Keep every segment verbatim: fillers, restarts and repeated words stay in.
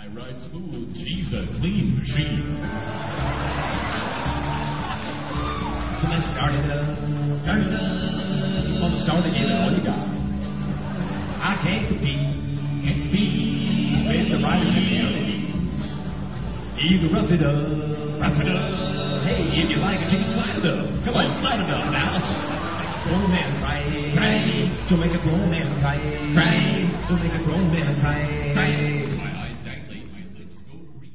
I ride smooth. She's a clean machine. So let's start it up. Start it up. On the start again, what do you got? I can't compete. Can't compete with the riders in the alley. Either rough it up. Rough it up. Hey, if you like it, you can slide it up. Come on, slide it up now. Grown man cry, cry, to make a grown man cry, cry, to make a grown man cry, cry. My eyes dilate, my lips go green.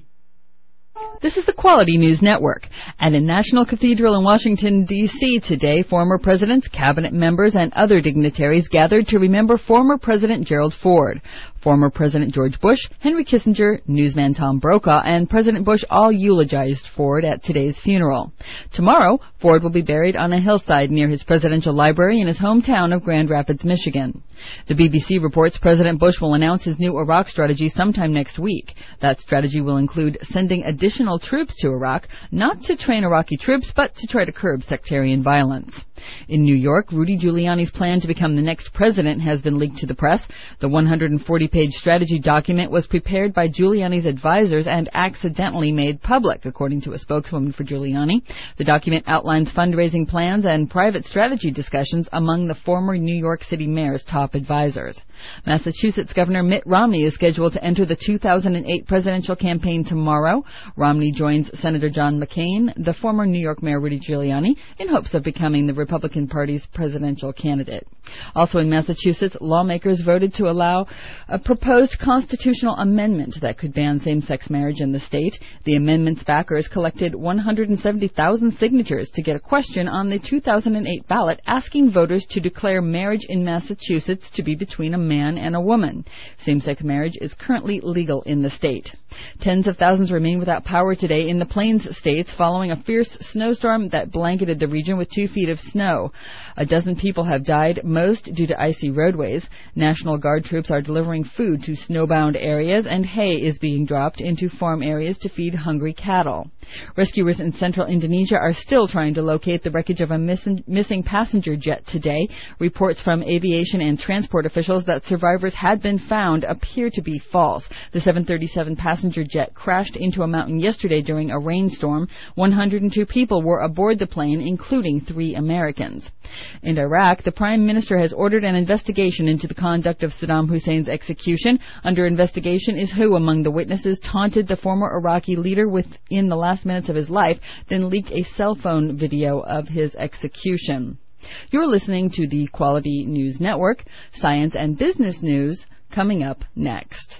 This is the Quality News Network. At a National Cathedral in Washington, D C today, former presidents, cabinet members, and other dignitaries gathered to remember former President Gerald Ford. Former President George Bush, Henry Kissinger, newsman Tom Brokaw, and President Bush all eulogized Ford at today's funeral. Tomorrow, Ford will be buried on a hillside near his presidential library in his hometown of Grand Rapids, Michigan. The B B C reports President Bush will announce his new Iraq strategy sometime next week. That strategy will include sending additional troops to Iraq, not to train Iraqi troops, but to try to curb sectarian violence. In New York, Rudy Giuliani's plan to become the next president has been leaked to the press. The one hundred forty page strategy document was prepared by Giuliani's advisors and accidentally made public, according to a spokeswoman for Giuliani. The document outlines fundraising plans and private strategy discussions among the former New York City mayor's top advisors. Massachusetts Governor Mitt Romney is scheduled to enter the two thousand eight presidential campaign tomorrow. Romney joins Senator John McCain, the former New York Mayor Rudy Giuliani, in hopes of becoming the Republican Party's presidential candidate. Also in Massachusetts, lawmakers voted to allow a proposed constitutional amendment that could ban same-sex marriage in the state. The amendment's backers collected one hundred seventy thousand signatures to get a question on the two thousand eight ballot asking voters to declare marriage in Massachusetts to be between a man and a woman. Same-sex marriage is currently legal in the state. Tens of thousands remain without power today in the Plains states following a fierce snowstorm that blanketed the region with two feet of snow. A dozen people have died, most due to icy roadways. National Guard troops are delivering food to snowbound areas, and hay is being dropped into farm areas to feed hungry cattle. Rescuers in central Indonesia are still trying to locate the wreckage of a missing, missing passenger jet today. Reports from aviation and transport officials that survivors had been found appear to be false. The seven thirty-seven passenger jet crashed into a mountain yesterday during a rainstorm. one hundred two people were aboard the plane, including three Americans. In Iraq, the Prime Minister has ordered an investigation into the conduct of Saddam Hussein's execution. Under investigation is who among the witnesses taunted the former Iraqi leader within the last minutes of his life, then leaked a cell phone video of his execution. You're listening to the Quality News Network. Science and business news coming up next.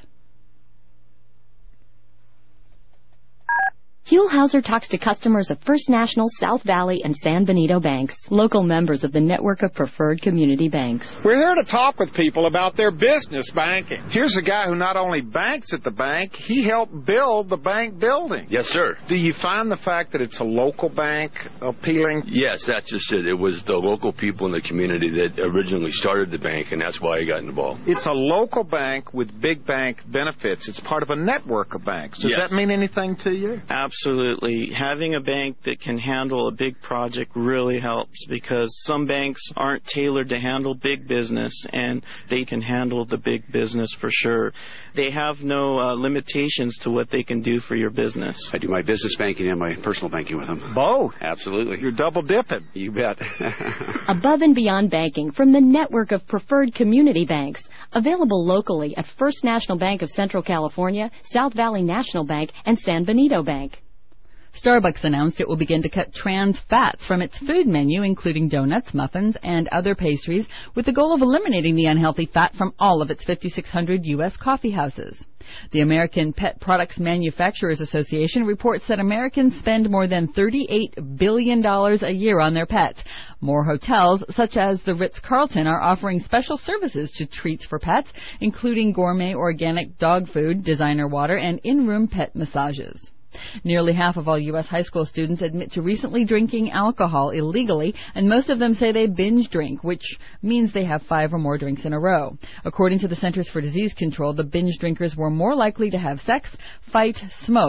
Huell-Hauser talks to customers of First National, South Valley, and San Benito banks, local members of the network of preferred community banks. We're here to talk with people about their business banking. Here's a guy who not only banks at the bank, he helped build the bank building. Yes, sir. Do you find the fact that it's a local bank appealing? Yes, that's just it. It was the local people in the community that originally started the bank, and that's why I got involved. It's a local bank with big bank benefits. It's part of a network of banks. Does yes. that mean anything to you? Absolutely. Having a bank that can handle a big project really helps, because some banks aren't tailored to handle big business, and they can handle the big business for sure. They have no uh, limitations to what they can do for your business. I do my business banking and my personal banking with them. Both? Absolutely. You're double dipping. You bet. Above and beyond banking from the network of preferred community banks, available locally at First National Bank of Central California, South Valley National Bank, and San Benito Bank. Starbucks announced it will begin to cut trans fats from its food menu, including donuts, muffins, and other pastries, with the goal of eliminating the unhealthy fat from all of its fifty-six hundred U S coffee houses. The American Pet Products Manufacturers Association reports that Americans spend more than thirty-eight billion dollars a year on their pets. More hotels, such as the Ritz-Carlton, are offering special services to treats for pets, including gourmet organic dog food, designer water, and in-room pet massages. Nearly half of all U S high school students admit to recently drinking alcohol illegally, and most of them say they binge drink, which means they have five or more drinks in a row. According to the Centers for Disease Control, the binge drinkers were more likely to have sex, fight, smoke,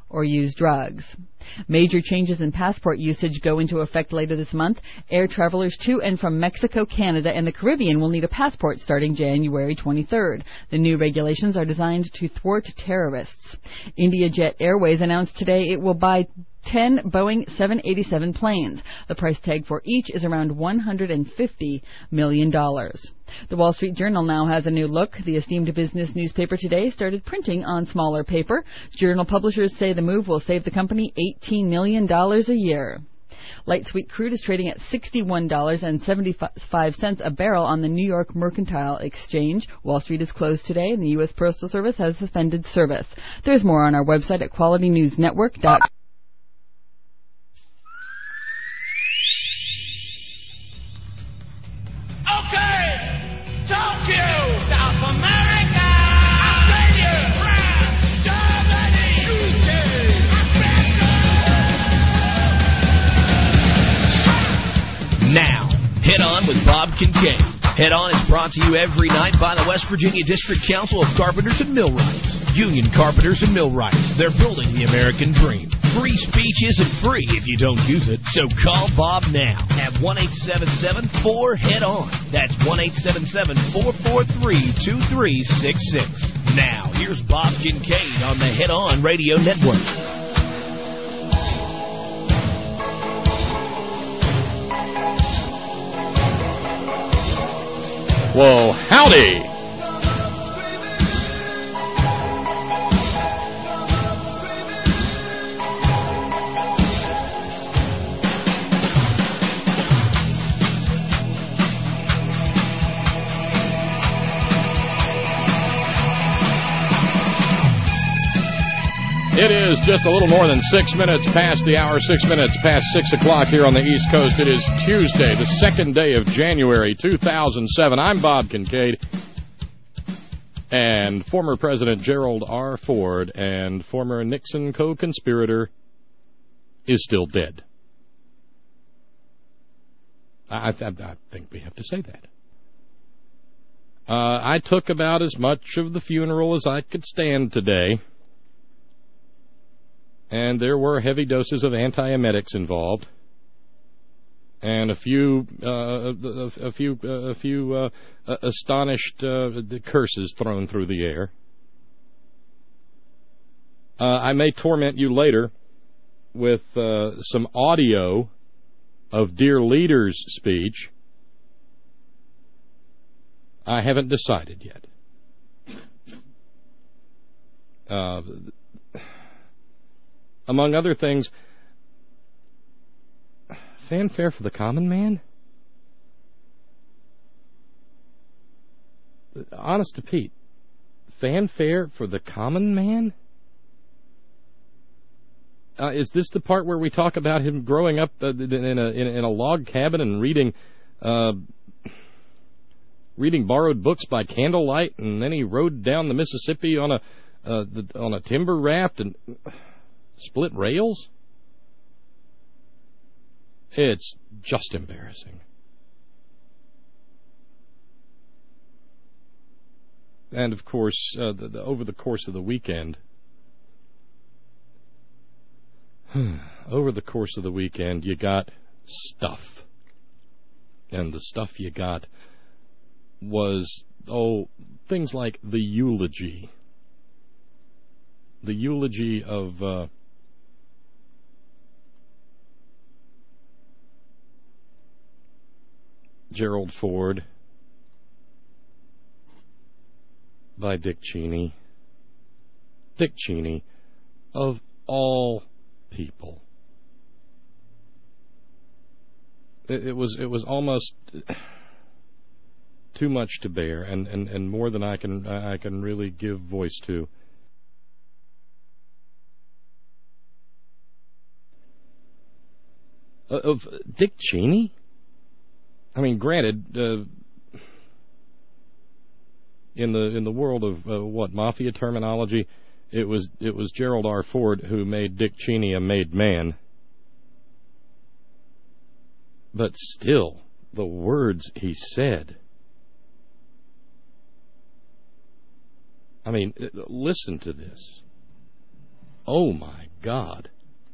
or use drugs. Major changes in passport usage go into effect later this month. Air travelers to and from Mexico, Canada, and the Caribbean will need a passport starting January twenty-third. The new regulations are designed to thwart terrorists. IndiaJet Airways announced today it will buy ten Boeing seven eighty-seven planes. The price tag for each is around one hundred fifty million dollars. The Wall Street Journal now has a new look. The esteemed business newspaper today started printing on smaller paper. Journal publishers say the move will save the company eighteen million dollars a year. Light sweet crude is trading at sixty-one dollars and seventy-five cents a barrel on the New York Mercantile Exchange. Wall Street is closed today, and the U S Postal Service has suspended service. There's more on our website at quality news network dot com. Okay, Tokyo, South America, Australia, France, Germany, U K, Africa. Now, Head On with Bob Kincaid. Head On is brought to you every night by the West Virginia District Council of Carpenters and Millwrights. Union Carpenters and Millwrights. They're building the American dream. Free speech isn't free if you don't use it, so call Bob now at one eight seven seven four head on. That's one eight seven seven four four three two three six six. Now, here's Bob Kincaid on the Head On Radio Network. Well, howdy. It is just a little more than six minutes past the hour, six minutes past six o'clock here on the East Coast. It is Tuesday, the second day of January, two thousand seven. I'm Bob Kincaid, and former President Gerald R. Ford and former Nixon co-conspirator is still dead. I, I, I think we have to say that. Uh, I took about as much of the funeral as I could stand today. And there were heavy doses of antiemetics involved, and a few, uh, a, a few, uh, a few uh, uh, astonished uh, curses thrown through the air. Uh, I may torment you later with uh, some audio of Dear Leader's speech. I haven't decided yet. Uh, Among other things, fanfare for the common man? Honest to Pete, fanfare for the common man? Uh, is this the part where we talk about him growing up uh, in, a, in, in a log cabin and reading uh, reading borrowed books by candlelight, and then he rode down the Mississippi on a uh, the, on a timber raft and split rails? It's just embarrassing. And, of course, uh, the, the, over the course of the weekend, over the course of the weekend, you got stuff. And the stuff you got was, oh, things like the eulogy. The eulogy of... Uh, Gerald Ford by Dick Cheney. Dick Cheney, of all people. It, it was it was almost too much to bear, and, and, and more than I can I can really give voice to. Uh, of Dick Cheney? I mean, granted, uh, in the in the world of uh, what mafia terminology, it was it was Gerald R. Ford who made Dick Cheney a made man. But still, the words he said. I mean, listen to this. Oh, my God.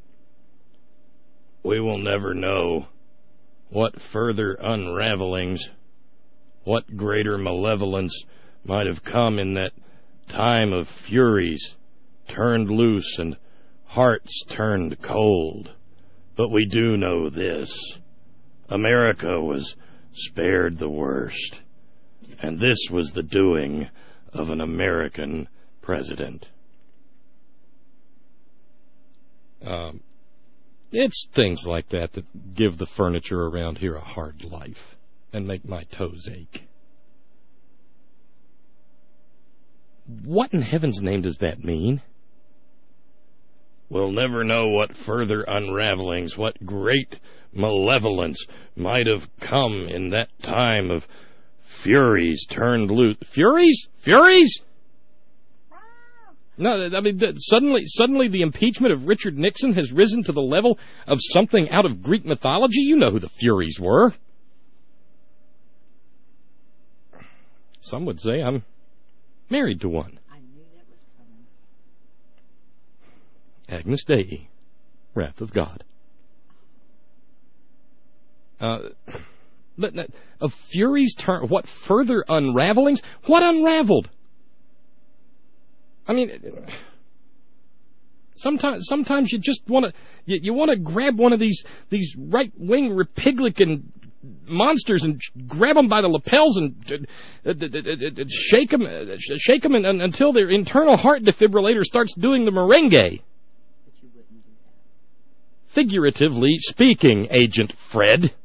We will never know what further unravelings, what greater malevolence might have come in that time of furies turned loose and hearts turned cold. But we do know this. America was spared the worst, and this was the doing of an American president. Um, it's things like that that give the furniture around here a hard life and make my toes ache. What in heaven's name does that mean? We'll never know what further unravelings, what great malevolence might have come in that time of furies turned loose. Furies? Furies? No, I mean, suddenly, suddenly the impeachment of Richard Nixon has risen to the level of something out of Greek mythology. You know who the Furies were. Some would say I'm married to one. I knew that was coming. Agnus Dei, wrath of God. Uh, but of Furies turn, what further unravelings? What unraveled? I mean, sometimes sometimes you just want to you, you want to grab one of these these right wing Republican monsters and grab them by the lapels and uh, uh, uh, uh, shake them uh, shake them and, and, until their internal heart defibrillator starts doing the merengue. But you wouldn't do that. Figuratively speaking, Agent Fred.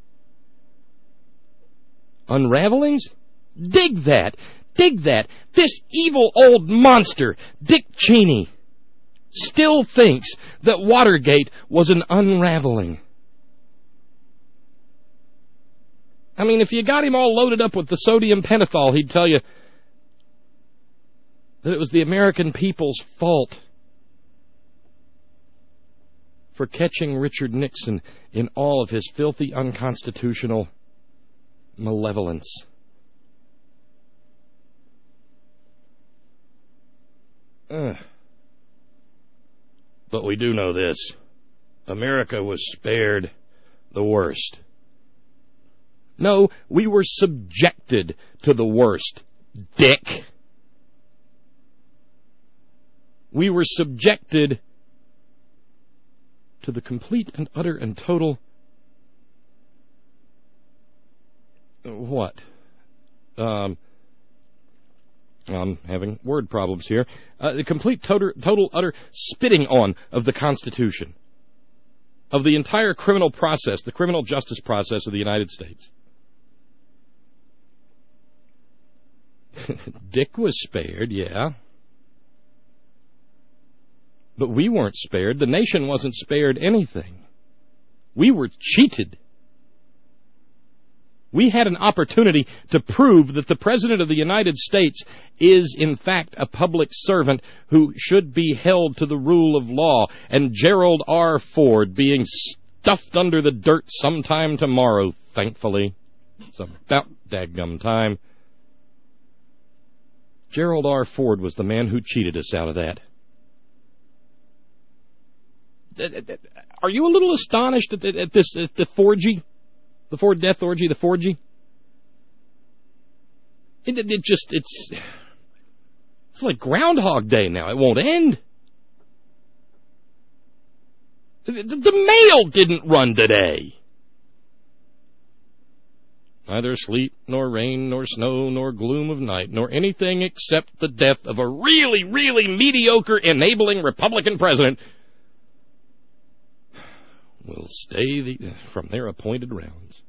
Unravelings? Dig that. Dig that. This evil old monster, Dick Cheney, still thinks that Watergate was an unraveling. I mean, if you got him all loaded up with the sodium pentothal, he'd tell you that it was the American people's fault for catching Richard Nixon in all of his filthy, unconstitutional malevolence. Uh. But we do know this. America was spared the worst. No, we were subjected to the worst, Dick. We were subjected to the complete and utter and total... What? Um... I'm having word problems here. Uh, the complete, total, total, utter spitting on of the Constitution, of the entire criminal process, the criminal justice process of the United States. Dick was spared, yeah. But we weren't spared. The nation wasn't spared anything. We were cheated. We had an opportunity to prove that the President of the United States is, in fact, a public servant who should be held to the rule of law, and Gerald R. Ford being stuffed under the dirt sometime tomorrow, thankfully. It's about dadgum time. Gerald R. Ford was the man who cheated us out of that. Are you a little astonished at, at this, at the Forgy? The Ford death orgy, the Forgy? It, it, it just, it's, it's like Groundhog Day now. It won't end. The, the, the mail didn't run today. Neither sleet, nor rain, nor snow, nor gloom of night, nor anything except the death of a really, really mediocre, enabling Republican president will stay the, from their appointed rounds.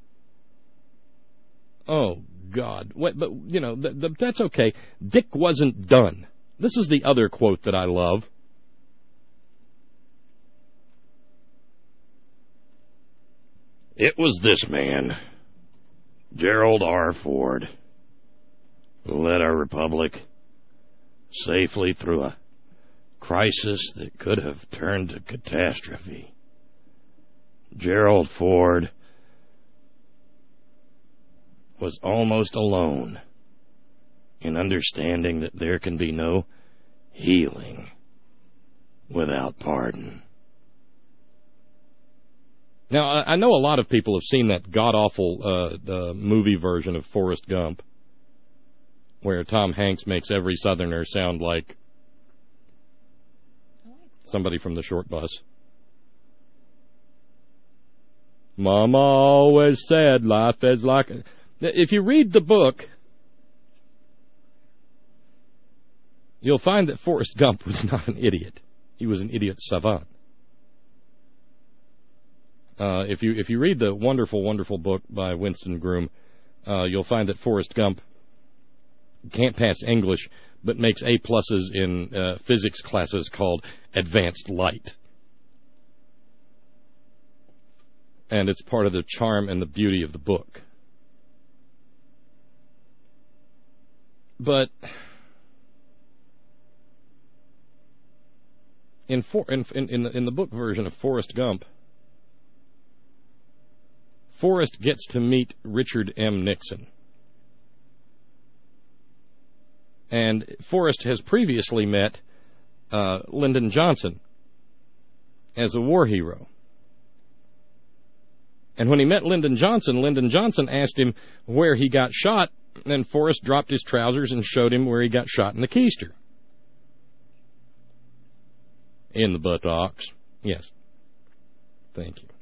Oh, God. What, but, you know, th- th- that's okay. Dick wasn't done. This is the other quote that I love. It was this man, Gerald R. Ford, who led our republic safely through a crisis that could have turned to catastrophe. Gerald Ford was almost alone in understanding that there can be no healing without pardon. Now, I know a lot of people have seen that god-awful uh, uh, movie version of Forrest Gump, where Tom Hanks makes every Southerner sound like somebody from the short bus. Mama always said life is like... If you read the book, you'll find that Forrest Gump was not an idiot. He was an idiot savant. Uh, if you if you read the wonderful, wonderful book by Winston Groom, uh, you'll find that Forrest Gump can't pass English, but makes A pluses in uh, physics classes called Advanced Light. And it's part of the charm and the beauty of the book. But in for, in in in the book version of Forrest Gump, Forrest gets to meet Richard M. Nixon. And Forrest has previously met uh, Lyndon Johnson as a war hero. And when he met Lyndon Johnson, Lyndon Johnson asked him where he got shot, and Forrest dropped his trousers and showed him where he got shot in the keister. In the buttocks. Yes. Thank you.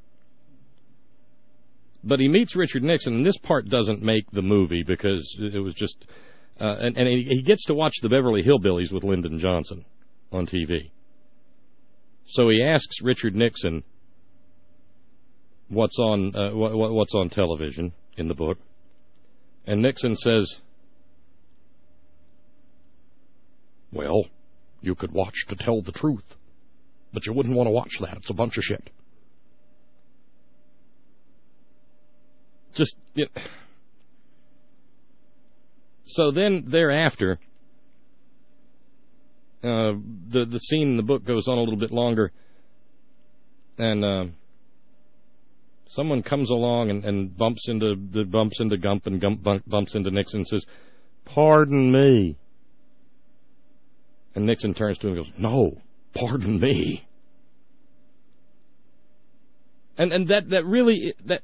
But he meets Richard Nixon, and this part doesn't make the movie because it was just... Uh, and and he, he gets to watch the Beverly Hillbillies with Lyndon Johnson on T V. So he asks Richard Nixon what's on uh, what, what's on television in the book, and Nixon says, "Well, you could watch To Tell the Truth, but you wouldn't want to watch that. It's a bunch of shit." Just, you know. So then, thereafter, uh, the the scene in the book goes on a little bit longer, and uh, someone comes along and, and bumps into the bumps into Gump and Gump bumps into Nixon and says, "Pardon me." And Nixon turns to him and goes, "No, pardon me." And and that that really that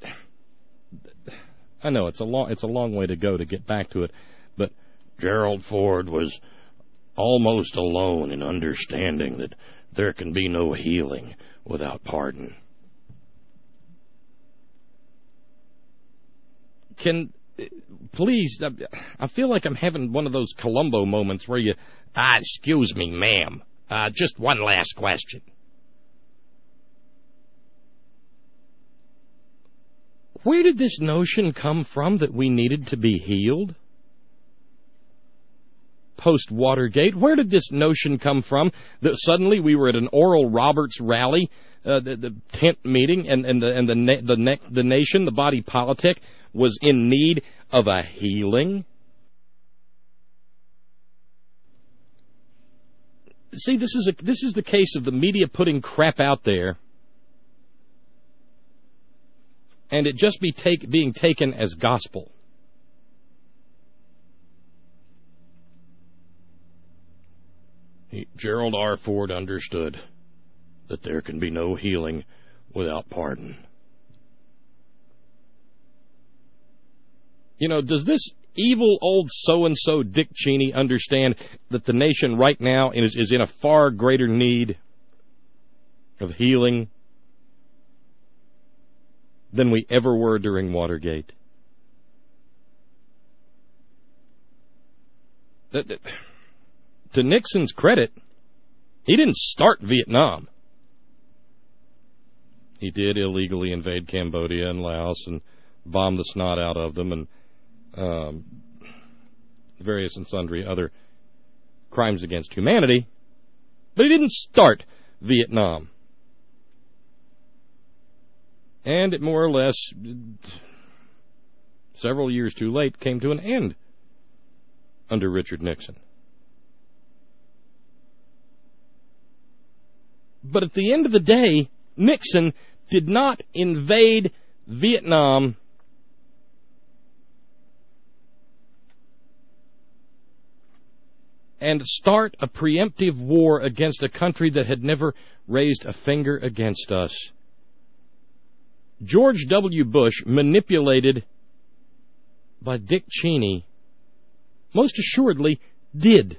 I know it's a long it's a long way to go to get back to it. But Gerald Ford was almost alone in understanding that there can be no healing without pardon. Can, please, I feel like I'm having one of those Columbo moments where you, ah, excuse me, ma'am, uh, just one last question. Where did this notion come from that we needed to be healed? Post-Watergate, where did this notion come from that suddenly we were at an Oral Roberts rally, uh, the, the tent meeting, and, and, the, and the, na- the, na- the nation, the body politic, was in need of a healing? See, this is a, this is the case of the media putting crap out there, and it just be take, being taken as gospel. He, Gerald R. Ford understood that there can be no healing without pardon. You know, does this evil old so-and-so Dick Cheney understand that the nation right now is, is in a far greater need of healing than we ever were during Watergate? That, that, to Nixon's credit, he didn't start Vietnam. He did illegally invade Cambodia and Laos and bomb the snot out of them and um, various and sundry other crimes against humanity. But he didn't start Vietnam. And it more or less, several years too late, came to an end under Richard Nixon. But at the end of the day, Nixon did not invade Vietnam and start a preemptive war against a country that had never raised a finger against us. George W. Bush, manipulated by Dick Cheney, most assuredly did.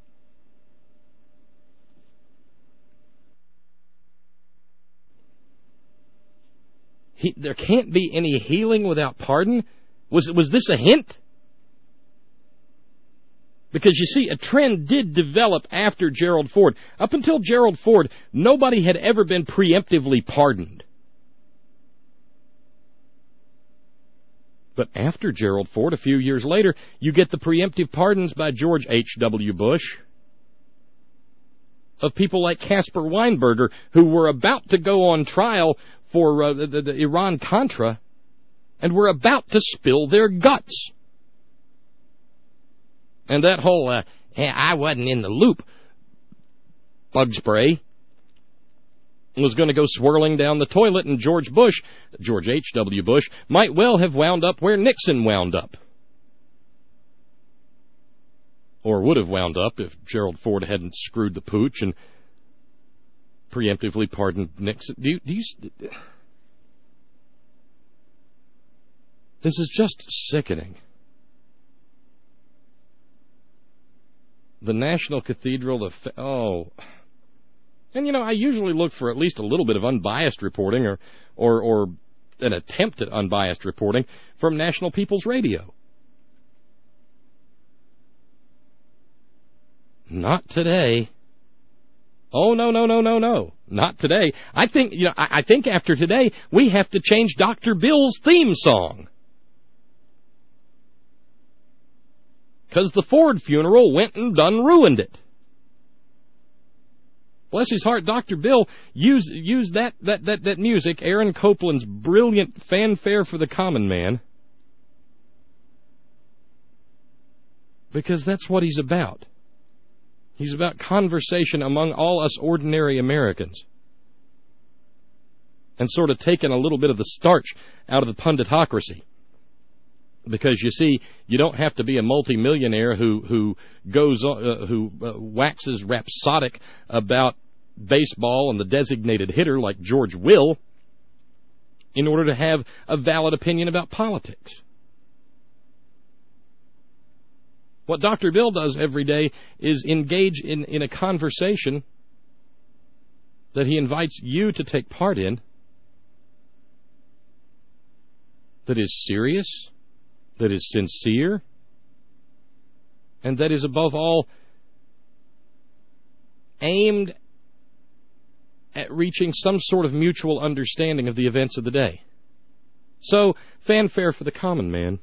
He, there can't be any healing without pardon? Was, was this a hint? Because, you see, a trend did develop after Gerald Ford. Up until Gerald Ford, nobody had ever been preemptively pardoned. But after Gerald Ford, a few years later, you get the preemptive pardons by George H W. Bush of people like Caspar Weinberger, who were about to go on trial for uh, the, the Iran-Contra and were about to spill their guts. And that whole, uh, hey, I wasn't in the loop bug spray was going to go swirling down the toilet, and George Bush, George H W. Bush, might well have wound up where Nixon wound up. Or would have wound up if Gerald Ford hadn't screwed the pooch and preemptively pardoned Nixon. Do you, do you, this is just sickening. The National Cathedral, the... Oh... And, you know, I usually look for at least a little bit of unbiased reporting or, or, or an attempt at unbiased reporting from National People's Radio. Not today. Oh, no, no, no, no, no. Not today. I think, you know, I, I think after today we have to change Doctor Bill's theme song. Because the Ford funeral went and done ruined it. Bless his heart, Doctor Bill used, used that, that, that, that music, Aaron Copland's brilliant Fanfare for the Common Man, because that's what he's about. He's about conversation among all us ordinary Americans, and sort of taking a little bit of the starch out of the punditocracy. Because, you see, you don't have to be a multimillionaire who who goes uh, who uh, waxes rhapsodic about baseball and the designated hitter like George Will in order to have a valid opinion about politics. What Doctor Bill does every day is engage in, in a conversation that he invites you to take part in that is serious, that is sincere, and that is above all aimed at reaching some sort of mutual understanding of the events of the day. So, Fanfare for the Common Man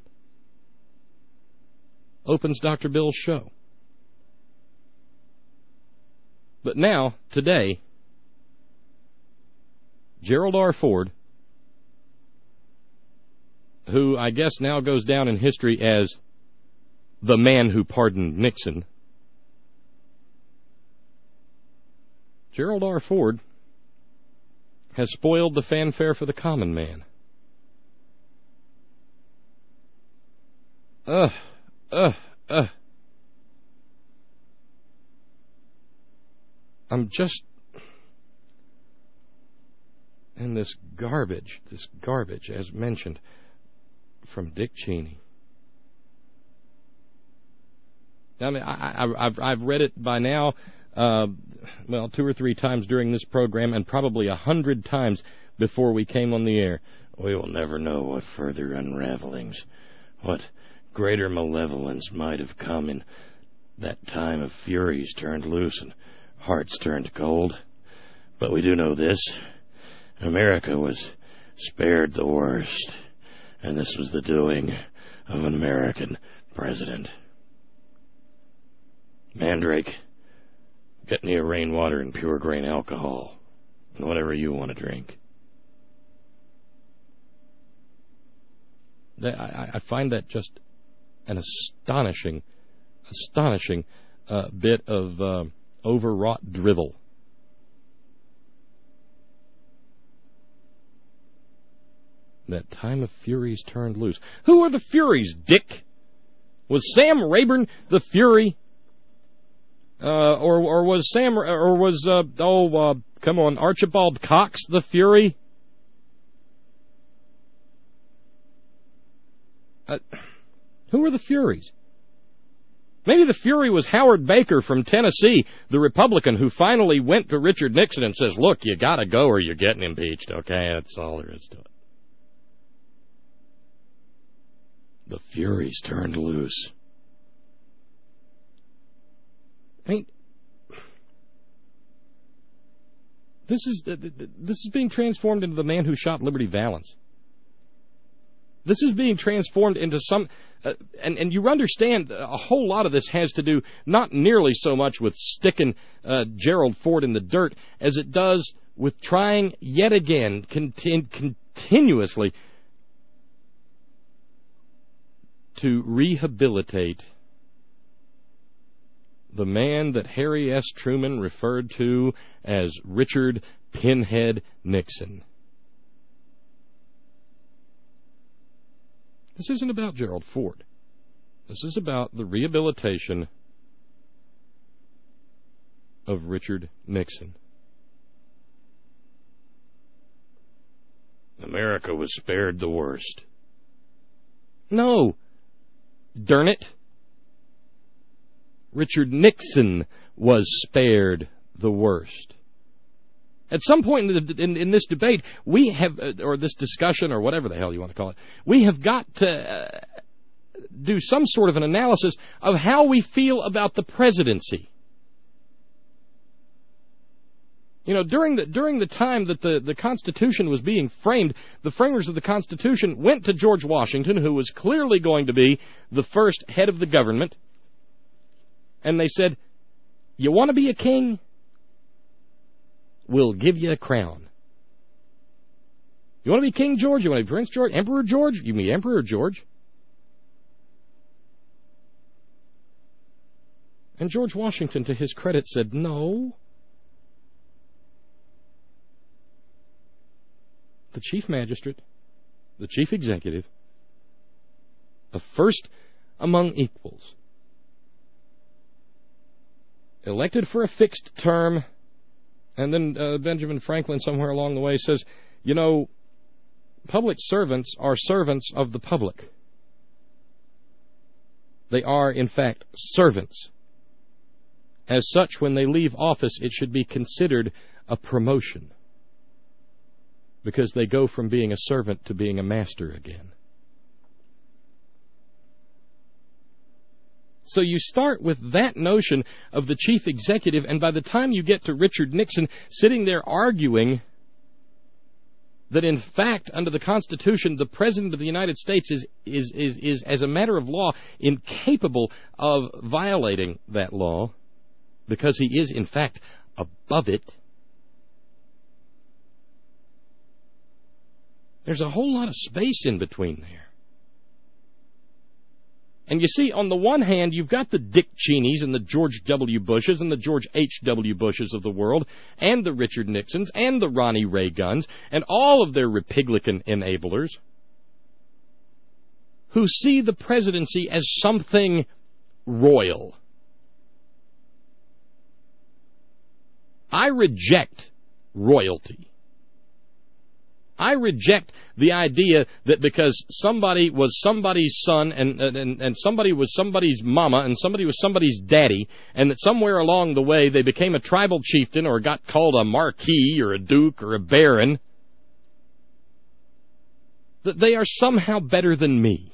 opens Doctor Bill's show. But now, today, Gerald R. Ford, who I guess now goes down in history as the man who pardoned Nixon, Gerald R. Ford has spoiled the Fanfare for the Common Man. Ugh, ugh, ugh. I'm just... And this garbage, this garbage, as mentioned, from Dick Cheney. I mean, I, I, I've, I've read it by now, uh, well, two or three times during this program, and probably a hundred times before we came on the air. We will never know what further unravelings, what greater malevolence might have come in that time of furies turned loose and hearts turned cold. But we do know this: America was spared the worst, and this was the doing of an American president. Mandrake, get me a rainwater and pure grain alcohol, and whatever you want to drink. I, I find that just an astonishing, astonishing uh, bit of uh, overwrought drivel. That time of furies turned loose. Who are the Furies, Dick? Was Sam Rayburn the Fury Uh, or or was Sam or was uh, oh uh, come on Archibald Cox the Fury? Uh, who were the Furies? Maybe the Fury was Howard Baker from Tennessee, the Republican who finally went to Richard Nixon and says, "Look, you got to go or you're getting impeached." Okay, that's all there is to it. The Furies turned loose. I mean, this is this is being transformed into the man who shot Liberty Valance. This is being transformed into some, uh, and and you understand a whole lot of this has to do not nearly so much with sticking uh, Gerald Ford in the dirt as it does with trying yet again, conti- continuously, to rehabilitate the man that Harry S. Truman referred to as Richard Pinhead Nixon. This isn't about Gerald Ford. This is about the rehabilitation of Richard Nixon. America was spared the worst. No, darn it. Richard Nixon was spared the worst. At some point in, the, in, in this debate, we have, uh, or this discussion, or whatever the hell you want to call it, we have got to uh, do some sort of an analysis of how we feel about the presidency. You know, during the during the time that the, the Constitution was being framed, the framers of the Constitution went to George Washington, who was clearly going to be the first head of the government, and they said, "You want to be a king? We'll give you a crown. You want to be King George? You want to be Prince George? Emperor George? You mean Emperor George?" And George Washington, to his credit, said, "No. The chief magistrate, the chief executive, a first among equals, elected for a fixed term." And then uh, Benjamin Franklin, somewhere along the way, says, you know, public servants are servants of the public. They are, in fact, servants. As such, when they leave office, it should be considered a promotion, because they go from being a servant to being a master again. So you start with that notion of the chief executive, and by the time you get to Richard Nixon sitting there arguing that in fact, under the Constitution, the President of the United States is, is, is, is as a matter of law, incapable of violating that law, because he is, in fact, above it. There's a whole lot of space in between there. And you see, on the one hand, you've got the Dick Cheneys and the George W. Bushes and the George H W. Bushes of the world, and the Richard Nixons and the Ronnie Reagans, and all of their Republican enablers, who see the presidency as something royal. I reject royalty. I reject the idea that because somebody was somebody's son and, and, and somebody was somebody's mama and somebody was somebody's daddy, and that somewhere along the way they became a tribal chieftain or got called a marquis or a duke or a baron, that they are somehow better than me.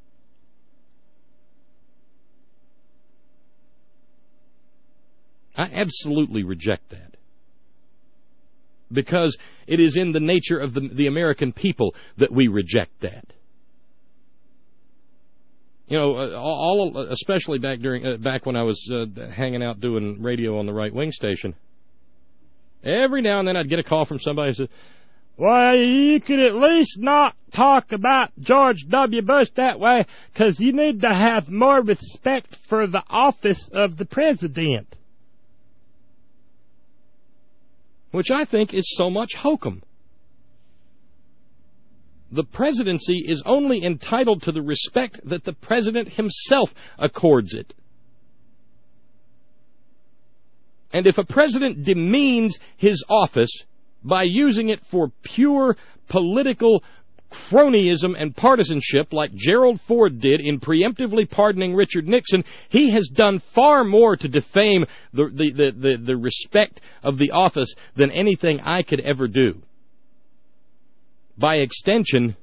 I absolutely reject that. Because it is in the nature of the, the American people that we reject that. You know, all, all especially back during uh, back when I was uh, hanging out doing radio on the right wing station. Every now and then I'd get a call from somebody who said, "Well, you could at least not talk about George W. Bush that way, because you need to have more respect for the office of the president." Which I think is so much hokum. The presidency is only entitled to the respect that the president himself accords it. And if a president demeans his office by using it for pure political cronyism and partisanship like Gerald Ford did in preemptively pardoning Richard Nixon, he has done far more to defame the, the, the, the, the respect of the office than anything I could ever do. By extension,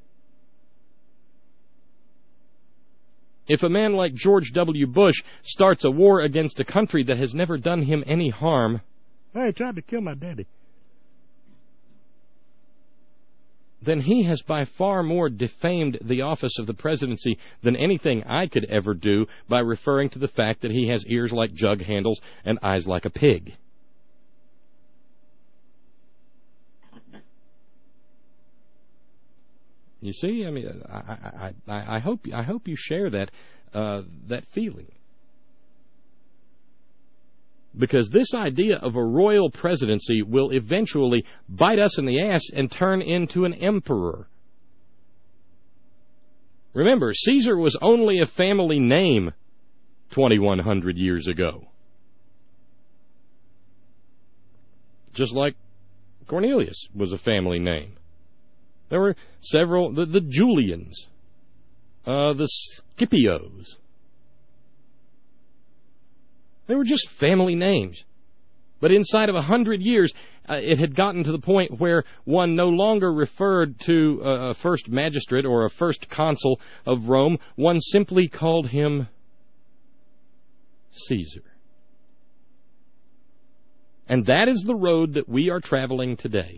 if a man like George W. Bush starts a war against a country that has never done him any harm, hey, he tried to kill my daddy, then he has by far more defamed the office of the presidency than anything I could ever do by referring to the fact that he has ears like jug handles and eyes like a pig. You see, I mean, I, I, I, I hope I hope you share that uh, that feeling, because this idea of a royal presidency will eventually bite us in the ass and turn into an emperor. Remember, Caesar was only a family name twenty-one hundred years ago, just like Cornelius was a family name. There were several, the, the Julians, uh, the Scipios. They were just family names. But inside of a hundred years, uh, it had gotten to the point where one no longer referred to uh, a first magistrate or a first consul of Rome. One simply called him Caesar. And that is the road that we are traveling today.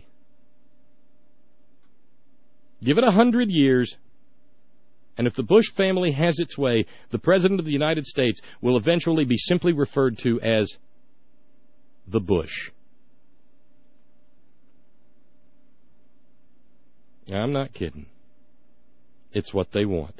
Give it a hundred years, and if the Bush family has its way, the President of the United States will eventually be simply referred to as the Bush. I'm not kidding. It's what they want.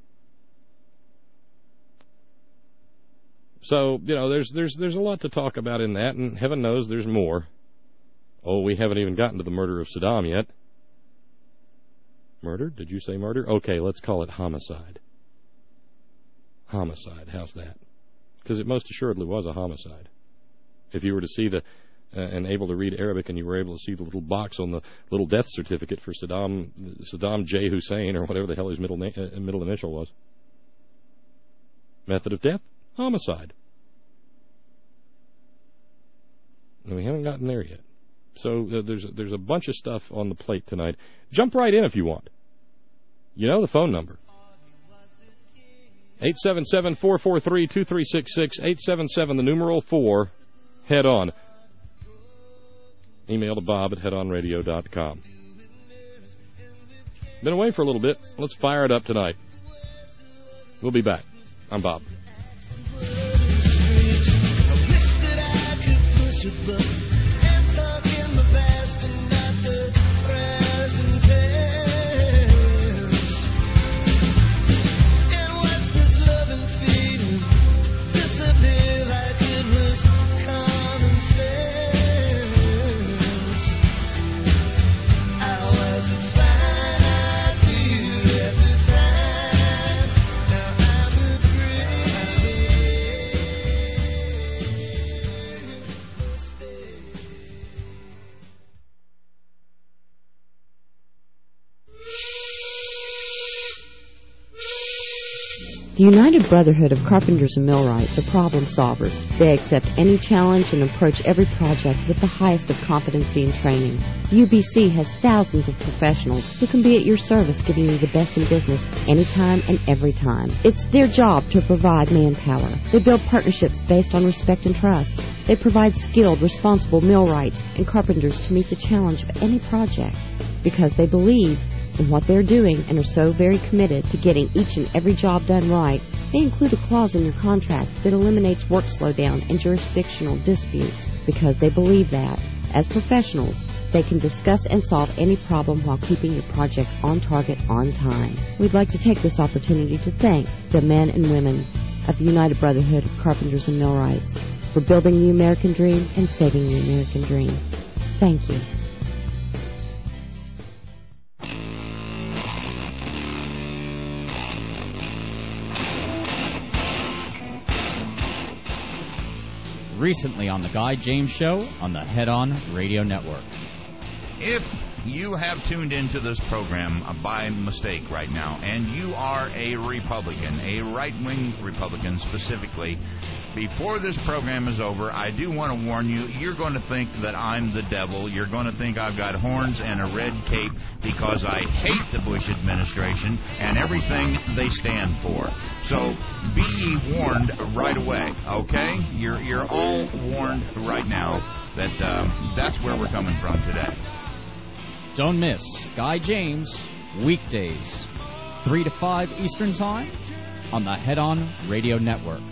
So, you know, there's there's there's a lot to talk about in that, and heaven knows there's more. Oh, we haven't even gotten to the murder of Saddam yet. Murder? Did you say murder? Okay, let's call it homicide. Homicide. How's that? Because it most assuredly was a homicide. If you were to see the uh, and able to read Arabic, and you were able to see the little box on the little death certificate for Saddam Saddam J. Hussein, or whatever the hell his middle na- uh, middle initial was. Method of death? Homicide. And we haven't gotten there yet. So uh, there's there's a bunch of stuff on the plate tonight. Jump right in if you want. You know the phone number. eight seven seven, four four three, two three six six, eight seven seven, the numeral four, head on. Email to Bob at head on radio dot com. Been away for a little bit. Let's fire it up tonight. We'll be back. I'm Bob. The United Brotherhood of Carpenters and Millwrights are problem solvers. They accept any challenge and approach every project with the highest of competency and training. U B C has thousands of professionals who can be at your service, giving you the best in business anytime and every time. It's their job to provide manpower. They build partnerships based on respect and trust. They provide skilled, responsible millwrights and carpenters to meet the challenge of any project because they believe in what they're doing and are so very committed to getting each and every job done right. They include a clause in your contract that eliminates work slowdown and jurisdictional disputes because they believe that, as professionals, they can discuss and solve any problem while keeping your project on target on time. We'd like to take this opportunity to thank the men and women of the United Brotherhood of Carpenters and Millwrights for building the American dream and saving the American dream. Thank you. recently on The Guy James Show on the Head On Radio Network. If you have tuned into this program by mistake right now, and you are a Republican, a right-wing Republican specifically, before this program is over, I do want to warn you, you're going to think that I'm the devil. You're going to think I've got horns and a red cape because I hate the Bush administration and everything they stand for. So be ye warned right away, okay? You're, you're all warned right now that um, that's where we're coming from today. Don't miss Guy James, weekdays, three to five Eastern Time, on the Head On Radio Network.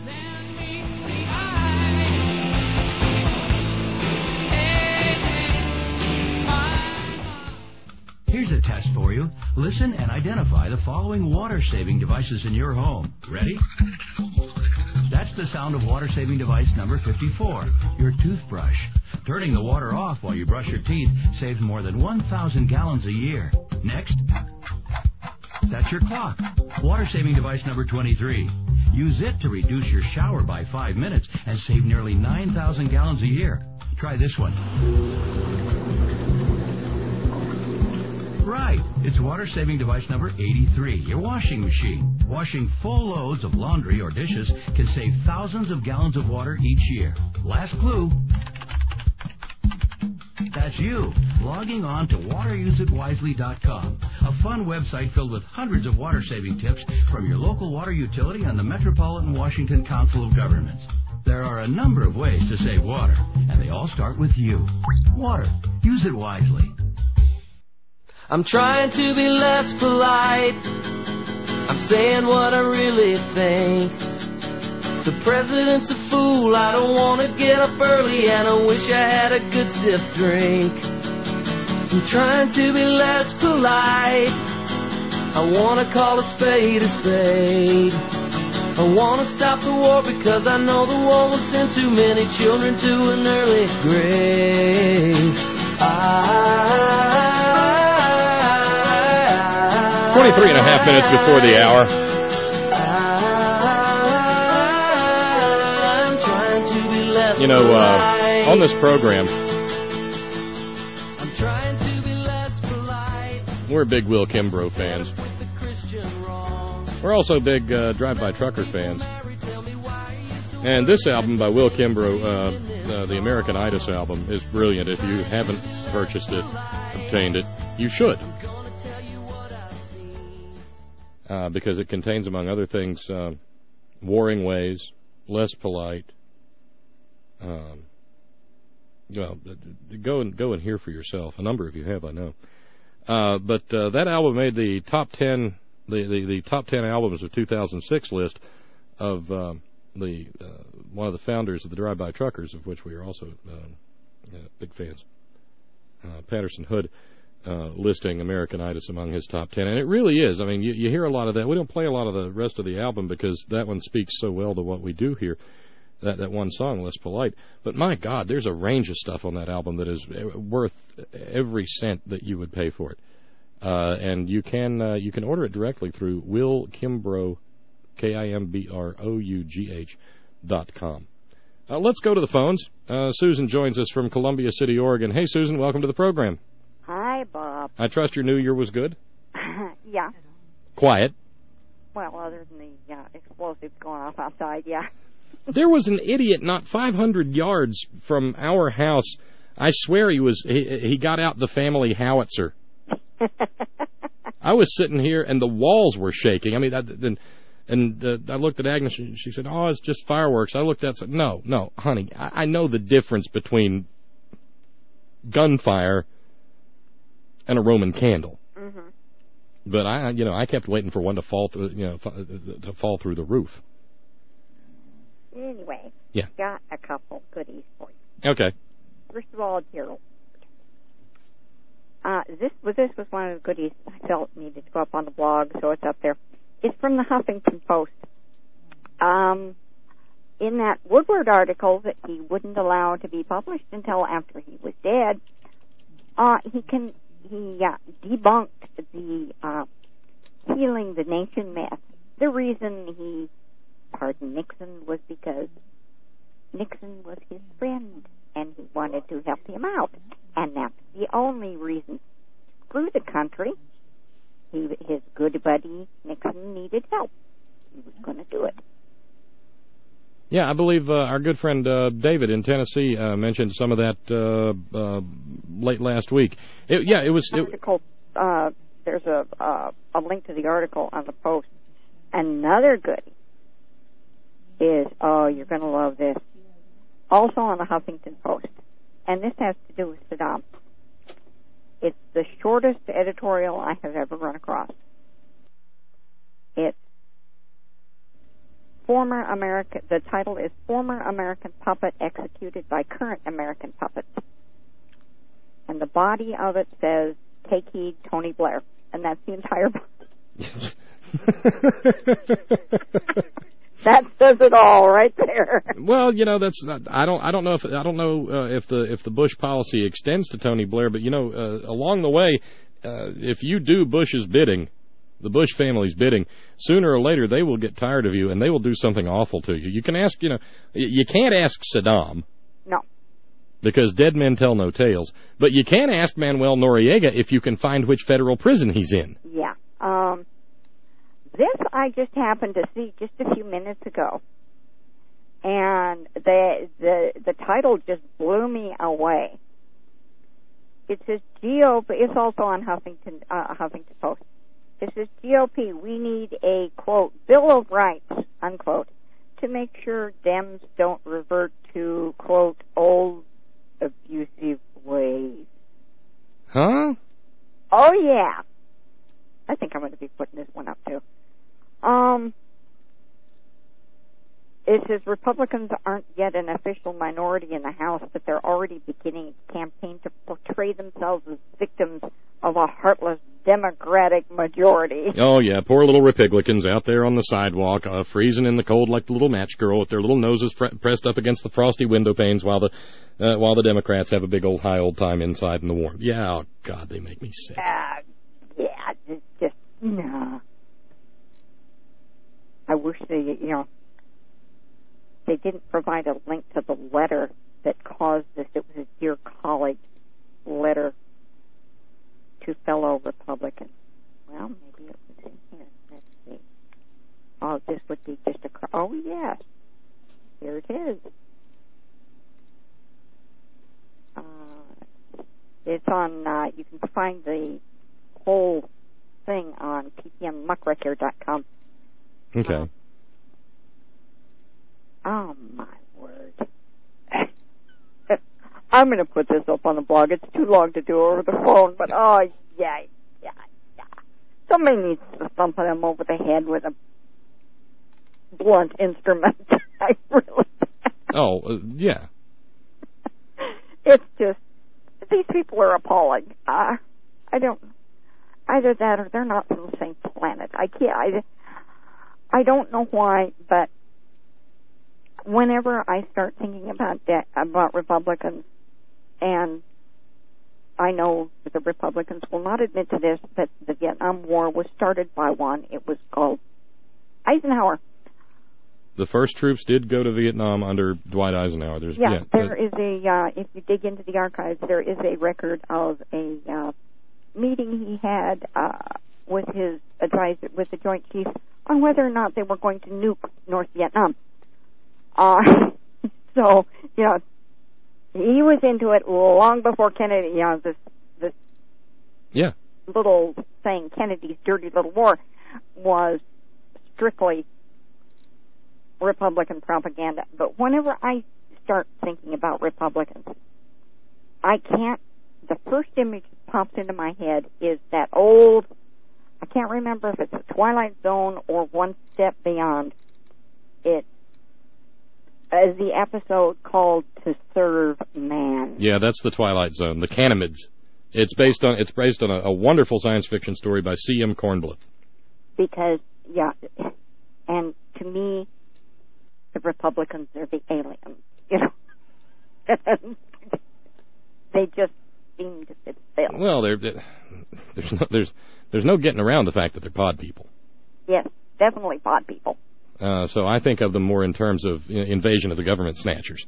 Here's a test for you. Listen and identify the following water-saving devices in your home. Ready? That's the sound of water-saving device number fifty-four, your toothbrush. Turning the water off while you brush your teeth saves more than one thousand gallons a year. Next, that's your clock. Water-saving device number twenty-three. Use it to reduce your shower by five minutes and save nearly nine thousand gallons a year. Try this one. Right, it's water-saving device number eighty-three, your washing machine. Washing full loads of laundry or dishes can save thousands of gallons of water each year. Last clue. That's you, logging on to water use it wisely dot com, a fun website filled with hundreds of water-saving tips from your local water utility and the Metropolitan Washington Council of Governments. There are a number of ways to save water, and they all start with you. Water. Use it wisely. I'm trying to be less polite. I'm saying what I really think. The president's a fool. I don't want to get up early, and I wish I had a good stiff drink. I'm trying to be less polite. I want to call a spade a spade. I want to stop the war because I know the war will send too many children to an early grave. I twenty-three and a half minutes before the hour. You know, uh, on this program, we're big Will Kimbrough fans. We're also big uh, Drive-By Trucker fans. And this album by Will Kimbrough, uh, uh, the American Idol album, is brilliant. If you haven't purchased it, obtained it, you should. Uh, because it contains, among other things, uh, warring ways, less polite. Um, well, go and go and hear for yourself. A number of you have, I know. Uh, but uh, that album made the top ten, the, the, the top ten albums of two thousand six list of uh, the uh, one of the founders of the Drive-By Truckers, of which we are also uh, uh, big fans, uh, Patterson Hood. Uh, listing American Idol among his top ten, and it really is. I mean, you, you hear a lot of that. We don't play a lot of the rest of the album because that one speaks so well to what we do here. That that one song, Less Polite. But my God, there's a range of stuff on that album that is worth every cent that you would pay for it. Uh, and you can uh, you can order it directly through Will Kimbrough, K I M B R O U G H dot com. Uh, let's go to the phones. Uh, Susan joins us from Columbia City, Oregon. Hey, Susan, welcome to the program. Hi, Bob. I trust your New Year was good? Yeah. Quiet? Well, other than the uh, explosives going off outside, yeah. There was an idiot not five hundred yards from our house. I swear he was. He, he got out the family howitzer. I was sitting here, and the walls were shaking. I mean, I, and, and uh, I looked at Agnes, and she said, oh, it's just fireworks. I looked at it and said, no, no, honey, I, I know the difference between gunfire and a Roman candle. Mm-hmm. But I, you know, I kept waiting for one to fall through, you know, to fall through the roof. Anyway, yeah, got a couple goodies for you. Okay. First of all, Gerald. Uh, this was this was one of the goodies I felt needed to go up on the blog, so it's up there. It's from the Huffington Post. Um, in that Woodward article that he wouldn't allow to be published until after he was dead, uh, he can he uh, debunked the uh, healing the nation myth. The reason he pardoned Nixon was because Nixon was his friend, and he wanted to help him out. And that's the only reason. Screw the country. He, his good buddy Nixon needed help. He was going to do it. Yeah, I believe uh, our good friend uh, David in Tennessee uh, mentioned some of that uh, uh, late last week. It, yeah, it was... It, article, uh, there's a, uh, a link to the article on the Post. Another goodie is, oh, you're going to love this, also on the Huffington Post. And this has to do with Saddam. It's the shortest editorial I have ever run across. It's Former American, the title is Former American Puppet Executed by Current American Puppets. And the body of it says, take heed, Tony Blair. And that's the entire book. That says it all right there. Well, you know, that's not, I don't I don't know if I don't know uh, if the if the Bush policy extends to Tony Blair, but you know, uh, along the way, uh, if you do Bush's bidding, the Bush family's bidding, sooner or later they will get tired of you and they will do something awful to you. You can ask, you know, you can't ask Saddam. No. Because dead men tell no tales. But you can ask Manuel Noriega if you can find which federal prison he's in. Yeah. Um, this I just happened to see just a few minutes ago. And the the the title just blew me away. It says G O P. It's also on Huffington uh, Huffington Post. It says G O P, we need a, quote, Bill of Rights, unquote, to make sure Dems don't revert to, quote, old abusive ways. Huh? Oh, yeah. I think I'm going to be putting this one up, too. Um, it says Republicans aren't yet an official minority in the House, but they're already beginning a campaign to portray themselves as victims of a heartless Democratic majority. Oh, yeah, poor little Republicans out there on the sidewalk, uh, freezing in the cold like the little match girl with their little noses fr- pressed up against the frosty window panes while the uh, while the Democrats have a big old high old time inside in the warmth. Yeah, oh, God, they make me sick. Uh, yeah, it's just, no. I wish they, you know, they didn't provide a link to the letter that caused this. It was a dear colleague letter to fellow Republicans. Well, maybe it was in here. Let's see. Oh, this would be just a... Oh, yes. Here it is. Uh, it's on... Uh, you can find the whole thing on p p m muckraker dot com. Okay. Uh, oh, my word. I'm going to put this up on the blog. It's too long to do over the phone, but oh, yeah, yeah, yeah. Somebody needs to thump them over the head with a blunt instrument. I really... Oh, uh, yeah. It's just, these people are appalling. Uh, I don't, either that or they're not from the same planet. I can't, I, I don't know why, but whenever I start thinking about de- about Republicans, and I know that the Republicans will not admit to this, but the Vietnam War was started by one. It was called Eisenhower. The first troops did go to Vietnam under Dwight Eisenhower. There's, yeah, yeah, there is a, uh, if you dig into the archives, there is a record of a uh, meeting he had uh, with his advisor, with the Joint Chiefs, on whether or not they were going to nuke North Vietnam. Uh, so, you know, he was into it long before Kennedy, you know, this, this yeah. little thing, Kennedy's dirty little war, was strictly Republican propaganda. But whenever I start thinking about Republicans, I can't, the first image that pops into my head is that old, I can't remember if it's the Twilight Zone or One Step Beyond. It as the episode called To Serve Man. Yeah, that's the Twilight Zone, the Canamids. It's based on it's based on a, a wonderful science fiction story by C M Kornbluth. Because, yeah, and to me, the Republicans are the aliens, you know. They just seem to fit the bill. Well, they're, they're, there's no there's there's no getting around the fact that they're pod people. Yes, definitely pod people. Uh, so I think of them more in terms of uh, invasion of the government snatchers.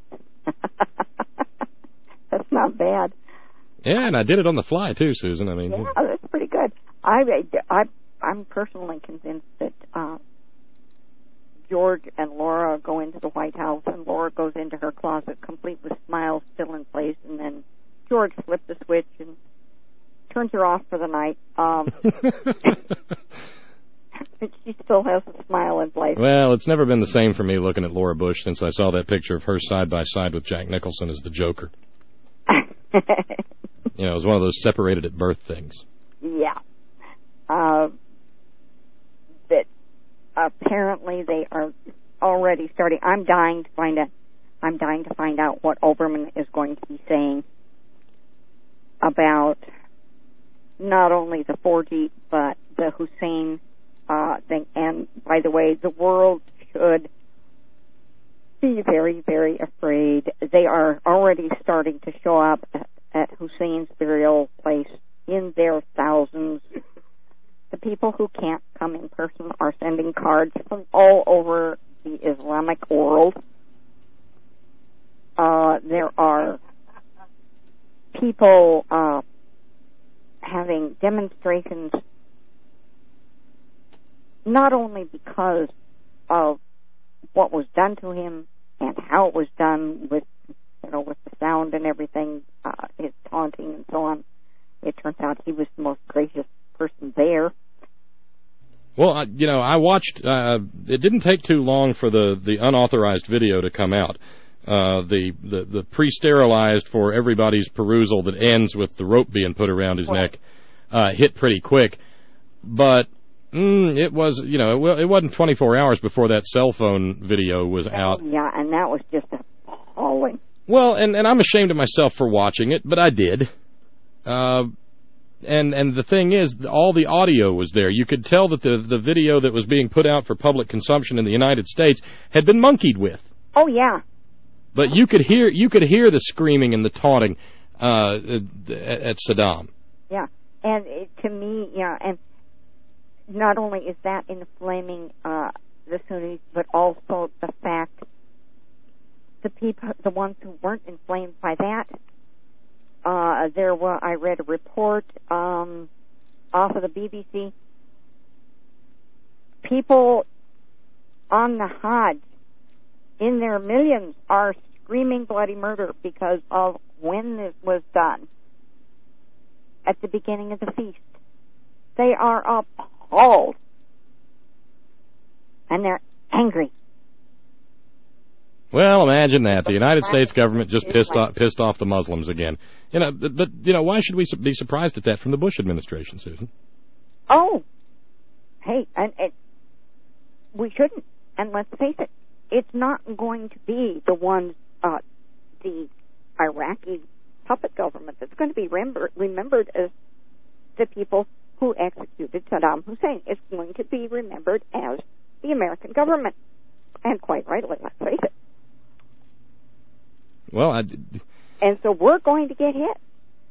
That's not bad. Yeah, and I did it on the fly, too, Susan. I mean, yeah, that's pretty good. I, I, I'm personally convinced that uh, George and Laura go into the White House, and Laura goes into her closet complete with smiles still in place, and then George flips the switch and turns her off for the night. Um, she still has a smile in place. Well, it's never been the same for me looking at Laura Bush since I saw that picture of her side by side with Jack Nicholson as the Joker. You know, it was one of those separated at birth things. Yeah. Uh, that apparently they are already starting. I'm dying to find a. I'm dying to find out what Oberman is going to be saying about not only the four G but the Hussein uh, thing. And by the way, the world should be very, very afraid. They are already starting to show up at, at Hussein's burial place in their thousands. The people who can't come in person are sending cards from all over the Islamic world. Uh, there are people uh, having demonstrations not only because of what was done to him and how it was done with, you know, with the sound and everything, uh, his taunting and so on. It turns out he was the most gracious person there. Well, I, you know, I watched, uh, it didn't take too long for the, the unauthorized video to come out. Uh, the, the, the pre-sterilized for everybody's perusal that ends with the rope being put around his neck, uh, hit pretty quick. But, mm, it was, you know, it, it wasn't twenty-four hours before that cell phone video was out. Yeah, and that was just appalling. Well, and, and I'm ashamed of myself for watching it, but I did. Uh, and and the thing is, all the audio was there. You could tell that the the video that was being put out for public consumption in the United States had been monkeyed with. Oh yeah. But you could hear you could hear the screaming and the taunting uh, at, at Saddam. Yeah, and it, to me, yeah, and not only is that inflaming uh, the Sunnis, but also the fact the people, the ones who weren't inflamed by that. Uh, there were, I read a report um, off of the B B C. People on the Hajj, in their millions, are screaming bloody murder because of when this was done at the beginning of the feast. They are appalled. And they're angry. Well, imagine that. The United States government just pissed off, pissed off the Muslims again. You know, but, but, you know, why should we be surprised at that from the Bush administration, Susan? Oh. Hey, and it, we shouldn't. And let's face it, it's not going to be the ones, uh, the Iraqi puppet government that's going to be remember, remembered as the people who executed Saddam Hussein. It's going to be remembered as the American government. And quite rightly, let's face it. Well, I... And so we're going to get hit.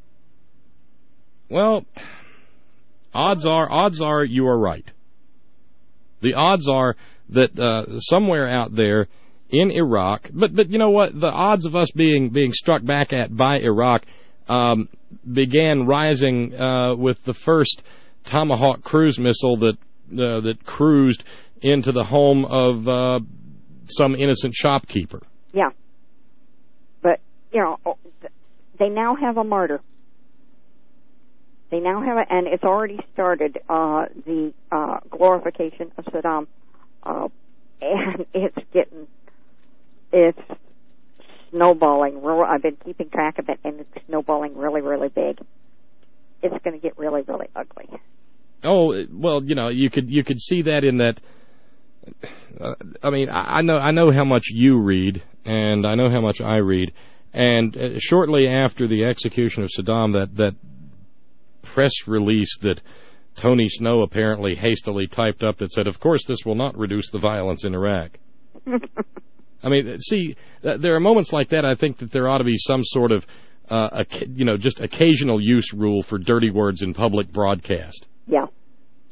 Well, odds are, odds are you are right. The odds are that uh, somewhere out there in Iraq, but but you know what? The odds of us being being struck back at by Iraq um, began rising uh, with the first Tomahawk cruise missile that uh, that cruised into the home of uh, some innocent shopkeeper. Yeah. But, you know, they now have a martyr. They now have a, and it's already started, uh, the uh, glorification of Saddam. Uh, and it's getting, it's snowballing. I've been keeping track of it, and it's snowballing really, really big. It's going to get really, really ugly. Oh, well, you know, you could you could see that in that. Uh, I mean, I, I know I know how much you read, and I know how much I read. And uh, shortly after the execution of Saddam, that that press release that Tony Snow apparently hastily typed up that said, "Of course, this will not reduce the violence in Iraq." I mean, see, uh, there are moments like that. I think that there ought to be some sort of, uh, a, you know, just occasional use rule for dirty words in public broadcast. Yeah.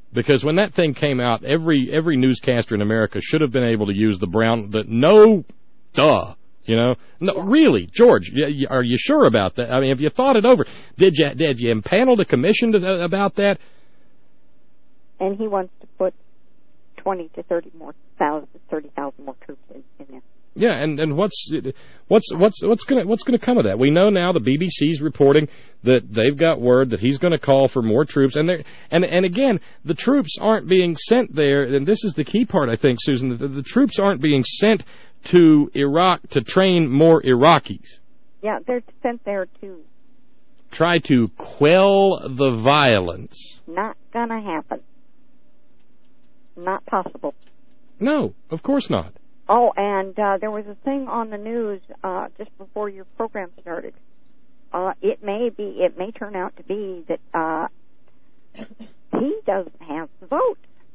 Because when that thing came out, every every newscaster in America should have been able to use the brown, the no, duh, you know? No, yeah. Really, George, are you sure about that? I mean, have you thought it over? Did you, did you impanel a commission to, about that? And he wants to put twenty to thirty more thousand, thirty thousand more troops in, in there. Yeah, and, and what's what's what's what's gonna what's gonna come of that? We know now the B B C's reporting that they've got word that he's going to call for more troops, and they and and again, the troops aren't being sent there, and this is the key part, I think, Susan. The, the troops aren't being sent to Iraq to train more Iraqis. Yeah, they're sent there to try to quell the violence. Not gonna happen. Not possible. No, of course not. Oh, and uh, there was a thing on the news uh, just before your program started. Uh, it may be, it may turn out to be that uh, he doesn't have the vote,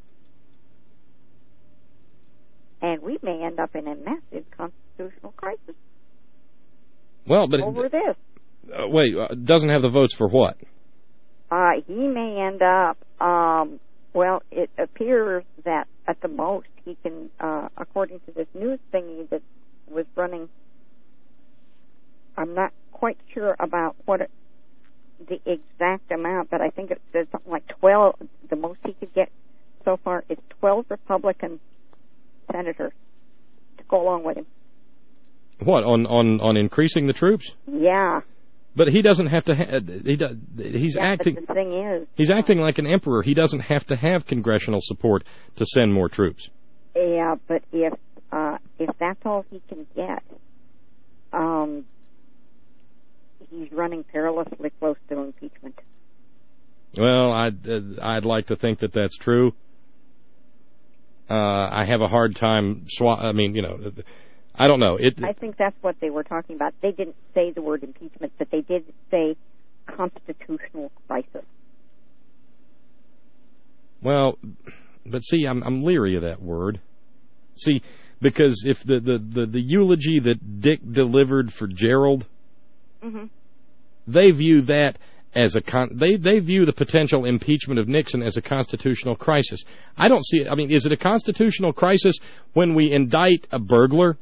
and we may end up in a massive constitutional crisis. Well, but over it, this. Uh, wait, uh, doesn't have the votes for what? Uh, he may end up. Um, Well, it appears that at the most he can, uh, according to this news thingy that was running, I'm not quite sure about what it, the exact amount, but I think it says something like twelve. The most he could get so far is twelve Republican senators to go along with him. What, on, on, on increasing the troops? Yeah. But he doesn't have to. Ha- he does, he's yeah, acting. But the thing is, he's acting like an emperor. He doesn't have to have congressional support to send more troops. Yeah, but if uh, if that's all he can get, um, he's running perilously close to impeachment. Well, I'd uh, I'd like to think that that's true. Uh, I have a hard time. Swa- I mean, you know. I don't know. It, I think that's what they were talking about. They didn't say the word impeachment, but they did say constitutional crisis. Well, but see, I'm I'm leery of that word. See, because if the the, the, the eulogy that Dick delivered for Gerald, mm-hmm. they view that as a con- they they view the potential impeachment of Nixon as a constitutional crisis. I don't see it. I mean, is it a constitutional crisis when we indict a burglar?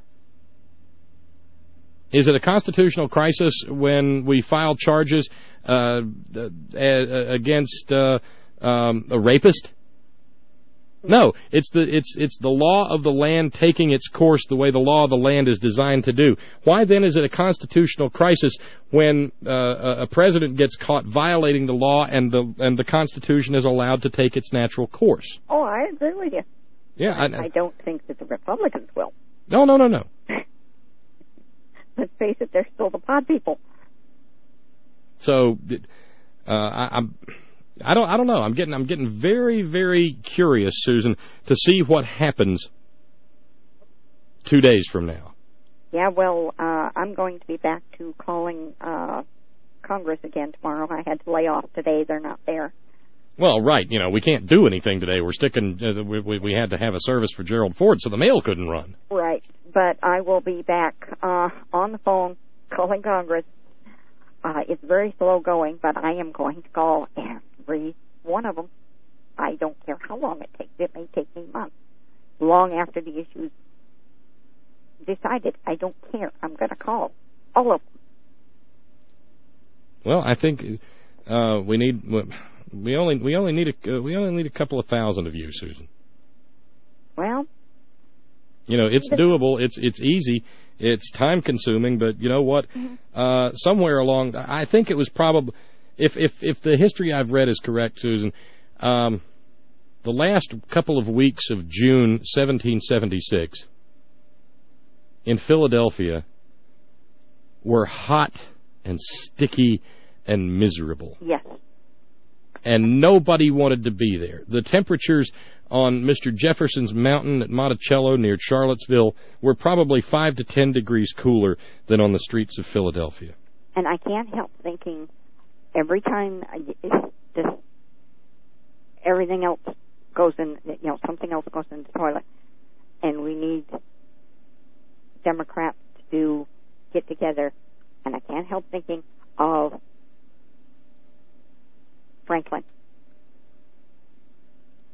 Is it a constitutional crisis when we file charges uh, uh, against uh, um, a rapist? No, it's the it's it's the law of the land taking its course the way the law of the land is designed to do. Why then is it a constitutional crisis when uh, a president gets caught violating the law and the and the Constitution is allowed to take its natural course? Oh, I agree with you. Yeah, I, I, I don't think that the Republicans will. No, no, no, no. Let's face it, they're still the pod people. So, uh, I, I'm, I don't, I don't know. I'm getting, I'm getting very, very curious, Susan, to see what happens two days from now. Yeah, well, uh, I'm going to be back to calling uh, Congress again tomorrow. I had to lay off today; they're not there. Well, right. You know, we can't do anything today. We're sticking. Uh, we, we we had to have a service for Gerald Ford, so the mail couldn't run. Right. But I will be back uh, on the phone calling Congress. Uh, it's very slow going, but I am going to call every one of them. I don't care how long it takes. It may take me months. Long after the issue's decided, I don't care. I'm going to call all of them. Well, I think uh, we need we only we only need a uh, we only need a couple of thousand of you, Susan. Well. You know, it's doable. It's it's easy. It's time consuming, but you know what? Mm-hmm. Uh, somewhere along, I think it was probably, if if if the history I've read is correct, Susan, um, the last couple of weeks of June seventeen seventy-six in Philadelphia were hot and sticky and miserable. Yes. And nobody wanted to be there. The temperatures on Mister Jefferson's mountain at Monticello near Charlottesville were probably five to ten degrees cooler than on the streets of Philadelphia. And I can't help thinking every time I, this, everything else goes in, you know, something else goes in the toilet, and we need Democrats to get together, and I can't help thinking of Franklin.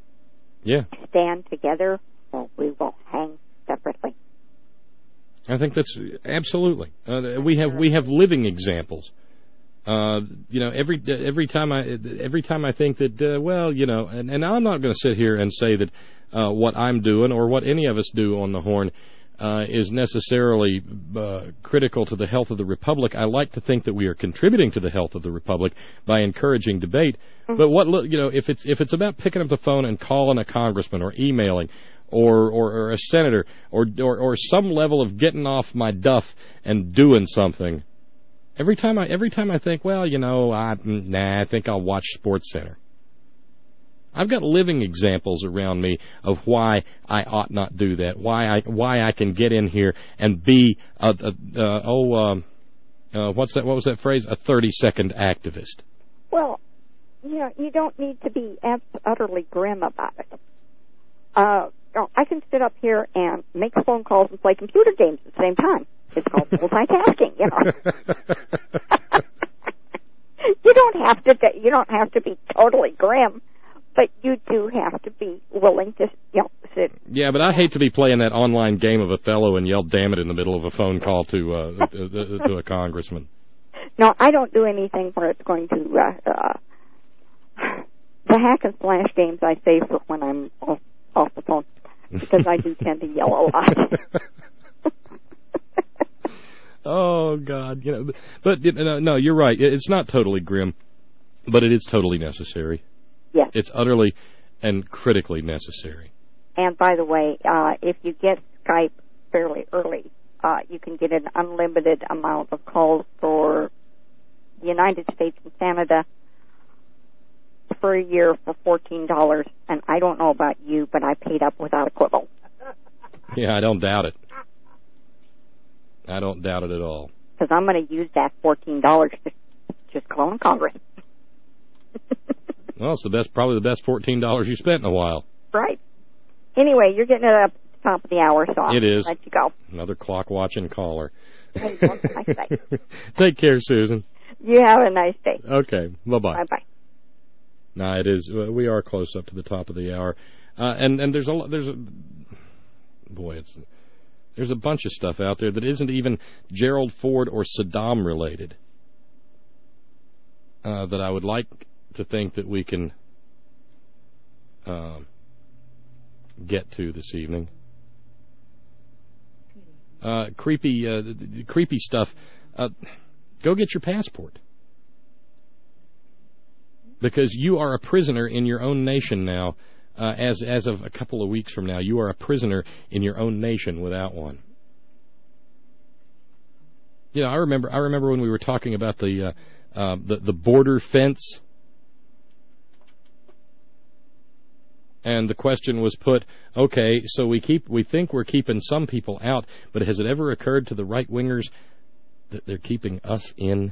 Yeah. stand together or we will hang separately. I think that's absolutely. Uh, we have we have living examples. Uh, you know, every every time I every time I think that uh, well, you know, and, and I'm not going to sit here and say that uh, what I'm doing or what any of us do on the Horn uh, is necessarily uh, critical to the health of the Republic. I like to think that we are contributing to the health of the Republic by encouraging debate. Mm-hmm. But what you know, if it's if it's about picking up the phone and calling a congressman or emailing. Or, or, or a senator, or, or or some level of getting off my duff and doing something. Every time I every time I think, well, you know, I nah, I think I'll watch SportsCenter. I've got living examples around me of why I ought not do that. Why I why I can get in here and be a, a, a oh um, uh, what's that? What was that phrase? A thirty second activist. Well, you know, you don't need to be utterly grim about it. Uh. Oh, I can sit up here and make phone calls and play computer games at the same time. It's called multitasking, you know. You don't have to. You don't have to be totally grim, but you do have to be willing to, you know, sit. Yeah, but I hate to be playing that online game of Othello and yell "damn it" in the middle of a phone call to uh, to, to a congressman. No, I don't do anything where it's going to. Uh, uh, the hack and slash games I save for when I'm off, off the phone. Because I do tend to yell a lot. Oh God, you know, but, but you know, no, you're right. It's not totally grim, but it is totally necessary. Yes, it's utterly and critically necessary. And by the way, uh, if you get Skype fairly early, uh, you can get an unlimited amount of calls for the United States and Canada for a year for fourteen dollars, and I don't know about you, but I paid up without a quibble. Yeah, I don't doubt it. I don't doubt it at all. Because I'm going to use that fourteen dollars to just call in Congress. Well, it's the best, probably the best fourteen dollars you spent in a while. Right. Anyway, you're getting it up at the top of the hour, so I'll it is. let you go. Another clock-watching caller. Hey, what can I say? Take care, Susan. You have a nice day. Okay, bye-bye. Bye-bye. No, it is. We are close up to the top of the hour, uh, and and there's a there's a boy, it's there's a bunch of stuff out there that isn't even Gerald Ford or Saddam related. Uh, that I would like to think that we can uh, get to this evening. Uh, creepy, uh, creepy stuff. Uh, go get your passport. Because you are a prisoner in your own nation now, uh, as as of a couple of weeks from now. You are a prisoner in your own nation without one. You know, I remember I remember when we were talking about the uh, uh, the, the border fence, and the question was put: okay, so we keep we think we're keeping some people out, but has it ever occurred to the right wingers that they're keeping us in?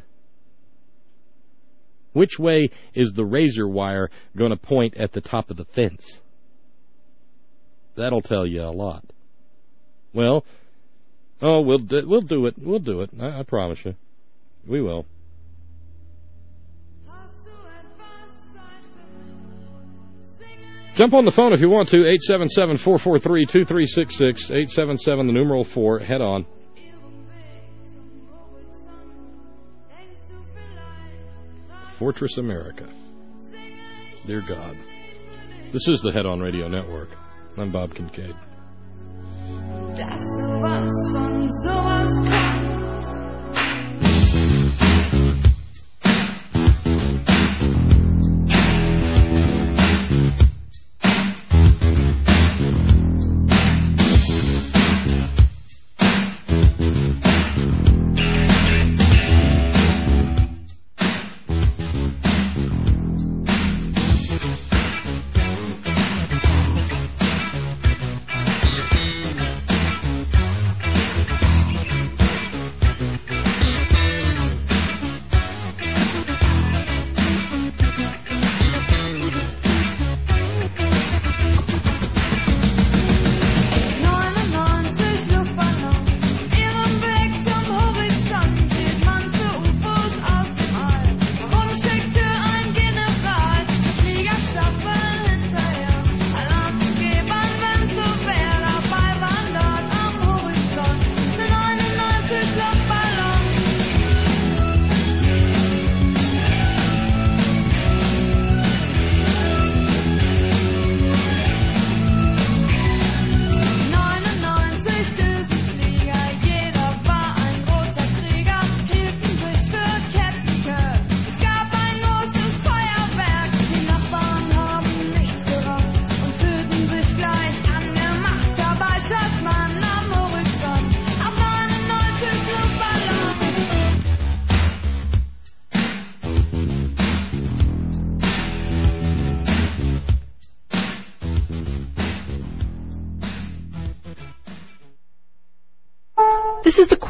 Which way is the razor wire going to point at the top of the fence? That'll tell you a lot. Well, oh, we'll do, we'll do it. We'll do it. I, I promise you, we will. Jump on the phone if you want to. eight seven seven, four four three, two three six six. eight seven seven, the numeral four. Head on. Fortress America. Dear God. This is the Head On Radio Network. I'm Bob Kincaid.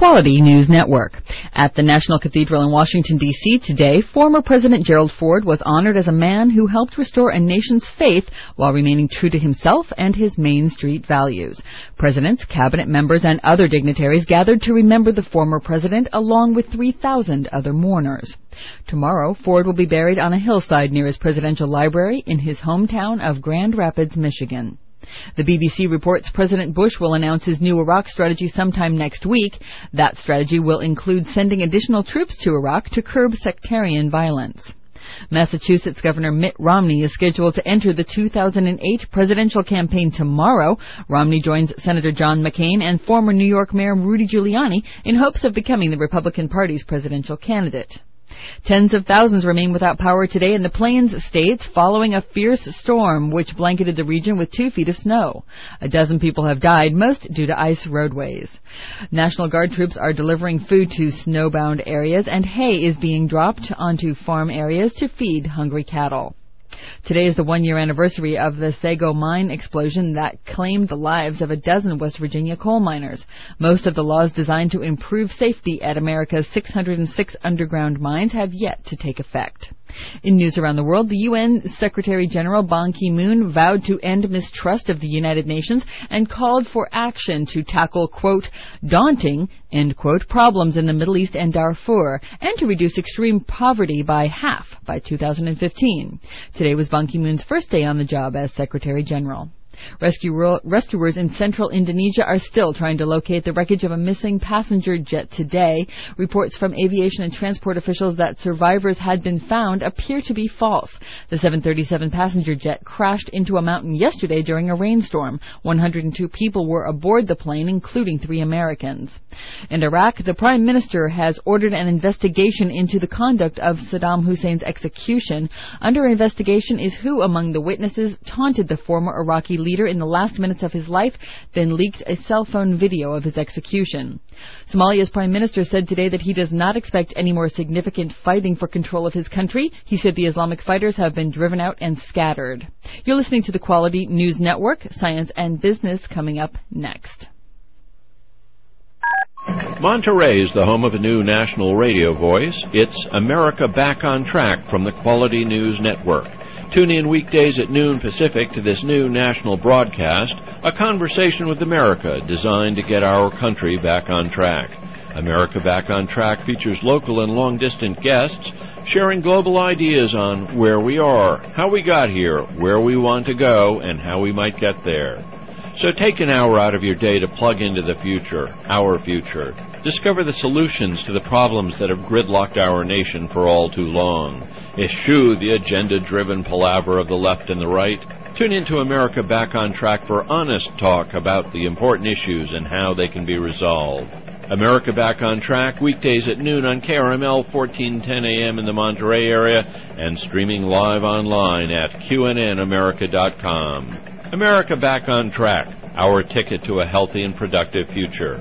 Quality News Network. At the National Cathedral in Washington, D C today, former President Gerald Ford was honored as a man who helped restore a nation's faith while remaining true to himself and his Main Street values. Presidents, cabinet members, and other dignitaries gathered to remember the former president along with three thousand other mourners. Tomorrow, Ford will be buried on a hillside near his presidential library in his hometown of Grand Rapids, Michigan. The B B C reports President Bush will announce his new Iraq strategy sometime next week. That strategy will include sending additional troops to Iraq to curb sectarian violence. Massachusetts Governor Mitt Romney is scheduled to enter the two thousand eight presidential campaign tomorrow. Romney joins Senator John McCain and former New York Mayor Rudy Giuliani in hopes of becoming the Republican Party's presidential candidate. Tens of thousands remain without power today in the Plains states following a fierce storm which blanketed the region with two feet of snow. A dozen people have died, most due to ice roadways. National Guard troops are delivering food to snowbound areas, and hay is being dropped onto farm areas to feed hungry cattle. Today is the one-year anniversary of the Sago mine explosion that claimed the lives of a dozen West Virginia coal miners. Most of the laws designed to improve safety at America's six hundred six underground mines have yet to take effect. In news around the world, the U N Secretary-General Ban Ki-moon vowed to end mistrust of the United Nations and called for action to tackle, quote, daunting, end quote, problems in the Middle East and Darfur, and to reduce extreme poverty by half by two thousand fifteen. Today was Ban Ki-moon's first day on the job as Secretary-General. Rescue, rescuers in central Indonesia are still trying to locate the wreckage of a missing passenger jet today. Reports from aviation and transport officials that survivors had been found appear to be false. The seven thirty-seven passenger jet crashed into a mountain yesterday during a rainstorm. one hundred two people were aboard the plane, including three Americans. In Iraq, the Prime Minister has ordered an investigation into the conduct of Saddam Hussein's execution. Under investigation is who among the witnesses taunted the former Iraqi leader in the last minutes of his life, then leaked a cell phone video of his execution. Somalia's Prime Minister said today that he does not expect any more significant fighting for control of his country. He said the Islamic fighters have been driven out and scattered. You're listening to the Quality News Network. Science and Business coming up next. Monterey is the home of a new national radio voice. It's America Back on Track from the Quality News Network. Tune in weekdays at noon Pacific to this new national broadcast, a conversation with America designed to get our country back on track. America Back on Track features local and long-distance guests sharing global ideas on where we are, how we got here, where we want to go, and how we might get there. So take an hour out of your day to plug into the future, our future. Discover the solutions to the problems that have gridlocked our nation for all too long. Eschew the agenda-driven palaver of the left and the right. Tune into America Back on Track for honest talk about the important issues and how they can be resolved. America Back on Track, weekdays at noon on K R M L fourteen ten A M in the Monterey area and streaming live online at Q N N America dot com. America Back on Track, our ticket to a healthy and productive future.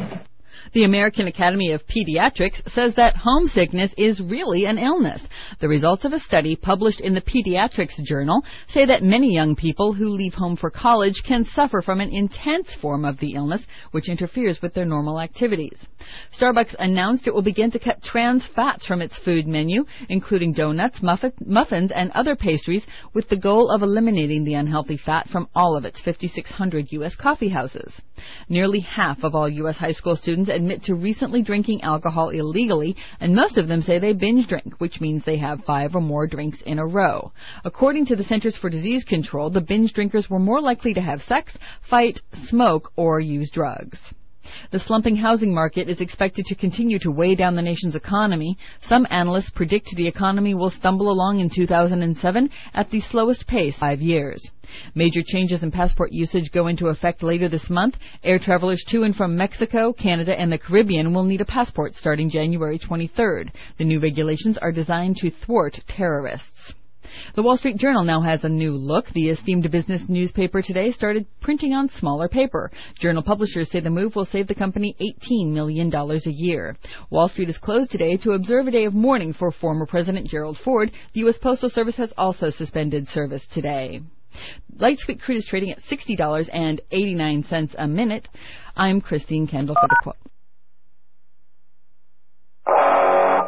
The American Academy of Pediatrics says that homesickness is really an illness. The results of a study published in the Pediatrics Journal say that many young people who leave home for college can suffer from an intense form of the illness, which interferes with their normal activities. Starbucks announced it will begin to cut trans fats from its food menu, including donuts, muffins, and other pastries, with the goal of eliminating the unhealthy fat from all of its fifty-six hundred U S coffee houses. Nearly half of all U S high school students admit to recently drinking alcohol illegally, and most of them say they binge drink, which means they have five or more drinks in a row. According to the Centers for Disease Control, the binge drinkers were more likely to have sex, fight, smoke, or use drugs. The slumping housing market is expected to continue to weigh down the nation's economy. Some analysts predict the economy will stumble along in two thousand seven at the slowest pace in five years. Major changes in passport usage go into effect later this month. Air travelers to and from Mexico, Canada, and the Caribbean will need a passport starting January twenty-third. The new regulations are designed to thwart terrorists. The Wall Street Journal now has a new look. The esteemed business newspaper today started printing on smaller paper. Journal publishers say the move will save the company eighteen million dollars a year. Wall Street is closed today to observe a day of mourning for former President Gerald Ford. The U S Postal Service has also suspended service today. Light Sweet Crude is trading at sixty dollars and eighty-nine cents a minute. I'm Christine Kendall for the quote.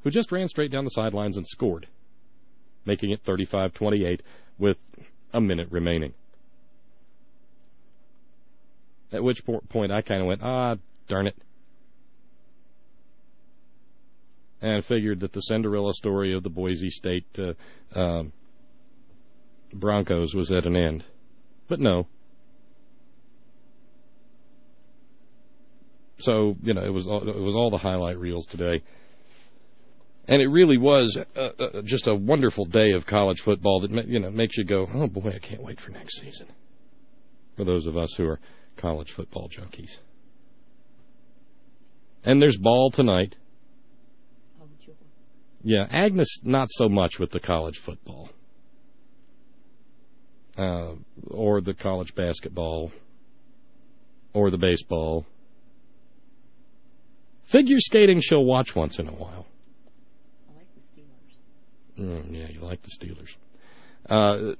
who just ran straight down the sidelines and scored, making it thirty-five twenty-eight with a minute remaining. At which point I kind of went, ah, darn it. And I figured that the Cinderella story of the Boise State uh, uh, Broncos was at an end. But no. So, you know, it was all, it was all the highlight reels today. And it really was uh, uh, just a wonderful day of college football that, you know, makes you go, oh, boy, I can't wait for next season. For those of us who are college football junkies. And there's ball tonight. Yeah, Agnes, not so much with the college football. Uh, or the college basketball. Or the baseball. Figure skating she'll watch once in a while. I like the Steelers. Mm, yeah, you like the Steelers. Uh,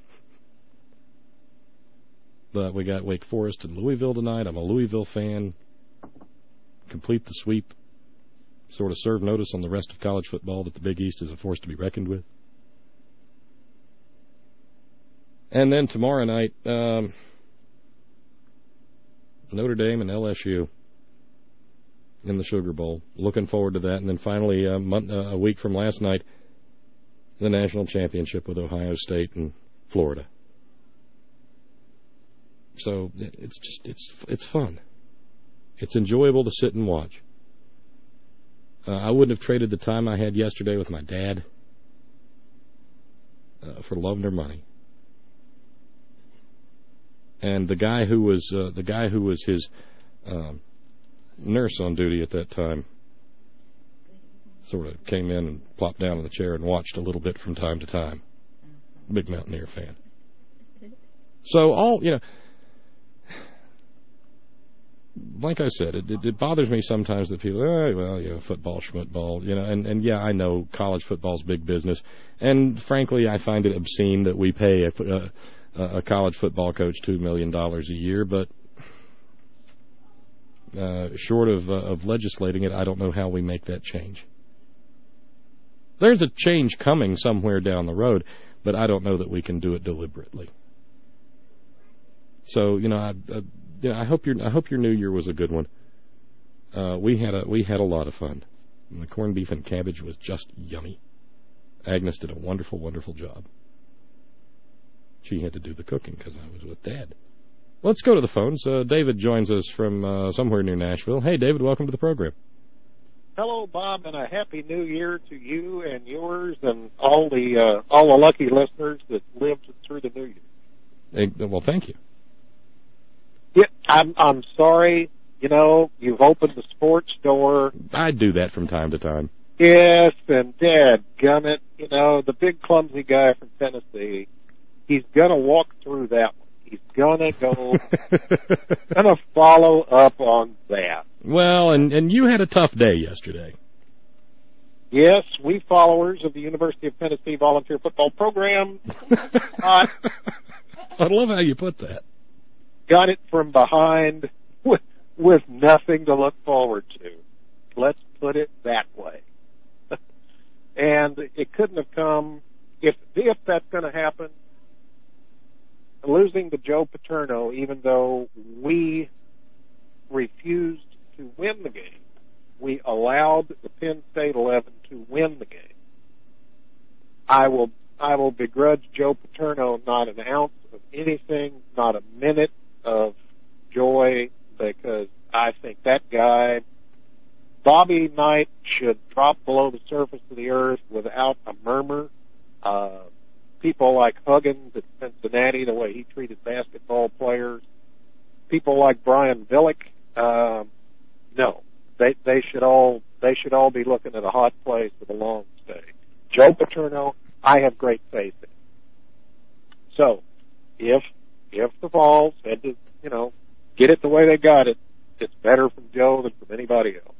but we got Wake Forest and Louisville tonight. I'm a Louisville fan. Complete the sweep. Sort of serve notice on the rest of college football that the Big East is a force to be reckoned with. And then tomorrow night, um, Notre Dame and L S U in the Sugar Bowl. Looking forward to that. And then finally, a, month, uh, a week from last night, the national championship with Ohio State and Florida. So it's just it's it's fun. It's enjoyable to sit and watch. Uh, I wouldn't have traded the time I had yesterday with my dad uh, for love nor money. And the guy who was uh, the guy who was his um, nurse on duty at that time sort of came in and plopped down in the chair and watched a little bit from time to time. Big Mountaineer fan. So all you know. Like I said, it, it, it bothers me sometimes that people, oh, well, you know, football, schmutball, you know, and, and yeah, I know college football's big business, and frankly, I find it obscene that we pay a, a, a college football coach two million dollars a year, but uh, short of uh, of legislating it, I don't know how we make that change. There's a change coming somewhere down the road, but I don't know that we can do it deliberately. So, you know, I... I Yeah, I hope your I hope your New Year was a good one. Uh, we had a we had a lot of fun. And the corned beef and cabbage was just yummy. Agnes did a wonderful, wonderful job. She had to do the cooking because I was with Dad. Let's go to the phones. Uh, David joins us from uh, somewhere near Nashville. Hey, David, welcome to the program. Hello, Bob, and a happy New Year to you and yours and all the uh, all the lucky listeners that lived through the New Year. Hey, well, thank you. Yeah, I'm I'm sorry. You know, you've opened the sports door. I do that from time to time. Yes, and Dad, gummit, you know, the big clumsy guy from Tennessee, he's gonna walk through that one. He's gonna go, gonna follow up on that. Well, and and you had a tough day yesterday. Yes, we followers of the University of Tennessee volunteer football program. uh, I love how you put that. Got it from behind with, with nothing to look forward to. Let's put it that way. And it couldn't have come, if if that's going to happen, losing to Joe Paterno, even though we refused to win the game, we allowed the Penn State eleven to win the game. I will I will begrudge Joe Paterno not an ounce of anything, not a minute of joy, because I think that guy, Bobby Knight, should drop below the surface of the earth without a murmur. Uh, people like Huggins at Cincinnati, the way he treated basketball players, people like Brian Billick, uh, no, they they should all they should all be looking at a hot place with a long stay. Joe Paterno, I have great faith in. So, if If the Vols had to, you know, get it the way they got it, it's better from Joe than from anybody else.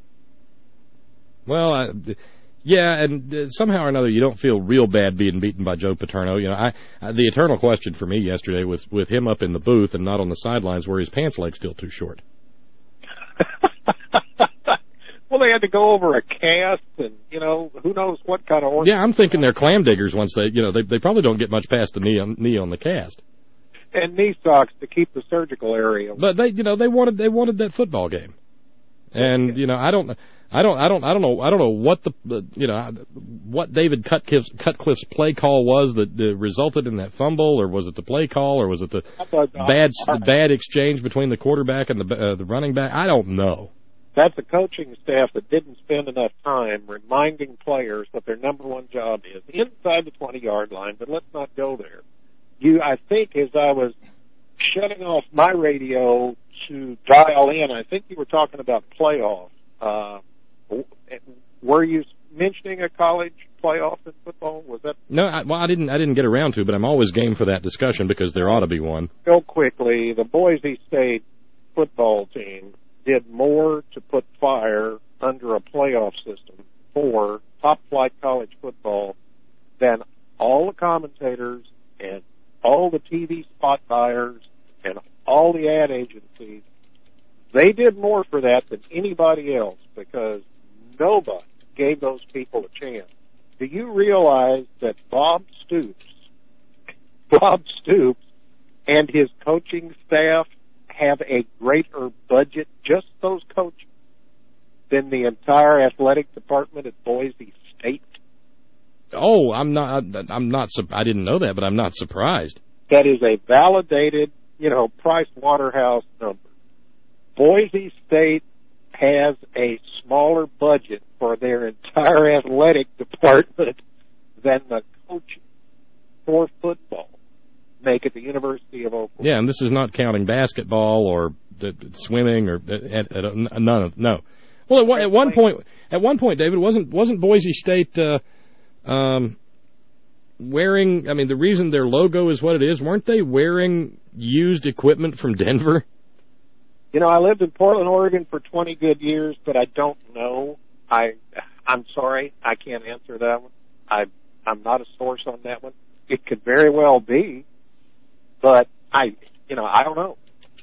Well, uh, yeah, and uh, somehow or another, you don't feel real bad being beaten by Joe Paterno. You know, I, I the eternal question for me yesterday was with him up in the booth and not on the sidelines, were his pants legs still too short? Well, they had to go over a cast, and you know, who knows what kind of. Yeah, I'm thinking they're clam diggers. Once they, you know, they they probably don't get much past the knee on, knee on the cast. And knee socks to keep the surgical area. But they, you know, they wanted they wanted that football game, and you know, I don't, I don't, I don't, I don't know, I don't know what the, you know, what David Cutcliffe's, Cutcliffe's play call was that uh, resulted in that fumble, or was it the play call, or was it the bad the bad exchange between the quarterback and the uh, the running back? I don't know. That's a coaching staff that didn't spend enough time reminding players what their number one job is inside the twenty-yard line, but let's not go there. You, I think, as I was shutting off my radio to dial in, I think you were talking about playoffs. Uh, were you mentioning a college playoff in football? Was that? No, I, well, I didn't. I didn't get around to, but I'm always game for that discussion because there ought to be one. Real quickly, the Boise State football team did more to put fire under a playoff system for top-flight college football than all the commentators and all the T V spot buyers and all the ad agencies. They did more for that than anybody else because nobody gave those people a chance. Do you realize that Bob Stoops, Bob Stoops and his coaching staff have a greater budget, just those coaches, than the entire athletic department at Boise State? Oh, I'm not. I'm not. I didn't know that, but I'm not surprised. That is a validated, you know, Price Waterhouse number. Boise State has a smaller budget for their entire athletic department than the coaches for football make at the University of Oklahoma. Yeah, and this is not counting basketball or the, the swimming or at, at, at, none of no. Well, at one, at one point, at one point, David, wasn't wasn't Boise State uh, um, wearing? I mean, the reason their logo is what it is, weren't they wearing used equipment from Denver? You know, I lived in Portland, Oregon for twenty good years, but I don't know. I I'm sorry, I can't answer that one. I I'm not a source on that one. It could very well be, but I you know I don't know.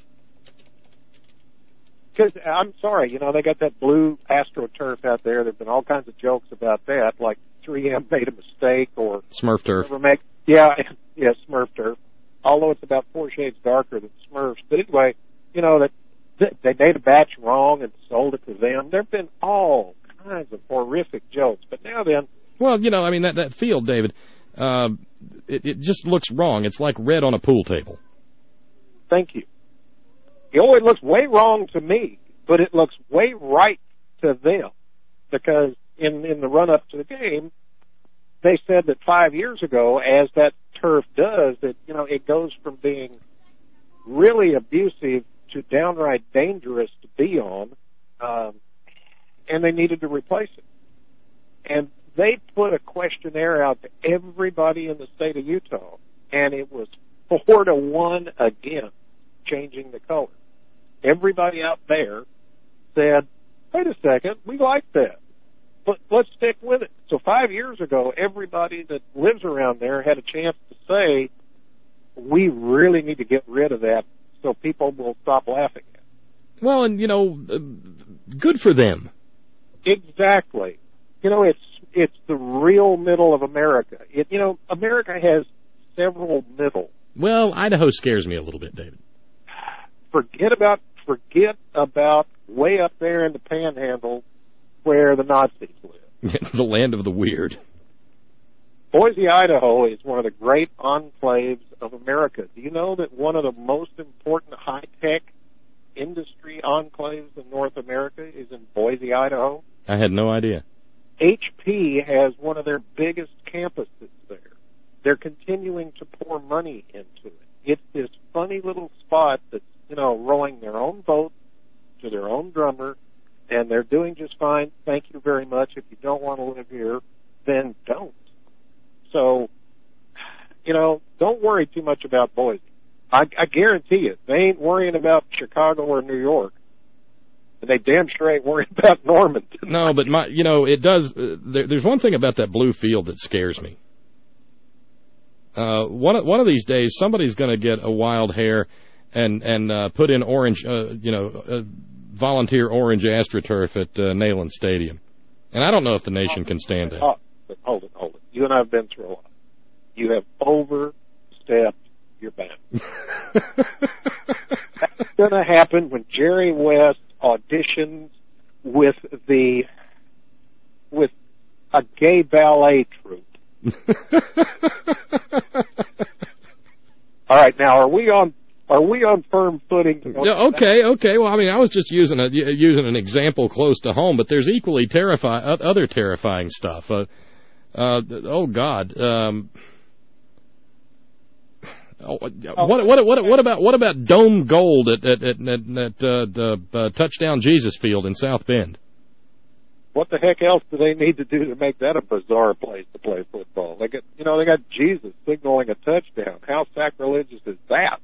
Because I'm sorry, you know, they got that blue AstroTurf out there. There've been all kinds of jokes about that, like three M made a mistake or Smurf turf. Make, yeah, yeah, Smurf turf. Although it's about four shades darker than Smurfs. But anyway, you know that they made a batch wrong and sold it to them. There've been all kinds of horrific jokes. But now then, well, you know, I mean that that field, David, uh, it, it just looks wrong. It's like red on a pool table. Thank you. You know, it looks way wrong to me, but it looks way right to them because in, in the run-up to the game, they said that five years ago, as that turf does, that, you know, it goes from being really abusive to downright dangerous to be on, um, and they needed to replace it. And they put a questionnaire out to everybody in the state of Utah, and it was four to one against changing the color. Everybody out there said, wait a second, we like that, but let's stick with it. So five years ago, everybody that lives around there had a chance to say, we really need to get rid of that so people will stop laughing at it. Well, and, you know, uh, good for them. Exactly. You know, it's it's the real middle of America. It, you know, America has several middle. Well, Idaho scares me a little bit, David. Forget about forget about way up there in the Panhandle where the Nazis live. The land of the weird. Boise, Idaho is one of the great enclaves of America. Do you know that one of the most important high-tech industry enclaves in North America is in Boise, Idaho? I had no idea. H P has one of their biggest campuses there. They're continuing to pour money into it. It's this funny little spot that's, you know, rowing their own boat to their own drummer, and they're doing just fine. Thank you very much. If you don't want to live here, then don't. So, you know, don't worry too much about Boise. I, I guarantee you, they ain't worrying about Chicago or New York. And they damn sure ain't worried about Norman. No, but, my, you know, it does. Uh, there, there's one thing about that blue field that scares me. Uh, one, of, one of these days, somebody's going to get a wild hair and and uh, put in orange, uh, you know, uh, volunteer orange AstroTurf at uh, Neyland Stadium. And I don't know if the nation can stand that. Oh, hold it, hold it. You and I have been through a lot. You have overstepped your bounds. That's going to happen when Jerry West auditions with the with a gay ballet troupe. All right, now are we on are we on firm footing? Yeah, okay, okay. Well, I mean, I was just using a using an example close to home, but there's equally terrifying other terrifying stuff. Uh, uh, oh God. Um, Oh, what what what what about what about dome gold at at at, at, at uh, the uh, Touchdown Jesus Field in South Bend? What the heck else do they need to do to make that a bizarre place to play football? They got you know they got Jesus signaling a touchdown. How sacrilegious is that?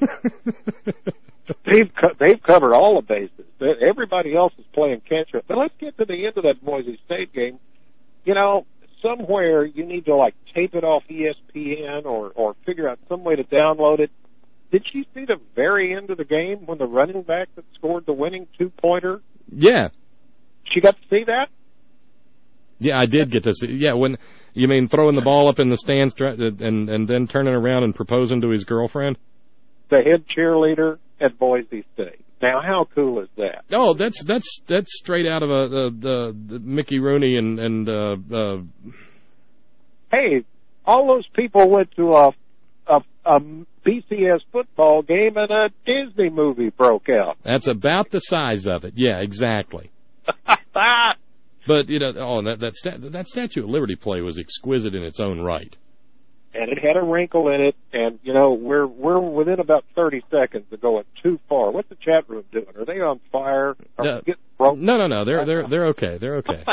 they've co- they've covered all the bases. Everybody else is playing catch up. But let's get to the end of that Boise State game. You know. Somewhere you need to, like, tape it off E S P N or, or figure out some way to download it. Did you see the very end of the game when the running back that scored the winning two-pointer? Yeah. She got to see that? Yeah, I did get to see. Yeah, when you mean throwing the ball up in the stands and, and then turning around and proposing to his girlfriend? The head cheerleader at Boise State. Now, how cool is that? Oh, that's that's that's straight out of a the, the, the Mickey Rooney and and uh, uh, hey, all those people went to a, a a B C S football game and a Disney movie broke out. That's about the size of it. Yeah, exactly. But you know, oh, that that stat, that Statue of Liberty play was exquisite in its own right. And it had a wrinkle in it, and you know we're we're within about thirty seconds of going too far. What's the chat room doing? Are they on fire? Are No, getting broke? no, no, no. They're they're they're okay. They're okay.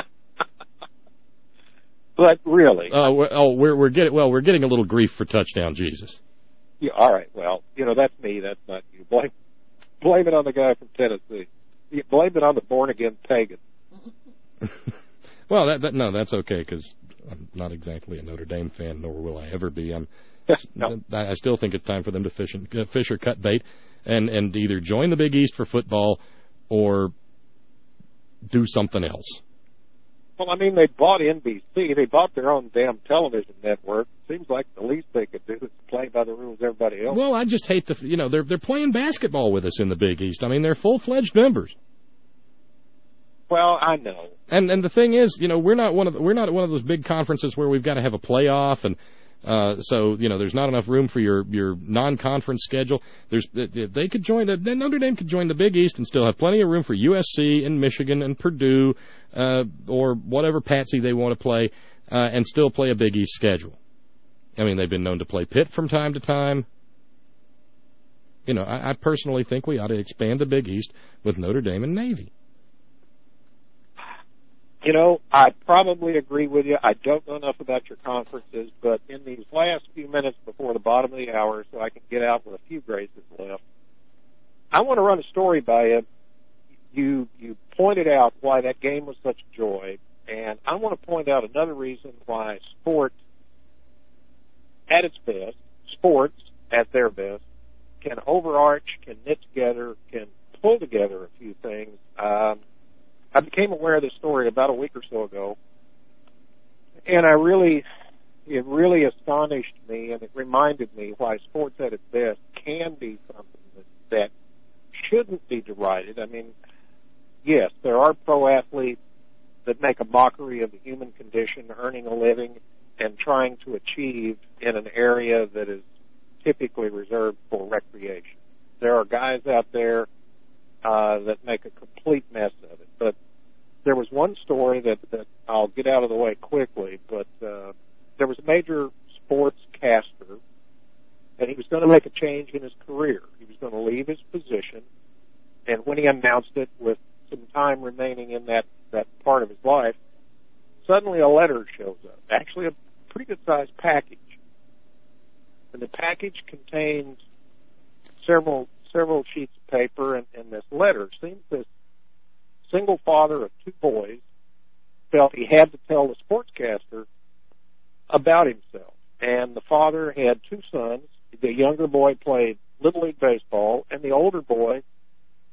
But really, uh, we're, oh, we're we're getting well. We're getting a little grief for Touchdown Jesus. Yeah. All right. Well, you know that's me. That's not you. Blame blame it on the guy from Tennessee. You blame it on the born again pagan. Well, that, that no, that's okay because I'm not exactly a Notre Dame fan, nor will I ever be. I'm. no. I still think it's time for them to fish and uh, fish or cut bait, and and either join the Big East for football or do something else. Well, I mean, they bought N B C. They bought their own damn television network. Seems like the least they could do is play by the rules everybody else. Well, I just hate the you know they're they're playing basketball with us in the Big East. I mean, they're full fledged members. Well, I know. And and the thing is, you know, we're not one of the, we're not one of those big conferences where we've got to have a playoff, and uh, so you know, there's not enough room for your your non-conference schedule. There's they could join the Notre Dame could join the Big East and still have plenty of room for U S C and Michigan and Purdue uh, or whatever patsy they want to play, uh, and still play a Big East schedule. I mean, they've been known to play Pitt from time to time. You know, I, I personally think we ought to expand the Big East with Notre Dame and Navy. You know, I probably agree with you. I don't know enough about your conferences, but in these last few minutes before the bottom of the hour, so I can get out with a few graces left, I want to run a story by you. You you pointed out why that game was such joy, and I want to point out another reason why sport, at its best, sports at their best, can overarch, can knit together, can pull together a few things. Um, I became aware of this story about a week or so ago, and I really, it really astonished me, and it reminded me why sports at its best can be something that, that shouldn't be derided. I mean, yes, there are pro athletes that make a mockery of the human condition, earning a living and trying to achieve in an area that is typically reserved for recreation. There are guys out there Uh, that make a complete mess of it. But there was one story that, that I'll get out of the way quickly, but uh, there was a major sports caster, and he was going to make a change in his career. He was going to leave his position, and when he announced it with some time remaining in that, that part of his life, suddenly a letter shows up, actually a pretty good-sized package. And the package contains several several sheets of paper, and, and this letter seems this single father of two boys felt he had to tell the sportscaster about himself. And the father had two sons. The younger boy played Little League Baseball, and the older boy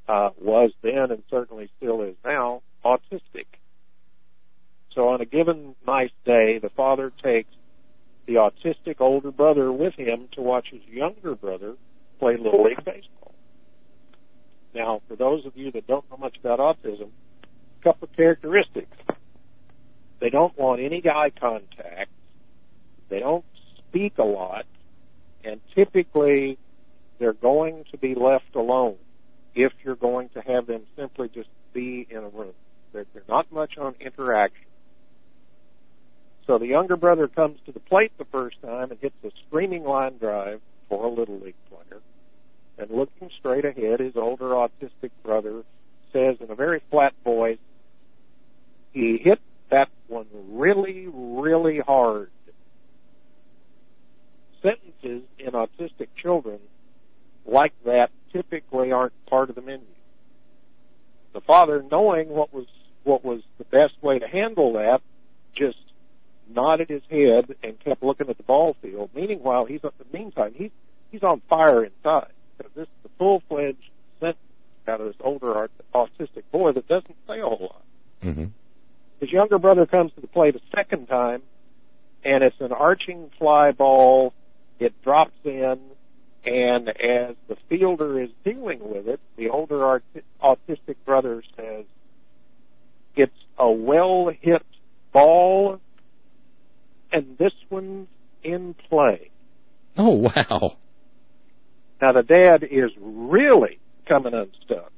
uh, was then and certainly still is now autistic. So on a given nice day, the father takes the autistic older brother with him to watch his younger brother play Little League baseball. Now, for those of you that don't know much about autism, a couple of characteristics. They don't want any eye contact. They don't speak a lot. And typically, they're going to be left alone if you're going to have them simply just be in a room. They're, they're not much on interaction. So the younger brother comes to the plate the first time and hits a screaming line drive for a Little League player. And looking straight ahead, his older autistic brother says in a very flat voice, he hit that one really, really hard. Sentences in autistic children like that typically aren't part of the menu. The father, knowing what was what was the best way to handle that, just nodded his head and kept looking at the ball field. Meanwhile, he's in the meantime he's he's on fire inside. Because this is a full-fledged sentence out of this older autistic boy that doesn't say a whole lot. Mm-hmm. His younger brother comes to the plate a second time, and it's an arching fly ball. It drops in, and as the fielder is dealing with it, the older art- autistic brother says, it's a well-hit ball, and this one's in play. Oh, wow. Now, the dad is really coming unstuck.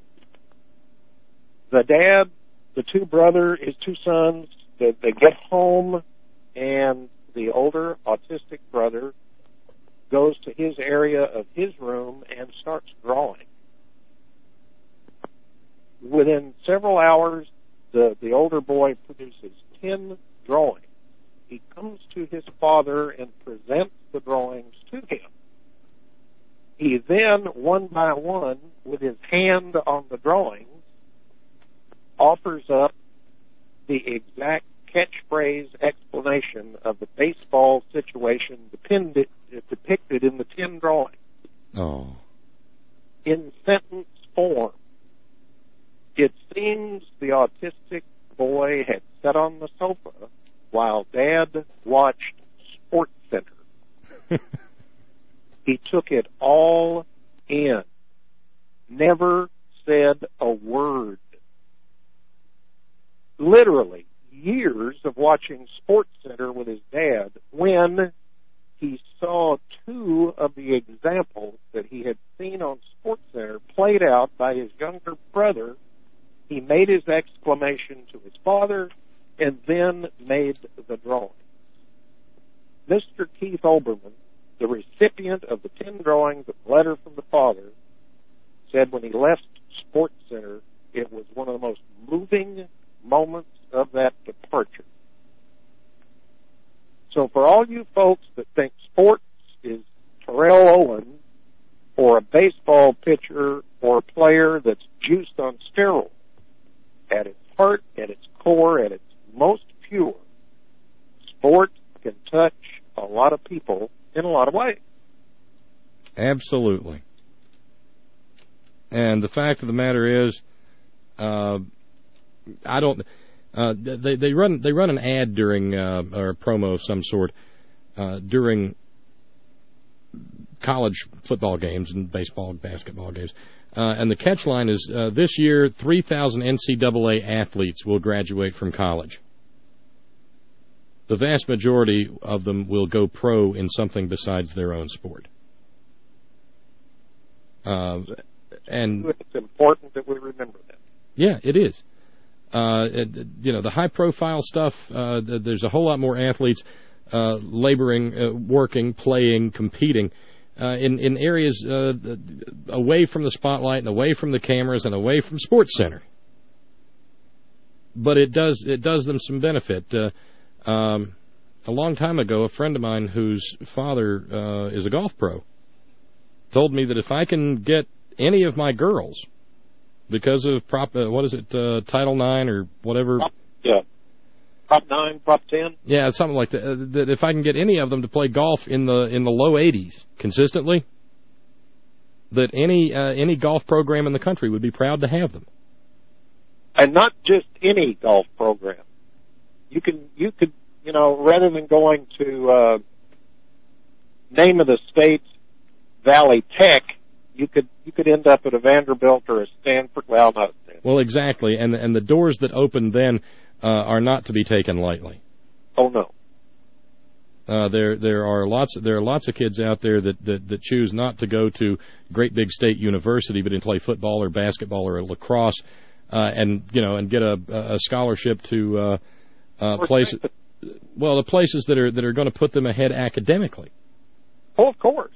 The dad, the two brothers, his two sons, they, they get home, and the older autistic brother goes to his area of his room and starts drawing. Within several hours, the, the older boy produces ten drawings. He comes to his father and presents the drawings to him. He then, one by one, with his hand on the drawings, offers up the exact catchphrase explanation of the baseball situation depended, depicted in the ten drawings. Oh. In sentence form. It seems the autistic boy had sat on the sofa while Dad watched Sports Center. He took it all in. Never said a word. Literally, years of watching Sports Center with his dad when he saw two of the examples that he had seen on Sports Center played out by his younger brother. He made his exclamation to his father and then made the drawing. Mister Keith Olbermann, the recipient of the ten drawings of the letter from the father, said when he left Sports Center, it was one of the most moving moments of that departure. So for all you folks that think sports is Terrell Owens or a baseball pitcher or a player that's juiced on steroids, at its heart, at its core, at its most pure, sport can touch a lot of people in a lot of ways. Absolutely. And the fact of the matter is, uh, I don't. Uh, they they run they run an ad during uh, or a promo of some sort uh, during college football games and baseball and basketball games, uh, and the catch line is uh, this year three thousand N C double A athletes will graduate from college. The vast majority of them will go pro in something besides their own sport. Uh, and it's important that we remember that. Yeah, it is. Uh, it, you know, the high-profile stuff, uh, there's a whole lot more athletes uh, laboring, uh, working, playing, competing uh, in, in areas uh, away from the spotlight and away from the cameras and away from Sports Center. But it does it does them some benefit. Uh, um, a long time ago, a friend of mine whose father uh, is a golf pro told me that if I can get any of my girls, because of prop, uh, what is it, uh, Title nine or whatever? Prop, yeah, Prop nine, Prop ten. Yeah, something like that. Uh, that if I can get any of them to play golf in the in the low eighties consistently, that any uh, any golf program in the country would be proud to have them. And not just any golf program. You can, you could, you know, rather than going to uh, name of the state, Valley Tech, you could you could end up at a Vanderbilt or a Stanford. Well, not Stanford. Well, exactly, and and the doors that open then uh, are not to be taken lightly. Oh no. Uh, there there are lots there are lots of kids out there that, that, that choose not to go to great big state university, but to play football or basketball or lacrosse, uh, and you know and get a, a scholarship to uh, uh, places. Well, the places that are that are going to put them ahead academically. Oh, of course.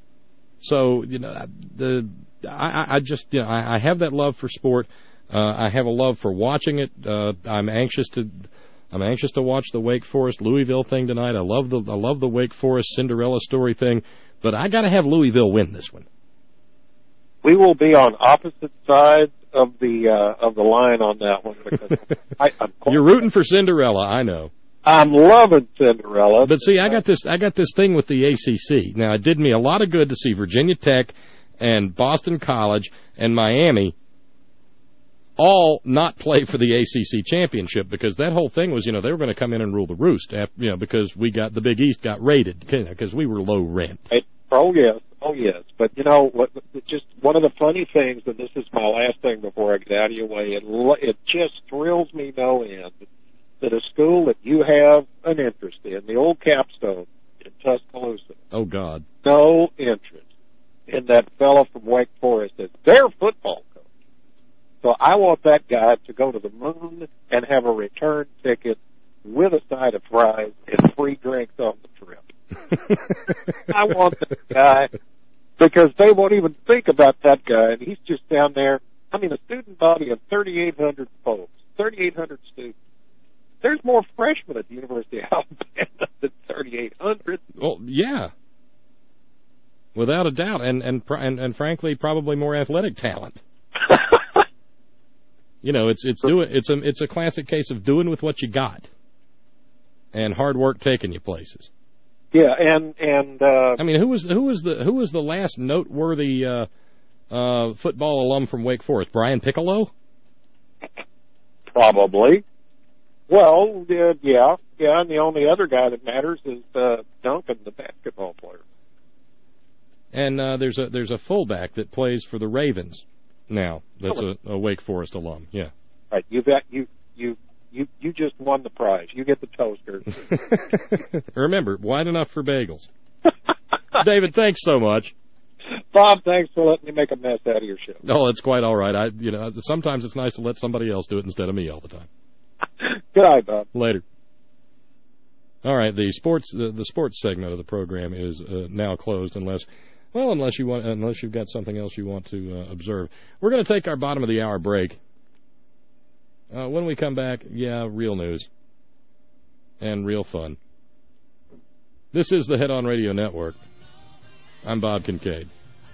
So you know the I, I just you know I, I have that love for sport. Uh, I have a love for watching it. Uh, I'm anxious to. I'm anxious to watch the Wake Forest Louisville thing tonight. I love the I love the Wake Forest Cinderella story thing, but I got to have Louisville win this one. We will be on opposite sides of the uh, of the line on that one because I, I'm You're rooting for Cinderella, I know. I'm loving Cinderella. But see, I got this I got this thing with the A C C. Now, it did me a lot of good to see Virginia Tech and Boston College and Miami all not play for the A C C championship, because that whole thing was, you know, they were going to come in and rule the roost, after, you know, because we got the Big East got raided, because we were low rent. It, oh yes, oh yes. But you know, what? Just one of the funny things, and this is my last thing before I get out of your way. It it just thrills me no end that a school that you have an interest in, the old Capstone in Tuscaloosa. Oh God, no interest in that fellow from Wake Forest as their football coach. So I want that guy to go to the moon and have a return ticket with a side of fries and free drinks on the trip. I want that guy, because they won't even think about that guy, and he's just down there. I mean, a student body of thirty-eight hundred folks, thirty-eight hundred students. There's more freshmen at the University of Alabama than thirty-eight hundred. Well, yeah. Without a doubt, and, and, and, and frankly, probably more athletic talent. You know, it's it's doing it's a it's a classic case of doing with what you got, and hard work taking you places. Yeah, and and uh, I mean, who was who was the who was the last noteworthy uh, uh, football alum from Wake Forest? Brian Piccolo? Probably. Well, uh, yeah, yeah, and the only other guy that matters is uh, Duncan, the basketball player. And uh, there's a there's a fullback that plays for the Ravens now. That's a, a Wake Forest alum. Yeah. Right. You got you you you you just won the prize. You get the toaster. Remember, wide enough for bagels. David, thanks so much. Bob, thanks for letting me make a mess out of your show. No, it's quite all right. I you know sometimes it's nice to let somebody else do it instead of me all the time. Good night, Bob. Later. All right, the sports the, the sports segment of the program is uh, now closed unless. Well, unless you want, unless you've got something else you want to uh, observe. We're going to take our bottom of the hour break. Uh, when we come back, yeah, real news and real fun. This is the Head On Radio Network. I'm Bob Kincaid.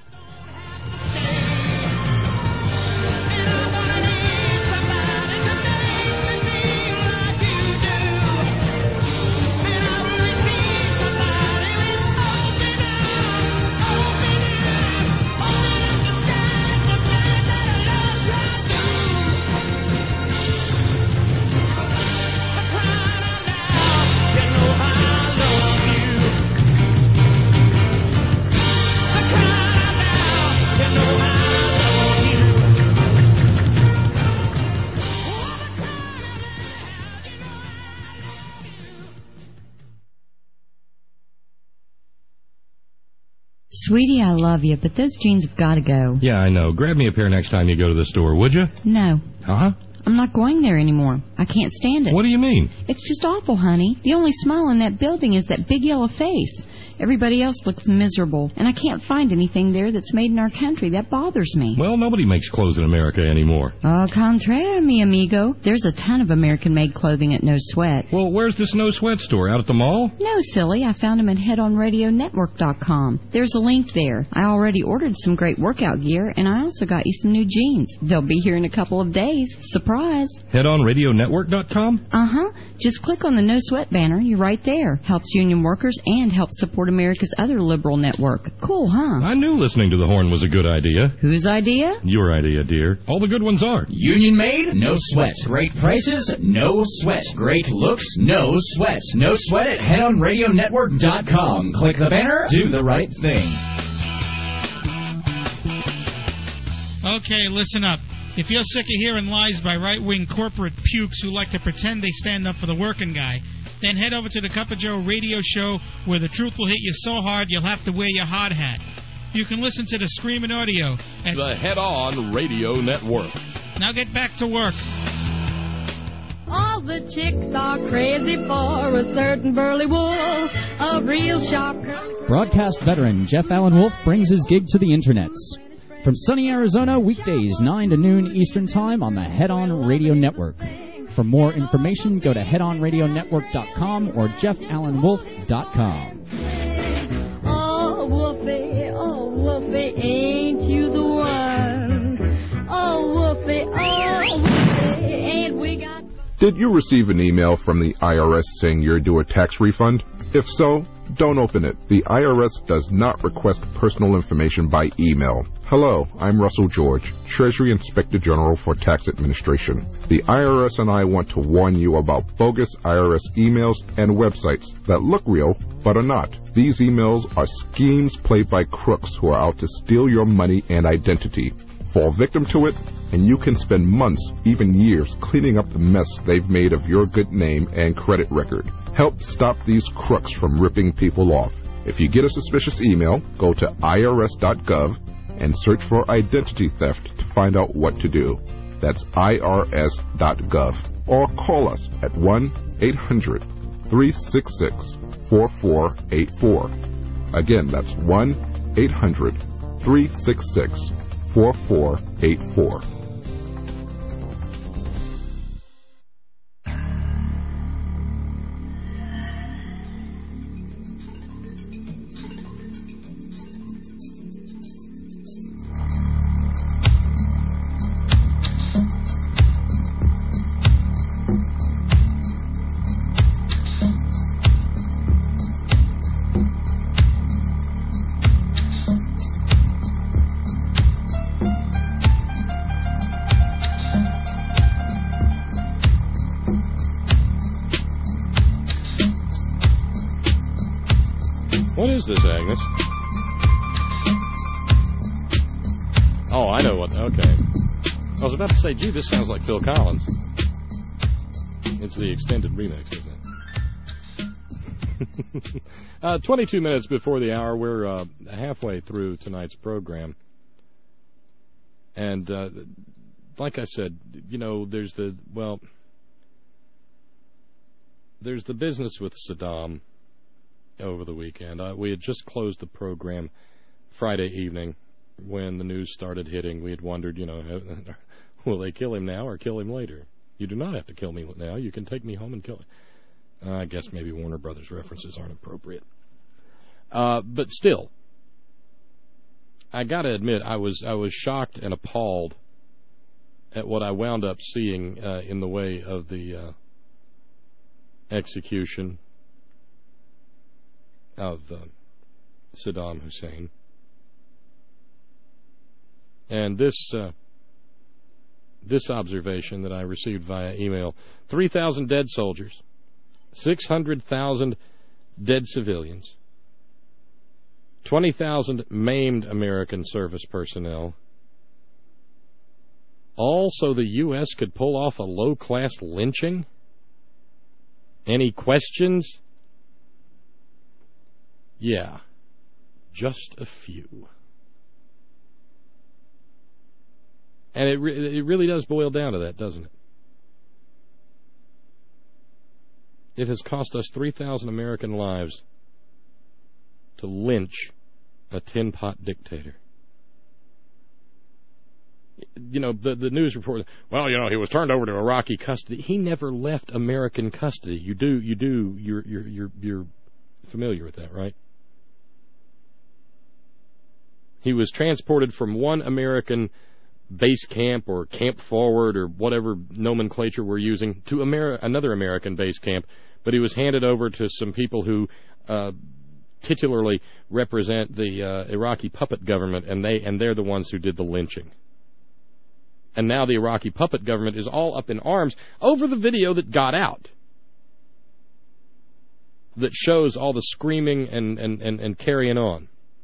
Sweetie, I love you, but those jeans have got to go. Yeah, I know. Grab me a pair next time you go to the store, would you? No. Huh? I'm not going there anymore. I can't stand it. What do you mean? It's just awful, honey. The only smile in that building is that big yellow face. Everybody else looks miserable, and I can't find anything there that's made in our country. That bothers me. Well, nobody makes clothes in America anymore. Au contraire, mi amigo. There's a ton of American-made clothing at No Sweat. Well, where's this No Sweat store? Out at the mall? No, silly. I found them at head on radio network dot com. There's a link there. I already ordered some great workout gear, and I also got you some new jeans. They'll be here in a couple of days. Surprise. head on radio network dot com? Uh-huh. Just click on the No Sweat banner. You're right there. Helps union workers and helps support America's other liberal network. Cool, huh? I knew listening to the Horn was a good idea. Whose idea? Your idea, dear. All the good ones are. Union made? No sweat. Great prices? No sweat. Great looks? No sweat. No sweat at head on radio network dot com. Click the banner. Do the right thing. Okay, listen up. If you're sick of hearing lies by right-wing corporate pukes who like to pretend they stand up for the working guy, then head over to the Cup of Joe radio show where the truth will hit you so hard you'll have to wear your hard hat. You can listen to the screaming audio at the Head On Radio Network. Now get back to work. All the chicks are crazy for a certain burly wool, a real shocker. Broadcast veteran Jeff Allen Wolf brings his gig to the internets. From sunny Arizona, weekdays nine to noon Eastern Time on the Head On Radio Network. For more information, go to head on radio network dot com or jeff allen wolf dot com. Oh, Wolfie, oh, Wolfie, ain't you the one? Oh, Wolfie, oh, Wolfie, ain't we got... Did you receive an email from the I R S saying you're due a tax refund? If so, don't open it. The I R S does not request personal information by email. Hello, I'm Russell George, Treasury Inspector General for Tax Administration. The I R S and I want to warn you about bogus I R S emails and websites that look real but are not. These emails are schemes played by crooks who are out to steal your money and identity. Fall victim to it, and you can spend months, even years, cleaning up the mess they've made of your good name and credit record. Help stop these crooks from ripping people off. If you get a suspicious email, go to I R S dot gov and search for identity theft to find out what to do. That's I R S dot gov. Or call us at one eight hundred three six six four four eight four. Again, that's one eight hundred three six six four four eight four. What is this, Agnes? Oh, I know what. Okay. I was about to say, gee, this sounds like Phil Collins. It's the extended remix, isn't it? uh, twenty-two minutes before the hour. We're uh, halfway through tonight's program. And uh, like I said, you know, there's the, well, there's the business with Saddam over the weekend. Uh, we had just closed the program Friday evening when the news started hitting. We had wondered, you know, will they kill him now or kill him later? You do not have to kill me now. You can take me home and kill him. Uh, I guess maybe Warner Brothers references aren't appropriate. Uh, but still, I got to admit, I was I was shocked and appalled at what I wound up seeing uh, in the way of the uh, execution of uh, Saddam Hussein. And this uh, this observation that I received via email: three thousand dead soldiers, six hundred thousand dead civilians, twenty thousand maimed American service personnel, all so the U S could pull off a low-class lynching? Any questions? Yeah, just a few. And it re- it really does boil down to that, doesn't it? It has cost us three thousand American lives to lynch a tin-pot dictator. You know, the the news report, well, you know, he was turned over to Iraqi custody. He never left American custody. You do, you do, you're, you're, you're, you're familiar with that, right? He was transported from one American base camp or camp forward or whatever nomenclature we're using to Ameri- another American base camp, but he was handed over to some people who uh, titularly represent the uh, Iraqi puppet government, and they and they're the ones who did the lynching. And now the Iraqi puppet government is all up in arms over the video that got out, that shows all the screaming and, and, and, and carrying on.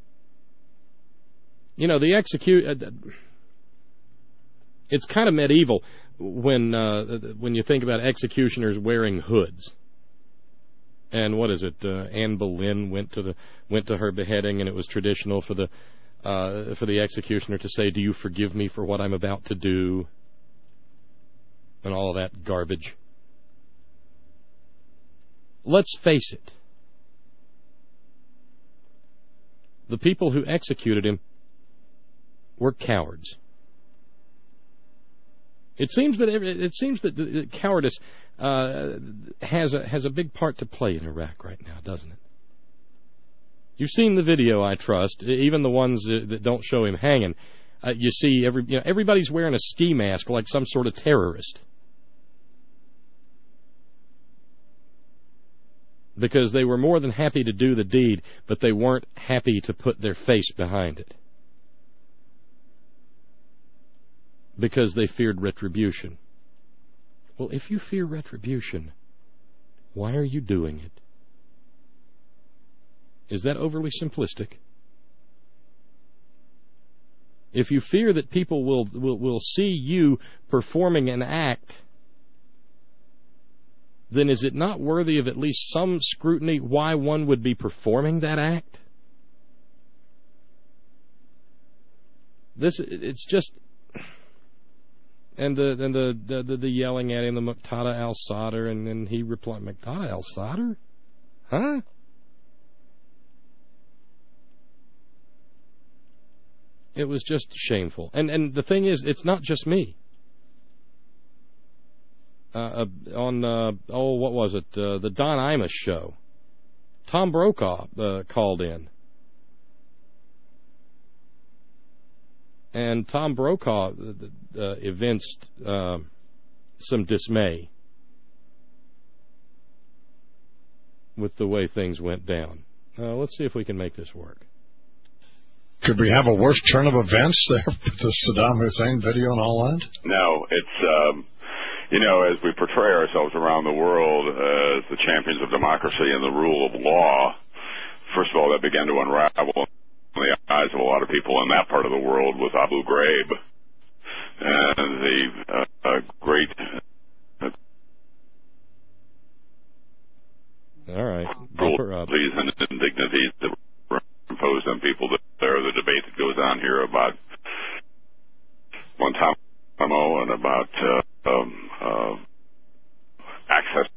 You know, the execute. Uh, it's kind of medieval when uh, when you think about executioners wearing hoods. And what is it? Uh, Anne Boleyn went to the went to her beheading, and it was traditional for the uh, for the executioner to say, "Do you forgive me for what I'm about to do?" And all of that garbage. Let's face it. The people who executed him were cowards. It seems that it seems that the cowardice uh, has a has a big part to play in Iraq right now, doesn't it? You've seen the video, I trust, even the ones that don't show him hanging. Uh, you see, every you know, everybody's wearing a ski mask like some sort of terrorist, because they were more than happy to do the deed, but they weren't happy to put their face behind it, because they feared retribution. Well, if you fear retribution, why are you doing it? Is that overly simplistic? If you fear that people will, will, will see you performing an act, then is it not worthy of at least some scrutiny why one would be performing that act? This, it's just... And the and the, the, the, the yelling at him, the Muqtada al-Sadr, and then he replied, Muqtada al-Sadr? Huh? It was just shameful. And and the thing is, it's not just me. Uh, uh, on, uh, oh, what was it? Uh, the Don Imus show. Tom Brokaw uh, called in. And Tom Brokaw uh, evinced uh, some dismay with the way things went down. Uh, let's see if we can make this work. Could we have a worse turn of events there with the Saddam Hussein video and all that? No, it's, um, you know, as we portray ourselves around the world as the champions of democracy and the rule of law, first of all, that began to unravel in the eyes of a lot of people in that part of the world with Abu Ghraib and the uh, uh, great... Uh, all right. Cruelties and indignities that were imposed on people. There, the debate that goes on here about Guantanamo and about uh, um, uh, access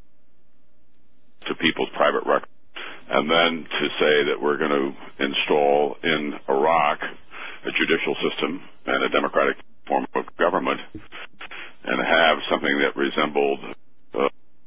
to people's private records. And then to say that we're going to install in Iraq a judicial system and a democratic form of government and have something that resembled uh,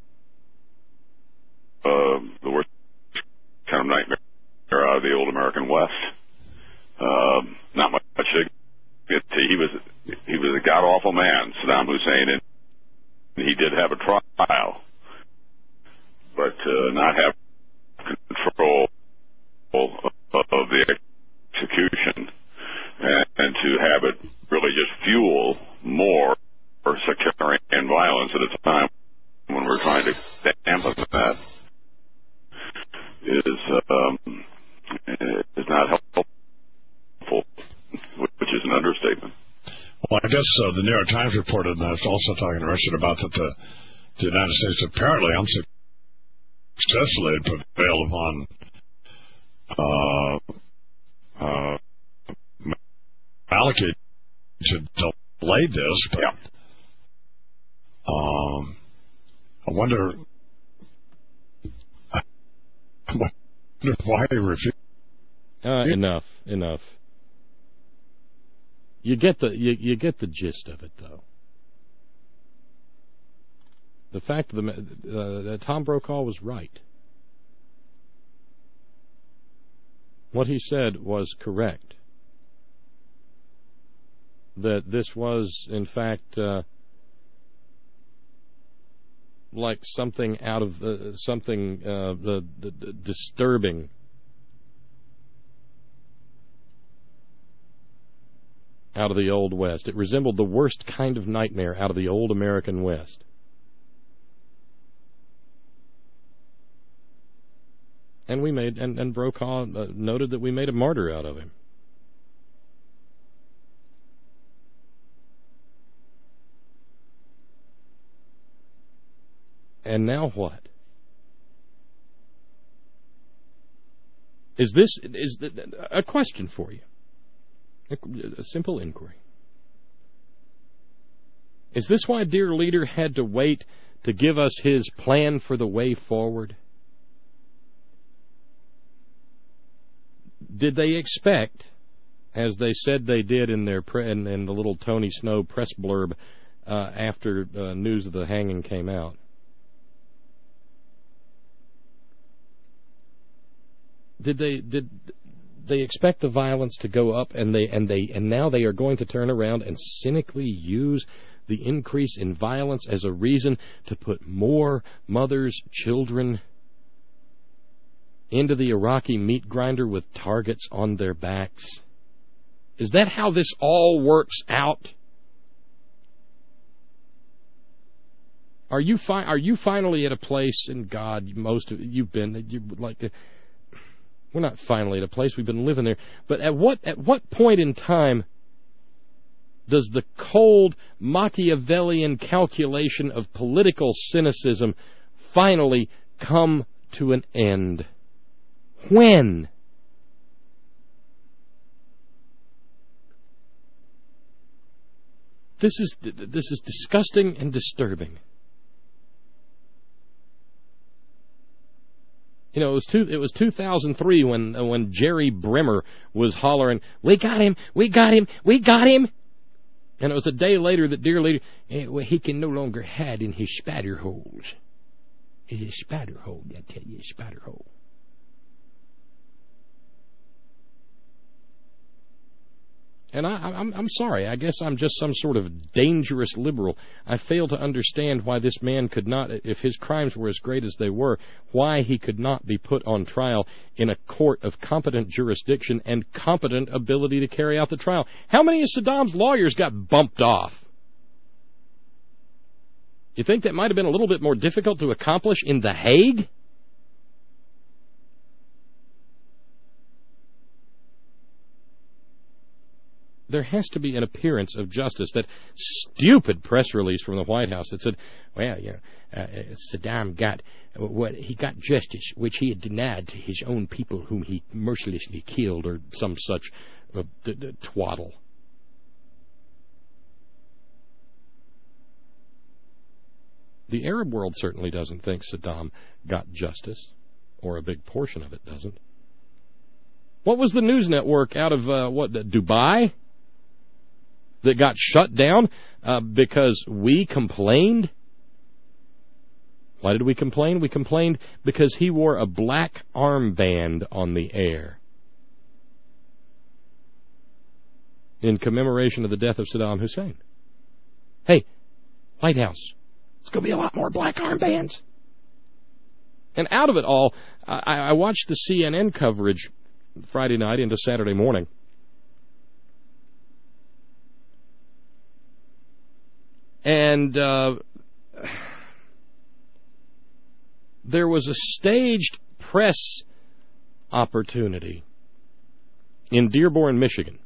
uh, the worst kind of nightmare out of the old American West. Um, not much. It, he was he was a god-awful man, Saddam Hussein, and he did have a trial, but uh, not have control of, of the execution, and, and to have it really just fuel more sectarian violence at a time when we're trying to dampen that is um, is not helpful, which is an understatement. Well, I guess uh, the New York Times reported, and I was also talking to Richard about that the, the United States apparently unsuccessfully had prevailed upon uh, uh, Maliki to delay this, but yeah. um, I wonder, I wonder why he refused. Uh, enough, enough. You get the you, you get the gist of it, though. The fact of the uh, that Tom Brokaw was right. What he said was correct. That this was, in fact, uh, like something out of uh, something uh, the, the, the disturbing out of the Old West. It resembled the worst kind of nightmare out of the old American West. And we made, and, and Brokaw uh, noted that we made a martyr out of him. And now what? Is this is the, a question for you? A, a simple inquiry. Is this why dear leader had to wait to give us his plan for the way forward? Did they expect, as they said they did in their pre- in, in the little Tony Snow press blurb uh, after uh, news of the hanging came out, Did they did they expect the violence to go up, and they and they and now they are going to turn around and cynically use the increase in violence as a reason to put more mothers, children into the Iraqi meat grinder with targets on their backs? Is that how this all works out? Are you fi- are you finally at a place in God? Most of you've been you like. Uh, We're not finally at a place. We've been living there. But at what at what point in time does the cold Machiavellian calculation of political cynicism finally come to an end? When? This is this is disgusting and disturbing. You know, it was two, it was two thousand three when uh, when Jerry Bremer was hollering, "We got him! We got him! We got him!" And it was a day later that dear lady, eh, well, he can no longer hide in his spider holes. It's a spider hole, I tell you, a spider hole. And I, I'm, I'm sorry, I guess I'm just some sort of dangerous liberal. I fail to understand why this man could not, if his crimes were as great as they were, why he could not be put on trial in a court of competent jurisdiction and competent ability to carry out the trial. How many of Saddam's lawyers got bumped off? You think that might have been a little bit more difficult to accomplish in The Hague? There has to be an appearance of justice. That stupid press release from the White House that said, well, you know, uh, Saddam got what he got justice, which he had denied to his own people whom he mercilessly killed, or some such uh, d- d- twaddle. The Arab world certainly doesn't think Saddam got justice, or a big portion of it doesn't. What was the news network out of, uh, what, Dubai? That got shut down uh, because we complained? Why did we complain? We complained because he wore a black armband on the air in commemoration of the death of Saddam Hussein. Hey, White House, it's going to be a lot more black armbands. And out of it all, I, I watched the C N N coverage Friday night into Saturday morning. And uh, there was a staged press opportunity in Dearborn, Michigan.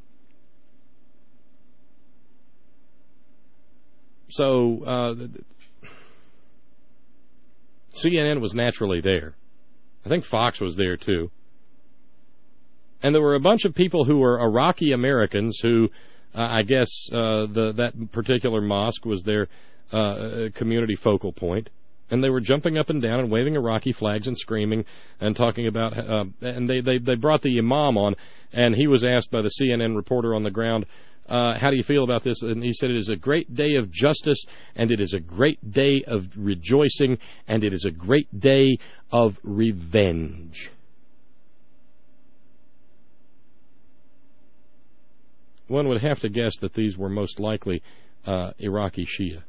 So uh, C N N was naturally there. I think Fox was there too. And there were a bunch of people who were Iraqi Americans who, uh, I guess, uh, the, that particular mosque was their uh, community focal point. And they were jumping up and down and waving Iraqi flags and screaming and talking about, uh, and they, they, they brought the imam on, and he was asked by the C N N reporter on the ground, uh, how do you feel about this? And he said, it is a great day of justice, and it is a great day of rejoicing, and it is a great day of revenge. One would have to guess that these were most likely uh, Iraqi Shia.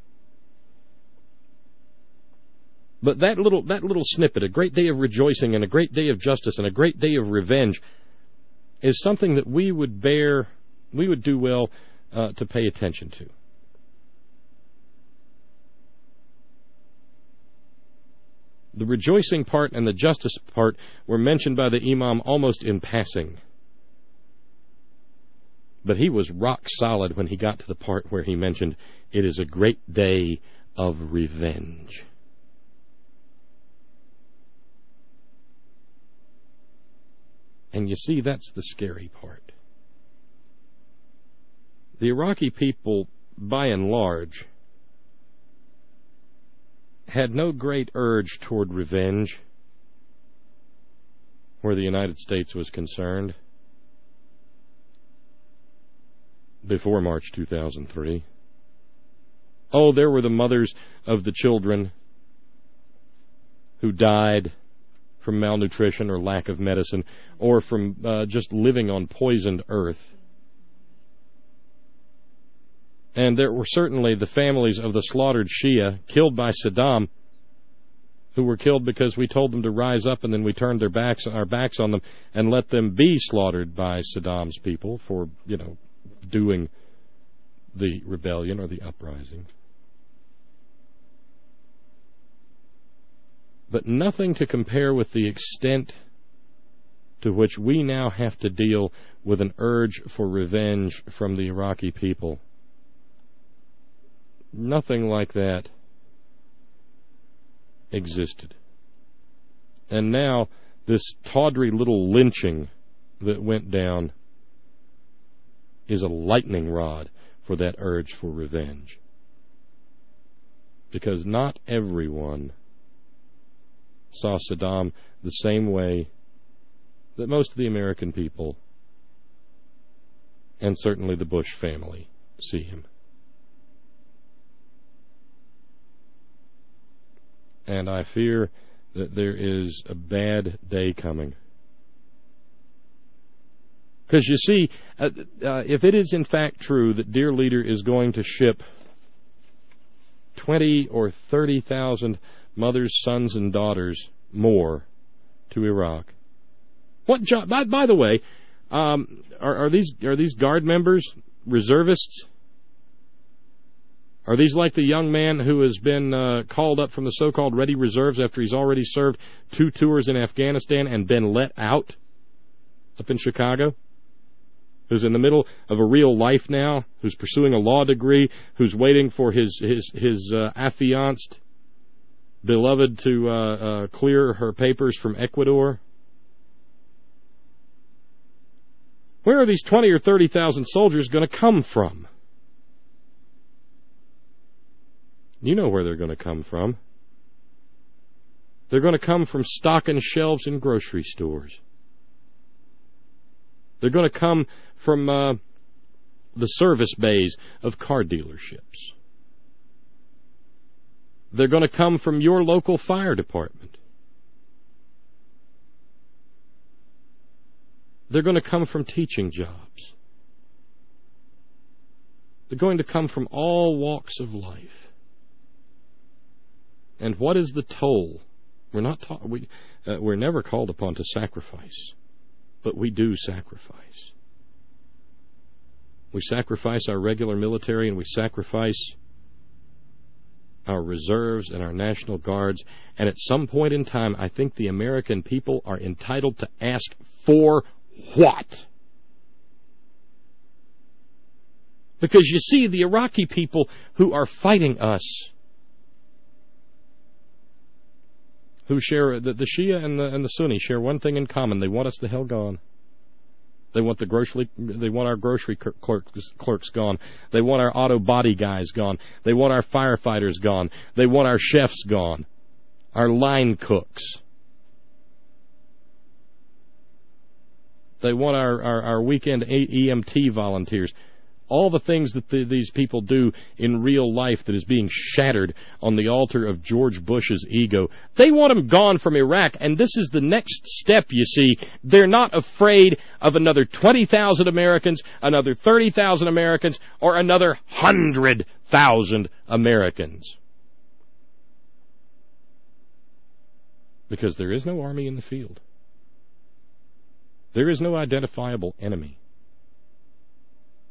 But that little that little snippet, a great day of rejoicing and a great day of justice and a great day of revenge, is something that we would bear we would do well uh, to pay attention to. The rejoicing part and the justice part were mentioned by the Imam almost in passing. But he was rock solid when he got to the part where he mentioned, it is a great day of revenge. And you see, that's the scary part. The Iraqi people, by and large, had no great urge toward revenge where the United States was concerned before March two thousand three. Oh, there were the mothers of the children who died from malnutrition or lack of medicine, or from uh, just living on poisoned earth. And there were certainly the families of the slaughtered Shia killed by Saddam, who were killed because we told them to rise up, and then we turned their backs, our backs on them and let them be slaughtered by Saddam's people for, you know, doing the rebellion or the uprising. But nothing to compare with the extent to which we now have to deal with an urge for revenge from the Iraqi people. Nothing like that existed. And now this tawdry little lynching that went down is a lightning rod for that urge for revenge. Because not everyone saw Saddam the same way that most of the American people, and certainly the Bush family, see him. And I fear that there is a bad day coming. Because you see, uh, uh, if it is in fact true that Dear Leader is going to ship twenty or thirty thousand mothers, sons, and daughters more to Iraq, what job? By, by the way, um, are, are these are these Guard members reservists? Are these like the young man who has been uh, called up from the so-called ready reserves after he's already served two tours in Afghanistan and been let out up in Chicago? Who's in the middle of a real life now, who's pursuing a law degree, who's waiting for his his his uh, affianced beloved to uh, uh, clear her papers from Ecuador? Where are these twenty or thirty thousand soldiers going to come from? You know where they're going to come from. They're going to come from stocking shelves in grocery stores. They're going to come from uh, the service bays of car dealerships. They're going to come from your local fire department. They're going to come from teaching jobs. They're going to come from all walks of life. And what is the toll? We're not ta- we uh, we're never called upon to sacrifice, but we do sacrifice. We sacrifice our regular military, and we sacrifice our reserves and our National Guards. And at some point in time, I think the American people are entitled to ask, for what? Because you see, the Iraqi people who are fighting us, who share, the, the Shia and the, and the Sunni share one thing in common. They want us the hell gone. They want the grocery, they want our grocery clerks, clerks gone. They want our auto body guys gone. They want our firefighters gone. They want our chefs gone. Our line cooks. They want our, our, our weekend E M T volunteers. All the things that the, these people do in real life that is being shattered on the altar of George Bush's ego. They want them gone from Iraq, and this is the next step, you see. They're not afraid of another twenty thousand Americans, another thirty thousand Americans, or another one hundred thousand Americans. Because there is no army in the field. There is no identifiable enemy.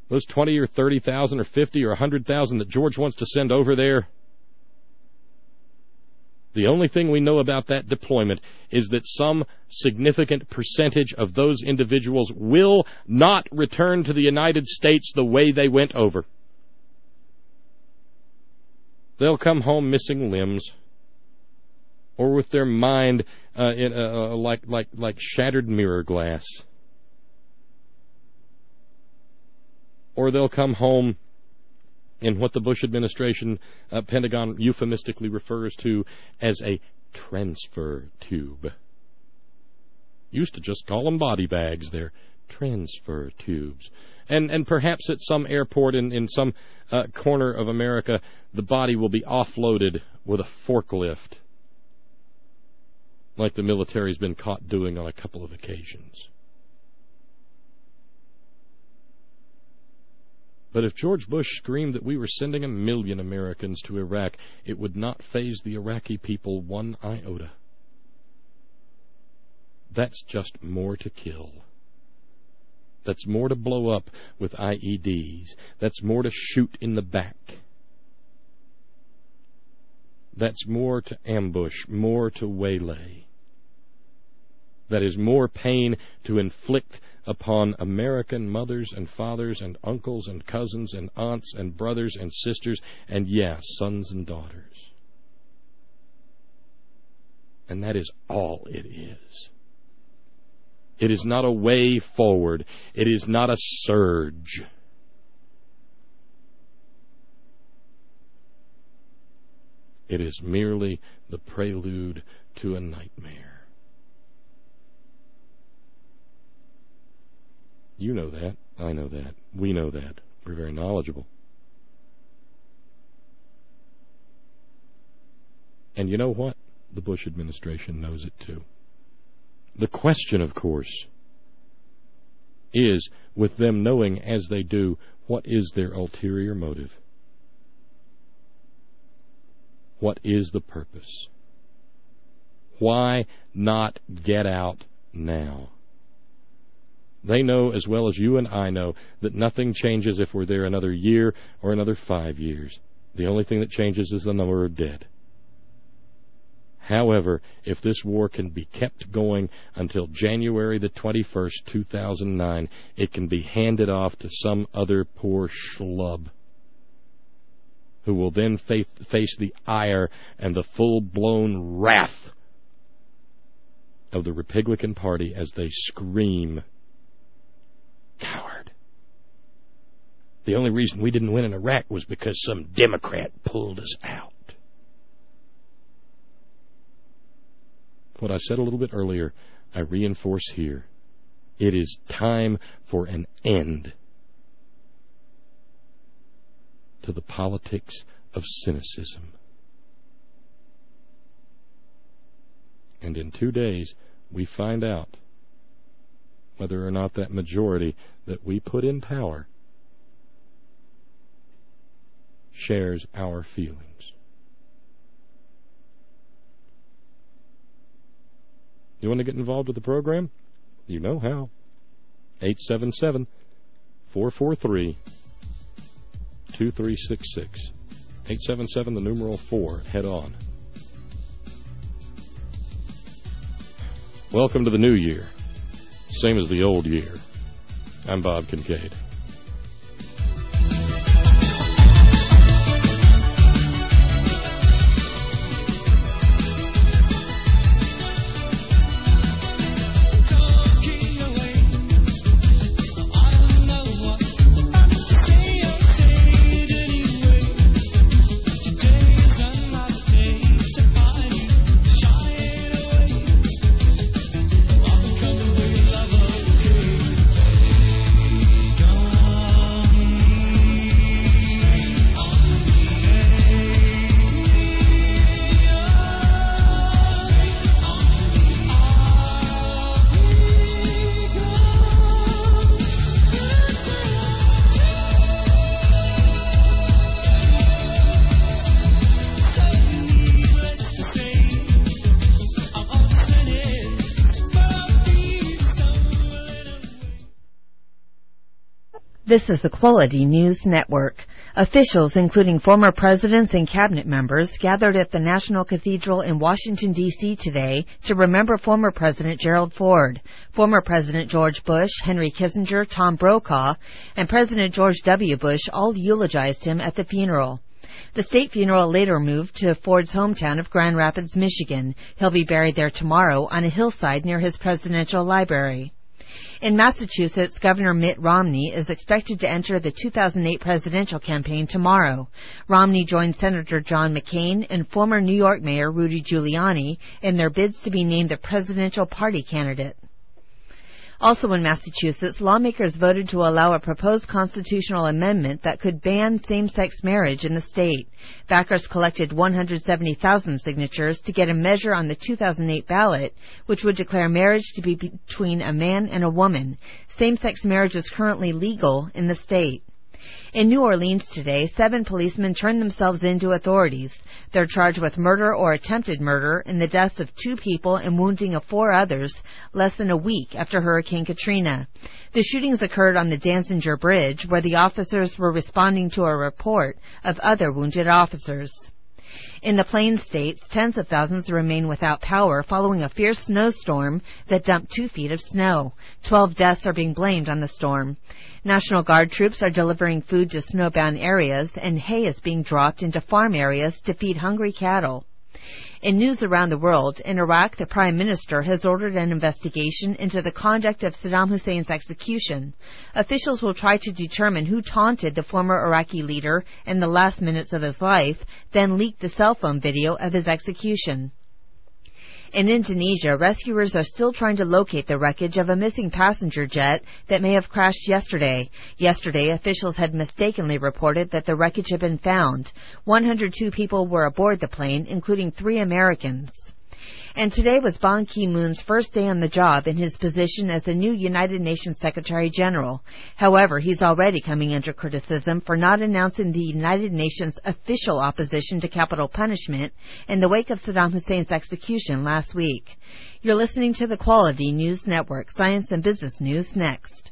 Those twenty or thirty thousand or fifty or one hundred thousand that George wants to send over there, the only thing we know about that deployment is that some significant percentage of those individuals will not return to the United States the way they went over. They'll come home missing limbs, or with their mind uh, in, uh, uh, like like like shattered mirror glass, or they'll come home in what the Bush administration, uh, Pentagon euphemistically refers to as a transfer tube. Used to just call them body bags. They're transfer tubes. And and perhaps at some airport in, in some uh, corner of America, the body will be offloaded with a forklift, like the military's been caught doing on a couple of occasions. But if George Bush screamed that we were sending a million Americans to Iraq, it would not faze the Iraqi people one iota. That's just more to kill. That's more to blow up with I E Ds. That's more to shoot in the back. That's more to ambush, more to waylay. That is more pain to inflict upon American mothers and fathers and uncles and cousins and aunts and brothers and sisters and, yes, sons and daughters. And that is all it is. It is not a way forward. It is not a surge. It is merely the prelude to a nightmare. You know that. I know that. We know that. We're very knowledgeable. And you know what? The Bush administration knows it too. The question, of course, is, with them knowing as they do, what is their ulterior motive? What is the purpose? Why not get out now? They know as well as you and I know that nothing changes if we're there another year or another five years. The only thing that changes is the number of dead. However, if this war can be kept going until January the twenty-first, two thousand nine, it can be handed off to some other poor schlub who will then face, face the ire and the full-blown wrath of the Republican Party as they scream, "Coward. The only reason we didn't win in Iraq was because some Democrat pulled us out." What I said a little bit earlier, I reinforce here. It is time for an end to the politics of cynicism. And in two days, we find out whether or not that majority that we put in power shares our feelings. You want to get involved with the program? You know how. eight seven seven, four four three, two three six six. eight seven seven, the numeral four. Head on. Welcome to the new year. Same as the old year. I'm Bob Kincaid. Gone. This is the Quality News Network. Officials, including former presidents and cabinet members, gathered at the National Cathedral in Washington, D C today to remember former President Gerald Ford. Former President George Bush, Henry Kissinger, Tom Brokaw, and President George W. Bush all eulogized him at the funeral. The state funeral later moved to Ford's hometown of Grand Rapids, Michigan. He'll be buried there tomorrow on a hillside near his presidential library. In Massachusetts, Governor Mitt Romney is expected to enter the two thousand eight presidential campaign tomorrow. Romney joined Senator John McCain and former New York Mayor Rudy Giuliani in their bids to be named the presidential party candidate. Also in Massachusetts, lawmakers voted to allow a proposed constitutional amendment that could ban same-sex marriage in the state. Backers collected one hundred seventy thousand signatures to get a measure on the two thousand eight ballot, which would declare marriage to be between a man and a woman. Same-sex marriage is currently legal in the state. In New Orleans today, seven policemen turned themselves in to authorities. They're charged with murder or attempted murder in the deaths of two people and wounding of four others less than a week after Hurricane Katrina. The shootings occurred on the Danziger Bridge, where the officers were responding to a report of other wounded officers. In the Plains states, tens of thousands remain without power following a fierce snowstorm that dumped two feet of snow. Twelve deaths are being blamed on the storm. National Guard troops are delivering food to snowbound areas, and hay is being dropped into farm areas to feed hungry cattle. In news around the world, in Iraq, the Prime Minister has ordered an investigation into the conduct of Saddam Hussein's execution. Officials will try to determine who taunted the former Iraqi leader in the last minutes of his life, then leaked the cell phone video of his execution. In Indonesia, rescuers are still trying to locate the wreckage of a missing passenger jet that may have crashed yesterday. Yesterday, officials had mistakenly reported that the wreckage had been found. one hundred two people were aboard the plane, including three Americans. And today was Ban Ki-moon's first day on the job in his position as the new United Nations Secretary General. However, he's already coming under criticism for not announcing the United Nations' official opposition to capital punishment in the wake of Saddam Hussein's execution last week. You're listening to the Quality News Network. Science and Business News next.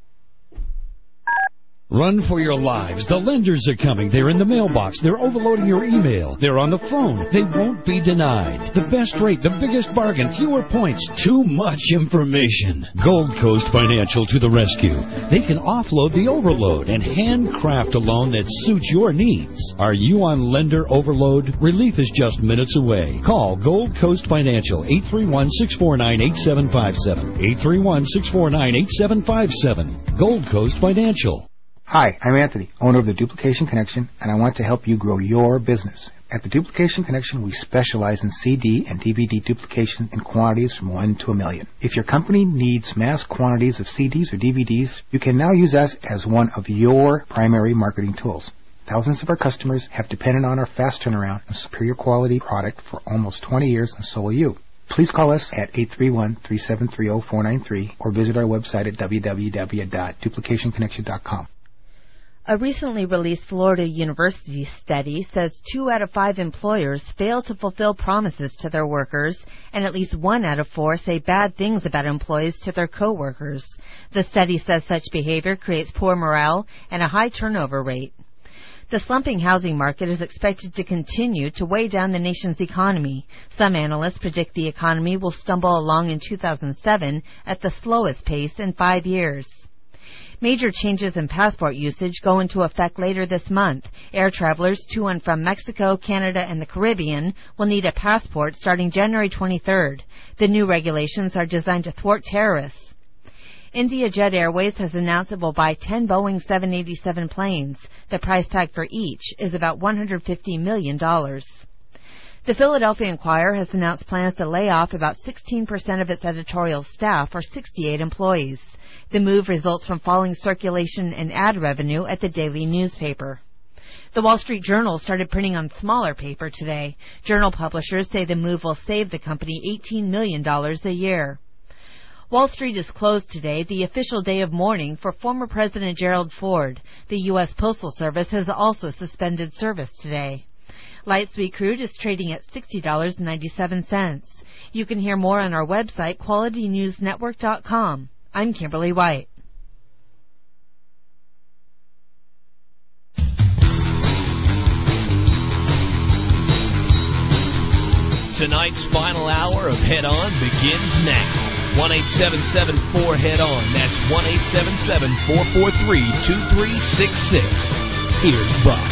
Run for your lives. The lenders are coming. They're in the mailbox. They're overloading your email. They're on the phone. They won't be denied. The best rate, the biggest bargain, fewer points, too much information. Gold Coast Financial to the rescue. They can offload the overload and handcraft a loan that suits your needs. Are you on lender overload? Relief is just minutes away. Call Gold Coast Financial, eight three one, six four nine, eight seven five seven. eight three one, six four nine, eight seven five seven. Gold Coast Financial. Hi, I'm Anthony, owner of the Duplication Connection, and I want to help you grow your business. At the Duplication Connection, we specialize in C D and D V D duplication in quantities from one to a million. If your company needs mass quantities of C Ds or D V Ds, you can now use us as one of your primary marketing tools. Thousands of our customers have depended on our fast turnaround and superior quality product for almost twenty years, and so will you. Please call us at eight three one, three seven three, zero four nine three or visit our website at w w w dot duplication connection dot com. A recently released Florida University study says two out of five employers fail to fulfill promises to their workers, and at least one out of four say bad things about employees to their coworkers. The study says such behavior creates poor morale and a high turnover rate. The slumping housing market is expected to continue to weigh down the nation's economy. Some analysts predict the economy will stumble along in two thousand seven at the slowest pace in five years. Major changes in passport usage go into effect later this month. Air travelers to and from Mexico, Canada, and the Caribbean will need a passport starting January twenty-third. The new regulations are designed to thwart terrorists. India Jet Airways has announced it will buy ten Boeing seven eighty-seven planes. The price tag for each is about one hundred fifty million dollars. The Philadelphia Inquirer has announced plans to lay off about sixteen percent of its editorial staff, or sixty-eight employees. The move results from falling circulation and ad revenue at the daily newspaper. The Wall Street Journal started printing on smaller paper today. Journal publishers say the move will save the company eighteen million dollars a year. Wall Street is closed today, the official day of mourning for former President Gerald Ford. The U S Postal Service has also suspended service today. Light sweet crude is trading at sixty dollars and ninety-seven cents. You can hear more on our website, quality news network dot com. I'm Kimberly White. Tonight's final hour of Head On begins now. one eight seven seven four head on. That's one eight seven seven four four three two three six six. Here's Buck.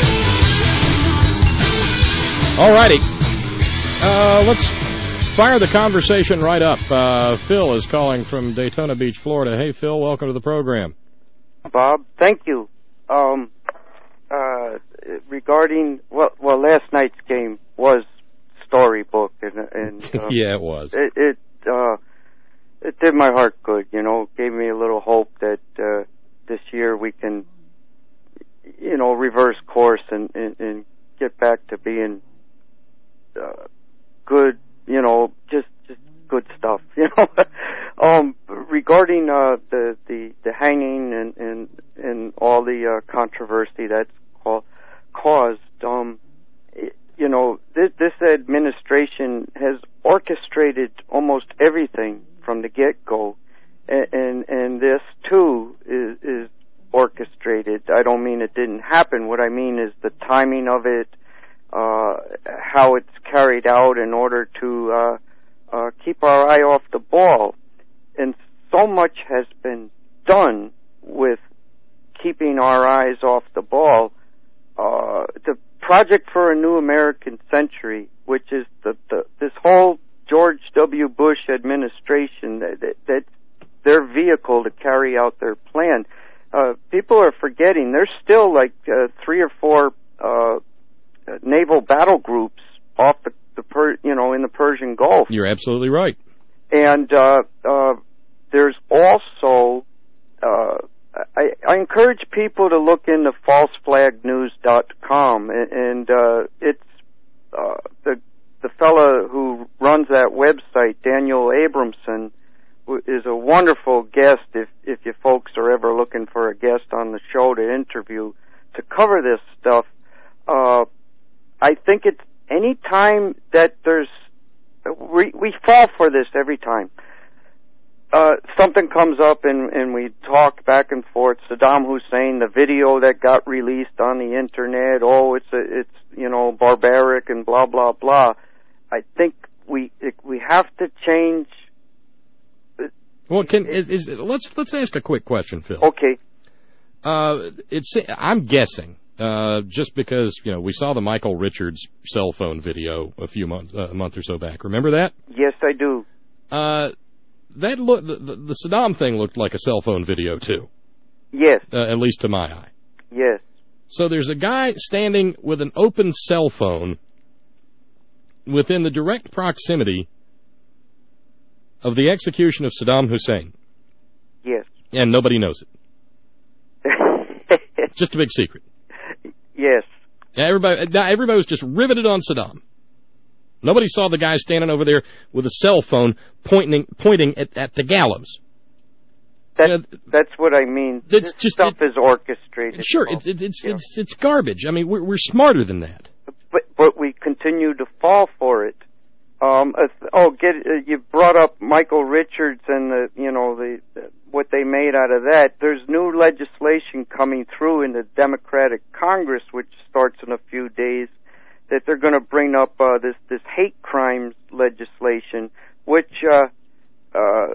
All righty. Uh, let's fire the conversation right up. Uh, Phil is calling from Daytona Beach, Florida. Hey, Phil, welcome to the program. Bob, thank you. Um, uh, regarding, well, well, last night's game was storybook, and, and uh, yeah, it was. It, it, uh, it did my heart good, you know, gave me a little hope that uh, this year we can, you know, reverse course and, and, and get back to being uh, good, you know, just just good stuff, you know. um, regarding uh, the, the the hanging and and and all the uh, controversy that's called, caused, um, it, you know, this this administration has orchestrated almost everything from the get-go, and and, and this too is is orchestrated. I don't mean it didn't happen. What I mean is the timing of it, uh, how it's carried out in order to uh, uh, keep our eye off the ball. And so much has been done with keeping our eyes off the ball. Uh, the Project for a New American Century, which is the, the this whole George W. Bush administration, that, that, that's their vehicle to carry out their plan. Uh, people are forgetting there's still like uh, three or four uh, naval battle groups off the, the per, you know, in the Persian Gulf. You're absolutely right. And uh, uh, there's also, uh, I, I encourage people to look into false flag news dot com, and, and uh, it's uh, the the fella who runs that website, Daniel Abramson, is a wonderful guest if if you folks are ever looking for a guest on the show to interview to cover this stuff. Uh, I think it's any time that there's we we fall for this every time. Uh, something comes up and, and we talk back and forth. Saddam Hussein, the video that got released on the internet. Oh, it's a, it's you know barbaric and blah blah blah. I think we we have to change. Well, can is, is let's let's ask a quick question, Phil. Okay. Uh, it's I'm guessing uh, just because you know we saw the Michael Richards cell phone video a few months uh, a month or so back. Remember that? Yes, I do. Uh, that look the, the, the Saddam thing looked like a cell phone video too. Yes. Uh, at least to my eye. Yes. So there's a guy standing with an open cell phone within the direct proximity of the execution of Saddam Hussein. Yes. And nobody knows it. Just a big secret. Yes. Everybody, everybody was just riveted on Saddam. Nobody saw the guy standing over there with a cell phone pointing pointing at, at the gallows. That's, you know, that's what I mean. This just, stuff it, is orchestrated. Sure, it's it's it's, it's it's garbage. I mean, we're we're smarter than that. But but we continue to fall for it. Um, uh, oh, get uh, you brought up Michael Richards and the you know the, the what they made out of that. There's new legislation coming through in the Democratic Congress, which starts in a few days, that they're going to bring up uh, this this hate crimes legislation, which uh, uh,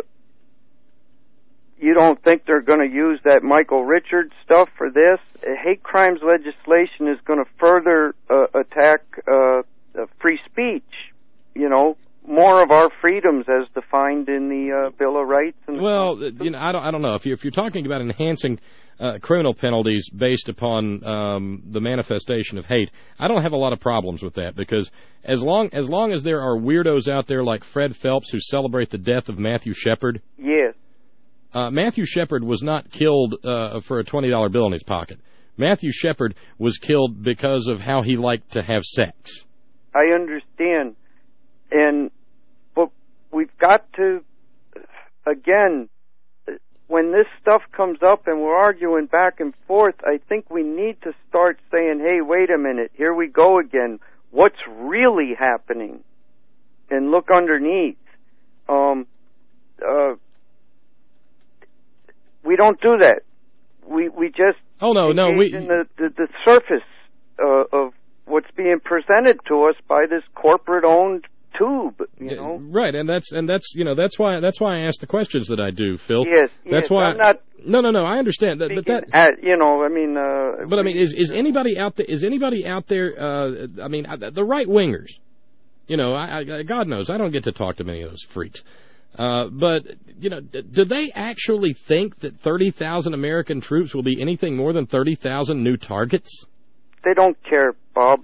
you don't think they're going to use that Michael Richards stuff for this? Hate crimes legislation is going to further uh, attack uh, uh, free speech. You know, more of our freedoms as defined in the uh, Bill of Rights. And well, you know, I don't, I don't know if you're, if you're talking about enhancing uh, criminal penalties based upon um, the manifestation of hate, I don't have a lot of problems with that because as long as long as there are weirdos out there like Fred Phelps who celebrate the death of Matthew Shepard. Yes. Uh, Matthew Shepard was not killed uh, for a twenty dollar bill in his pocket. Matthew Shepard was killed because of how he liked to have sex. I understand. And but we've got to, again, when this stuff comes up and we're arguing back and forth, I think we need to start saying, hey, wait a minute, here we go again. What's really happening? And look underneath. Um, uh, we don't do that. We we just oh no no we in the the, the surface uh, of what's being presented to us by this corporate-owned tube, you know. Right, and that's and that's you know that's why that's why I ask the questions that I do, Phil. Yes, that's yes, why. I'm not no, no, no. I understand that, but that at, you know, I mean. Uh, but I mean, is is anybody out there? Is anybody out there? Uh, I mean, the right wingers. You know, I, I, God knows I don't get to talk to many of those freaks. Uh, but you know, do they actually think that thirty thousand American troops will be anything more than thirty thousand new targets? They don't care, Bob.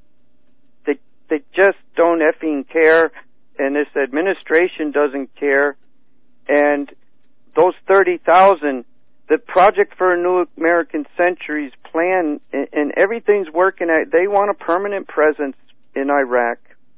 They they just don't effing care, and this administration doesn't care. And those thirty thousand, the Project for a New American Century's plan, and, and everything's working out. They want a permanent presence in Iraq,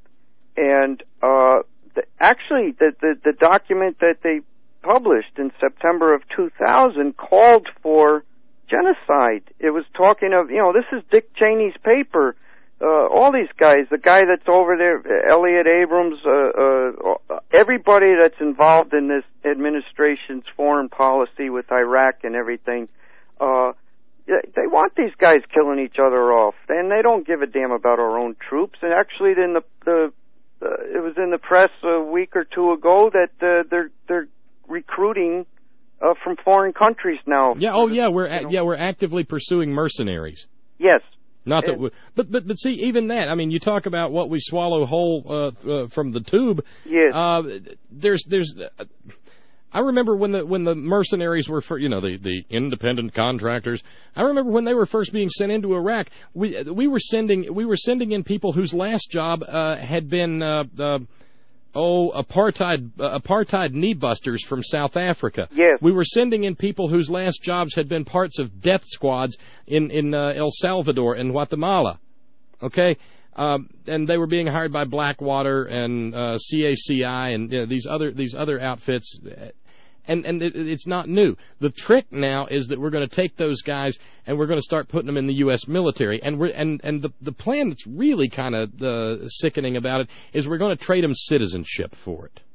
and uh, the, actually, the, the the document that they published in September of two thousand called for genocide. It was talking of, you know, this is Dick Cheney's paper. Uh, all these guys, the guy that's over there, Elliot Abrams, uh, uh, everybody that's involved in this administration's foreign policy with Iraq and everything, uh, they want these guys killing each other off, and they don't give a damn about our own troops. And actually, in the, the uh, it was in the press a week or two ago that uh, they're they're recruiting uh, from foreign countries now. Yeah. Oh, yeah. We're a- yeah we're actively pursuing mercenaries. Yes. Not that, we, but but but see, even that. I mean, you talk about what we swallow whole uh, uh, from the tube. Yes. Uh, there's there's. Uh, I remember when the when the mercenaries were for you know the, the independent contractors. I remember when they were first being sent into Iraq. We we were sending we were sending in people whose last job uh, had been uh, uh, oh apartheid uh, apartheid knee busters from South Africa. Yes. We were sending in people whose last jobs had been parts of death squads in in uh, El Salvador and Guatemala. Okay. Um, and they were being hired by Blackwater and uh, C A C I and you know, these other these other outfits. And and it, it's not new. The trick now is that we're going to take those guys and we're going to start putting them in the U S military. And we're and, and the the plan that's really kind of uh, sickening about it is we're going to trade them citizenship for it.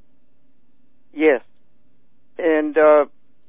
Yes, and uh,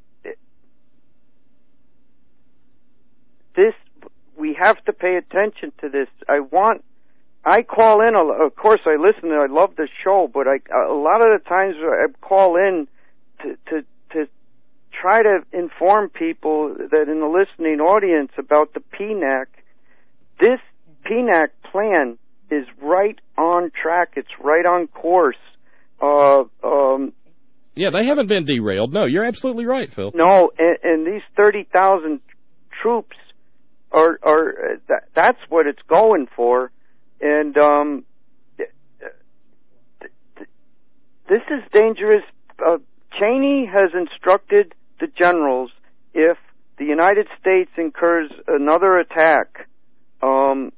this we have to pay attention to this. I want. I call in. Of course, I listen and I love the show, but I a lot of the times I call in to to to try to inform people that in the listening audience about the P NAC. This P NAC plan is right on track. It's right on course. Uh, um, yeah, they haven't been derailed. No, you're absolutely right, Phil. No, and, and these thirty thousand troops are are uh, that, that's what it's going for. And um, th- th- th- this is dangerous. Uh, Cheney has instructed the generals if the United States incurs another attack, um,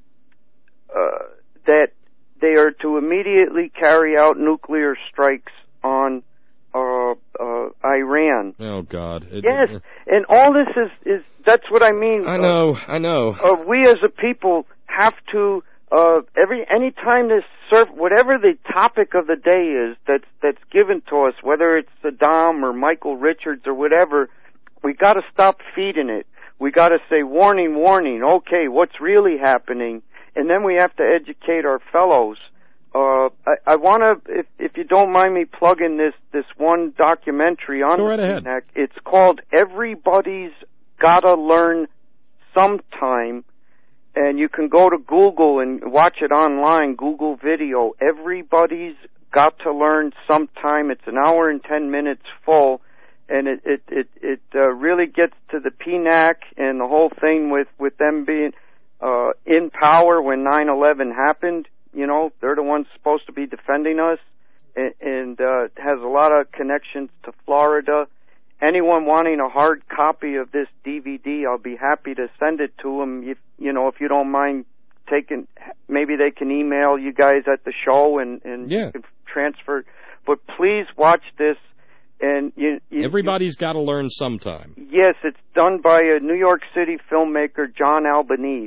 uh, that they are to immediately carry out nuclear strikes on uh, uh, Iran. Oh, God. It, yes, it, and all this is, is that's what I mean. I know, uh, I know. Uh, we as a people have to Uh, every any time this surf, whatever the topic of the day is that's that's given to us, whether it's Saddam or Michael Richards or whatever, we got to stop feeding it. We got to say, warning, warning. Okay, what's really happening? And then we have to educate our fellows. Uh, I, I want to, if if you don't mind me plugging this this one documentary on Go right the ahead. P NAC. It's called Everybody's Gotta Learn Sometime. And you can go to Google and watch it online, Google video. Everybody's Got to Learn Sometime. It's an hour and ten minutes full, and it it it, it uh, really gets to the P NAC and the whole thing with with them being uh, in power when nine eleven happened. You know, they're the ones supposed to be defending us, and, and uh, it has a lot of connections to Florida. Anyone wanting a hard copy of this D V D, I'll be happy to send it to them. If, you know, if you don't mind taking, maybe they can email you guys at the show and, and yeah. you can transfer. But please watch this. And you, you, Everybody's got to learn sometime. Yes, it's done by a New York City filmmaker, John Albanese.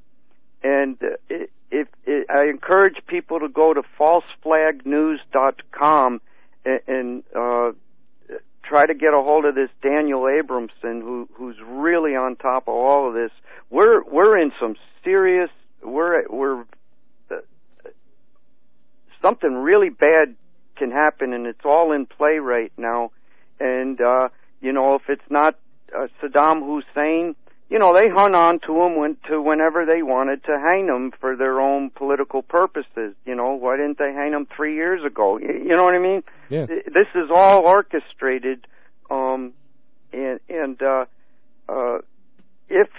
And uh, it, if it, I encourage people to go to false flag news dot com and, and uh, try to get a hold of this Daniel Abramson, who who's really on top of all of this. We're we're in some serious we're we're uh, something really bad can happen, and it's all in play right now. And uh, you know, if it's not uh, Saddam Hussein, you know, they hung on to him when, to whenever they wanted to hang him for their own political purposes. You know, why didn't they hang him three years ago? You know what I mean? Yeah. This is all orchestrated, um, and and uh, uh, if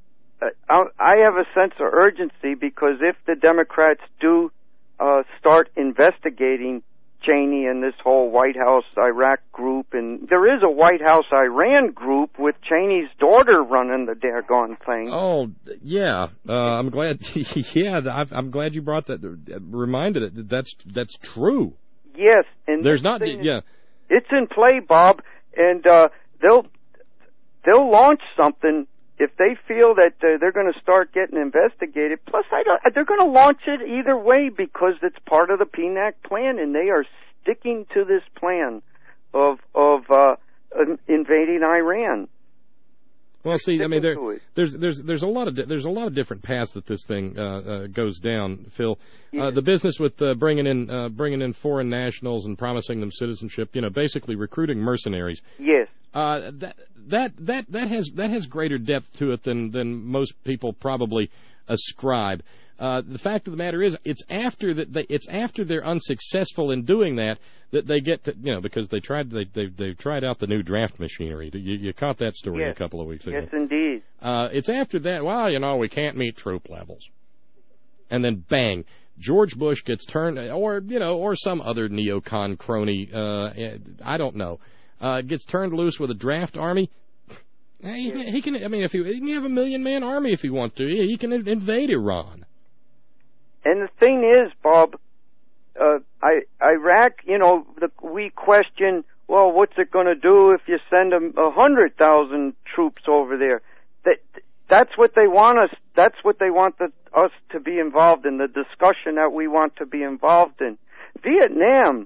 uh, I have a sense of urgency, because if the Democrats do uh, start investigating Cheney and this whole White House Iraq group, and there is a White House Iran group with Cheney's daughter running the daggone thing. Oh, yeah. Uh, I'm glad. Yeah, I've, I'm glad you brought that. Reminded it. That's that's true. Yes, and there's not. Yeah, it's in play, Bob, and uh, they'll they'll launch something if they feel that uh, they're going to start getting investigated. Plus, I don't, they're going to launch it either way because it's part of the P N A C plan, and they are sticking to this plan of of uh, invading Iran. Well, see, I mean, there, there's there's there's a lot of di- there's a lot of different paths that this thing uh, uh, goes down, Phil. Yeah. Uh, the business with uh, bringing in uh, bringing in foreign nationals and promising them citizenship, you know, basically recruiting mercenaries. Yes. Uh, that that that that has that has greater depth to it than than most people probably ascribe. Uh, the fact of the matter is, it's after that they, it's after they're unsuccessful in doing that that they get to, you know, because they tried they they they've tried out the new draft machinery. You, you caught that story yes. a couple of weeks ago. Yes, indeed. Uh, it's after that. Well, you know, we can't meet troop levels, and then bang, George Bush gets turned, or you know, or some other neocon crony. Uh, I don't know. Uh, gets turned loose with a draft army. He, he can. I mean, if he, he can have a million man army if he wants to. He, he can invade Iran. And the thing is, Bob, uh, I, Iraq, you know, the, we question, well, what's it going to do if you send them a hundred thousand troops over there? That that's what they want us. That's what they want the, us to be involved in. The discussion that we want to be involved in. Vietnam,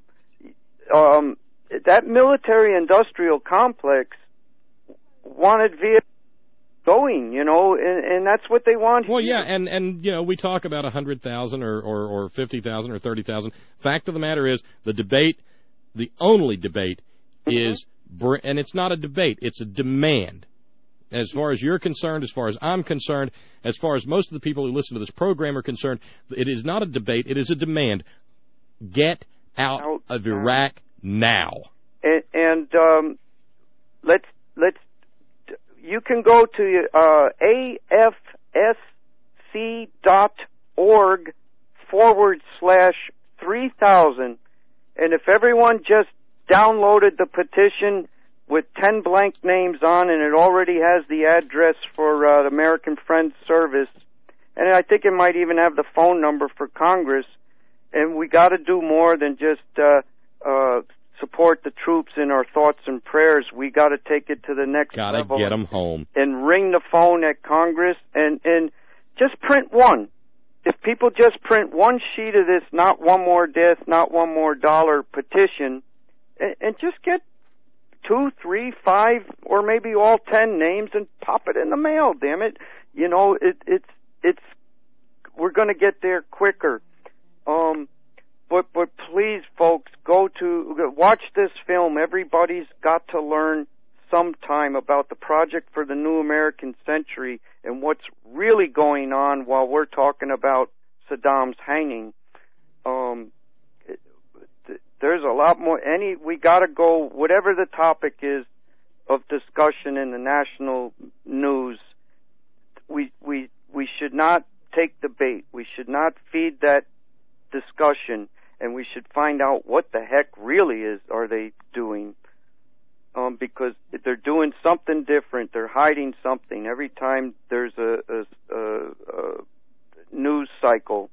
um, that military-industrial complex wanted Vietnam going, you know, and, and that's what they want. Well, here. yeah, and, and you know, we talk about one hundred thousand or, or, or fifty thousand or thirty thousand. Fact of the matter is, the debate, the only debate mm-hmm. is, and it's not a debate, it's a demand. As far as you're concerned, as far as I'm concerned, as far as most of the people who listen to this program are concerned, it is not a debate, it is a demand. Get out, out of Iraq now. And, and um, let's let's. You can go to uh, A F S C dot org forward slash three thousand, and if everyone just downloaded the petition with ten blank names on, and it already has the address for uh, the American Friends Service, and I think it might even have the phone number for Congress, and we got to do more than just uh, uh, support the troops in our thoughts and prayers. We got to take it to the next gotta level. Gotta get them home. And ring the phone at Congress and, and just print one. If people just print one sheet of this, not one more death, not one more dollar petition, and, and just get two, three, five, or maybe all ten names and pop it in the mail, damn it. You know, it, it's, it's, we're going to get there quicker. Um, But, but please, folks, go to, watch this film. Everybody's got to learn sometime about the Project for the New American Century and what's really going on while we're talking about Saddam's hanging. Um, there's a lot more, any, we gotta go, whatever the topic is of discussion in the national news, we, we, we should not take the bait. We should not feed that discussion, and we should find out what the heck really is are they doing, um, because if they're doing something different, they're hiding something. Every time there's a, a, a, a news cycle.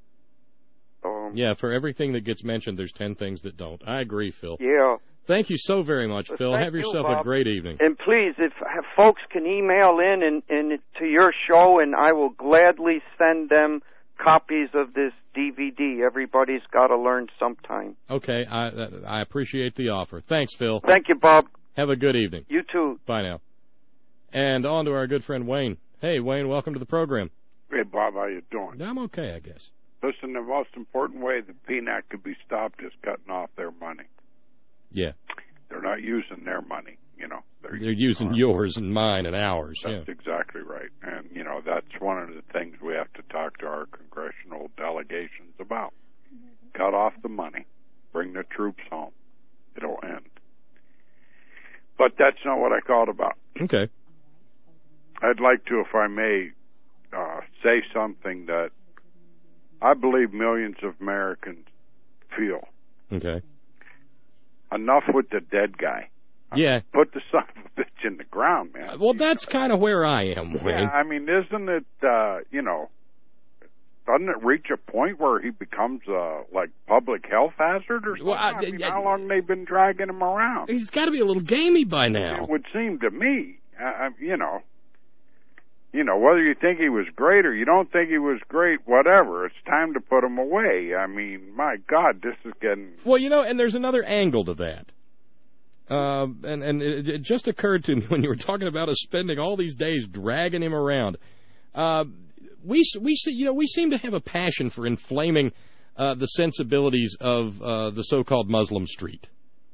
Um, yeah, for everything that gets mentioned, there's ten things that don't. I agree, Phil. Yeah. Thank you so very much, well, Phil. Have yourself you, a great evening. And please, if folks can email in and, and to your show, and I will gladly send them copies of this D V D. Everybody's got to learn sometime. Okay, I I appreciate the offer. Thanks, Phil. Thank you, Bob. Have a good evening. You too. Bye now. And on to our good friend Wayne. Hey, Wayne, welcome to the program. Hey, Bob, how you doing? I'm okay, I guess. Listen, the most important way the P N A C could be stopped is cutting off their money. Yeah. They're not using their money, you know. They're, they're using ours. yours and mine and ours. That's yeah. exactly right. And, you know, that's one of the things we have to talk to our congressional delegations about. Cut off the money. Bring the troops home. It'll end. But that's not what I called about. Okay. I'd like to, if I may, uh, say something that I believe millions of Americans feel. Okay. Enough with the dead guy. Yeah. Put the son of a bitch in the ground, man. Well, that's kind of where I am, Wayne. Yeah, I mean, isn't it, uh, you know, doesn't it reach a point where he becomes a, like, public health hazard or something? Well, I, I mean, I, how long they've been dragging him around? He's got to be a little gamey by now. It would seem to me, uh, you know. You know, whether you think he was great or you don't think he was great, whatever, it's time to put him away. I mean, my God, this is getting... Well, you know, and there's another angle to that. Uh, and and it, it just occurred to me when you were talking about us spending all these days dragging him around. Uh, we, we, you know, we seem to have a passion for inflaming uh, the sensibilities of uh, the so-called Muslim street.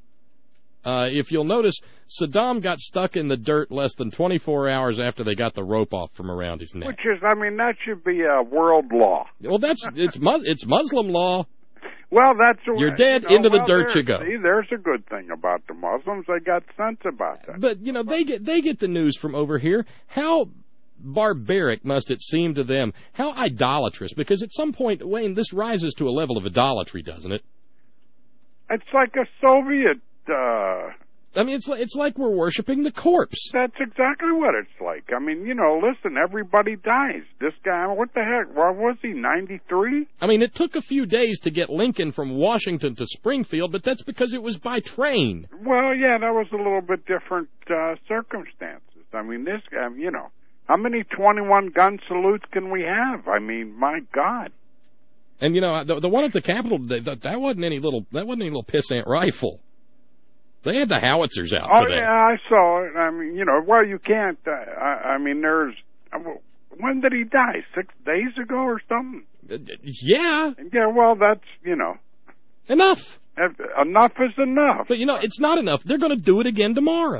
Uh, if you'll notice, Saddam got stuck in the dirt less than twenty-four hours after they got the rope off from around his neck. Which is, I mean, that should be a world law. Well, that's it's it's Muslim law. Well, that's the way. You're dead, you know, into the well, dirt there, you go. See, there's a good thing about the Muslims. They got sense about that. But, you know, they get they get the news from over here. How barbaric must it seem to them? How idolatrous? Because at some point, Wayne, this rises to a level of idolatry, doesn't it? It's like a Soviet... Uh, I mean, it's like, it's like we're worshiping the corpse. That's exactly what it's like. I mean, you know, listen, everybody dies. This guy, what the heck, what was he, ninety-three? I mean, it took a few days to get Lincoln from Washington to Springfield, but that's because it was by train. Well, yeah, that was a little bit different uh, circumstances. I mean, this guy, you know, how many twenty-one gun salutes can we have? I mean, my God. And, you know, the, the one at the Capitol, that, that wasn't any little, that wasn't any little pissant rifle. They had the howitzers out Oh, for that. yeah, I saw it. I mean, you know, well, you can't, uh, I, I mean, there's, when did he die? Six days ago or something? Uh, yeah. Yeah, well, that's, you know. Enough. Enough is enough. But, you know, it's not enough. They're going to do it again tomorrow.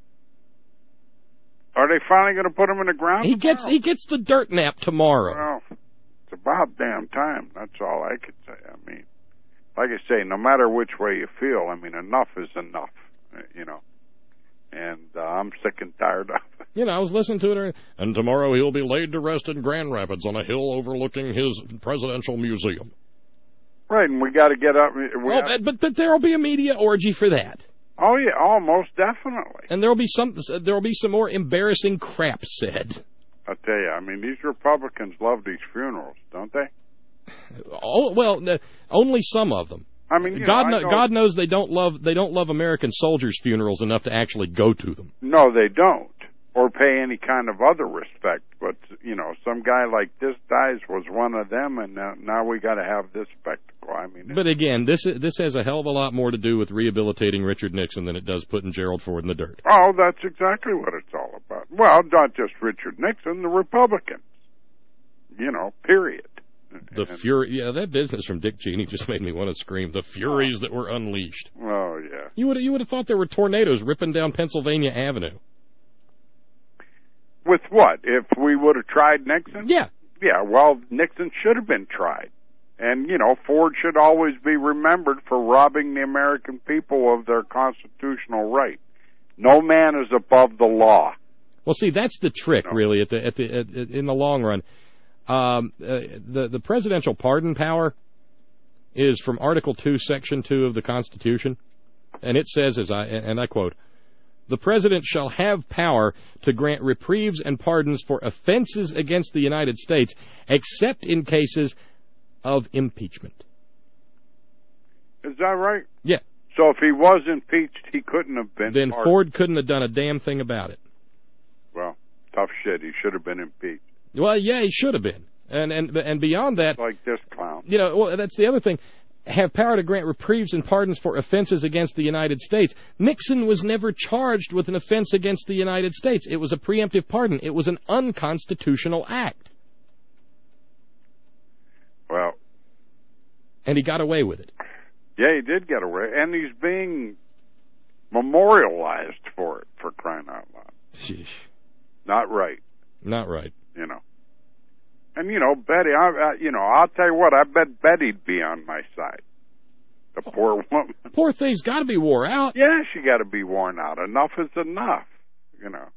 Are they finally going to put him in the ground He tomorrow? gets he gets the dirt nap tomorrow. Well, it's about damn time. That's all I could say. I mean, like I say, no matter which way you feel, I mean, enough is enough, you know. And uh, I'm sick and tired of it. You know, I was listening to it, and tomorrow he'll be laid to rest in Grand Rapids on a hill overlooking his presidential museum. Right, and we got to get up. We well, have, but but there'll be a media orgy for that. Oh yeah, almost definitely. And there'll be some there'll be some more embarrassing crap said. I tell you, I mean, these Republicans love these funerals, don't they? Oh well, only some of them. I mean, you God, know, I know, know, God knows they don't love they don't love American soldiers' funerals enough to actually go to them. No, they don't, or pay any kind of other respect. But you know, some guy like this dies was one of them, and now, now we got to have this spectacle. I mean, but again, this this has a hell of a lot more to do with rehabilitating Richard Nixon than it does putting Gerald Ford in the dirt. Oh, that's exactly what it's all about. Well, not just Richard Nixon, the Republicans. You know, period. The fury, yeah, that business from Dick Cheney just made me want to scream. The furies that were unleashed. Oh yeah. You would you would have thought there were tornadoes ripping down Pennsylvania Avenue. With what? If we would have tried Nixon? Yeah. Yeah. Well, Nixon should have been tried, and you know, Ford should always be remembered for robbing the American people of their constitutional right. No man is above the law. Well, see, that's the trick, no. really. At the at the at, in the long run. Um, uh, the the presidential pardon power is from Article two, Section two of the Constitution, and it says, as I and I quote, "The president shall have power to grant reprieves and pardons for offenses against the United States, except in cases of impeachment." Is that right? Yeah. So if he was impeached, he couldn't have been. Then pardoned. Ford couldn't have done a damn thing about it. Well, tough shit. He should have been impeached. Well, yeah, he should have been, and and and beyond that, like this clown. You know, well, that's the other thing. Have power to grant reprieves and pardons for offenses against the United States. Nixon was never charged with an offense against the United States. It was a preemptive pardon. It was an unconstitutional act. Well, And he got away with it. Yeah, he did get away, and he's being memorialized for it, for crying out loud. Sheesh. Not right. Not right. You know. And, you know, Betty, I, I, you know, I'll tell you what, I bet Betty'd be on my side. The poor woman. Poor thing's got to be wore out. Yeah, she got to be worn out. Enough is enough, you know.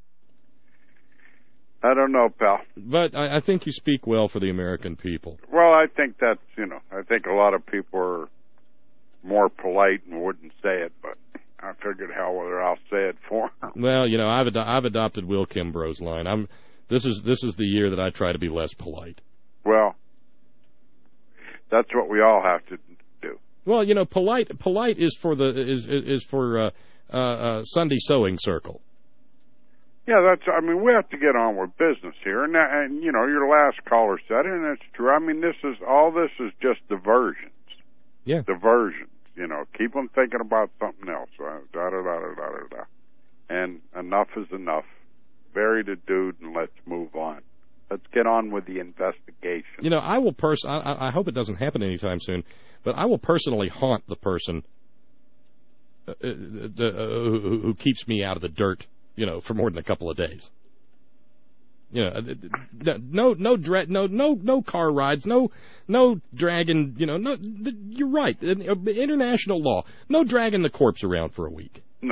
I don't know, pal. But I, I think you speak well for the American people. Well, I think that's, you know, I think a lot of people are more polite and wouldn't say it, but I figured, hell, whether I'll say it for them. Well, you know, I've ad- I've adopted Will Kimbrough's line. I'm this is this is the year that I try to be less polite. Well, that's what we all have to do. Well, you know, polite polite is for the is is for uh, uh, uh, Sunday sewing circle. Yeah, that's. I mean, we have to get on with business here, and, that, and you know, your last caller said it, and it's true. I mean, this is all. This is just diversions. Yeah, diversions. You know, keep them thinking about something else. Uh, da da da da da da da. And enough is enough. Bury the dude, and let's move on. Let's get on with the investigation. You know, I will pers- I, I hope it doesn't happen anytime soon, but I will personally haunt the person uh, uh, the, uh, who, who keeps me out of the dirt. You know, for more than a couple of days. You know, no, no, dra- no, no, no car rides, no, no dragging. You know, no. You're right. International law, no dragging the corpse around for a week. No.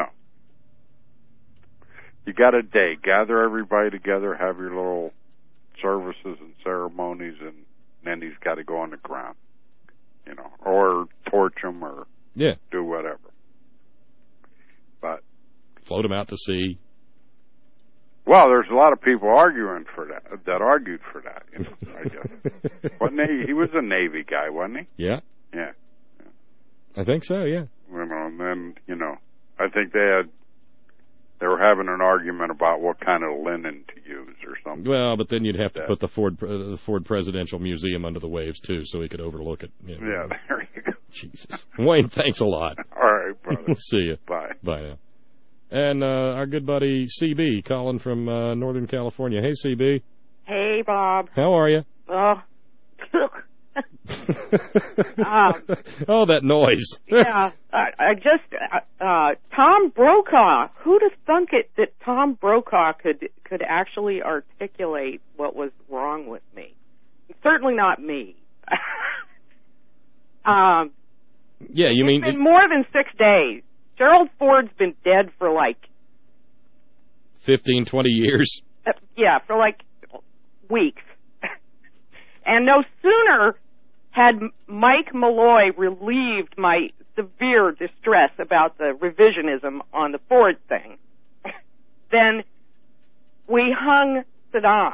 You got a day. Gather everybody together. Have your little services and ceremonies, and then he's got to go on the ground. You know, or torch him, or yeah, do whatever. But float him out to sea. Well, there's a lot of people arguing for that, that argued for that, you know, I guess. Wasn't he? He was a Navy guy, wasn't he? Yeah. Yeah. I think so, yeah. You know, and then, you know, I think they had, they were having an argument about what kind of linen to use or something. Well, but then you'd have to that. put the Ford uh, the Ford Presidential Museum under the waves, too, so he could overlook it. You know. Yeah, there you go. Jesus. Wayne, thanks a lot. All right, brother. We'll see you. Bye. Bye now. And uh, our good buddy C B calling from uh, Northern California. Hey, C B. Hey, Bob. How are you? Oh, um, oh, that noise. yeah, I, I just uh, uh, Tom Brokaw. Who'd have thunk it that Tom Brokaw could could actually articulate what was wrong with me? Certainly not me. um, yeah, you it's mean been it, more than six days. Gerald Ford's been dead for like fifteen, twenty years. Uh, yeah, for like weeks. And no sooner had Mike Malloy relieved my severe distress about the revisionism on the Ford thing than we hung Saddam.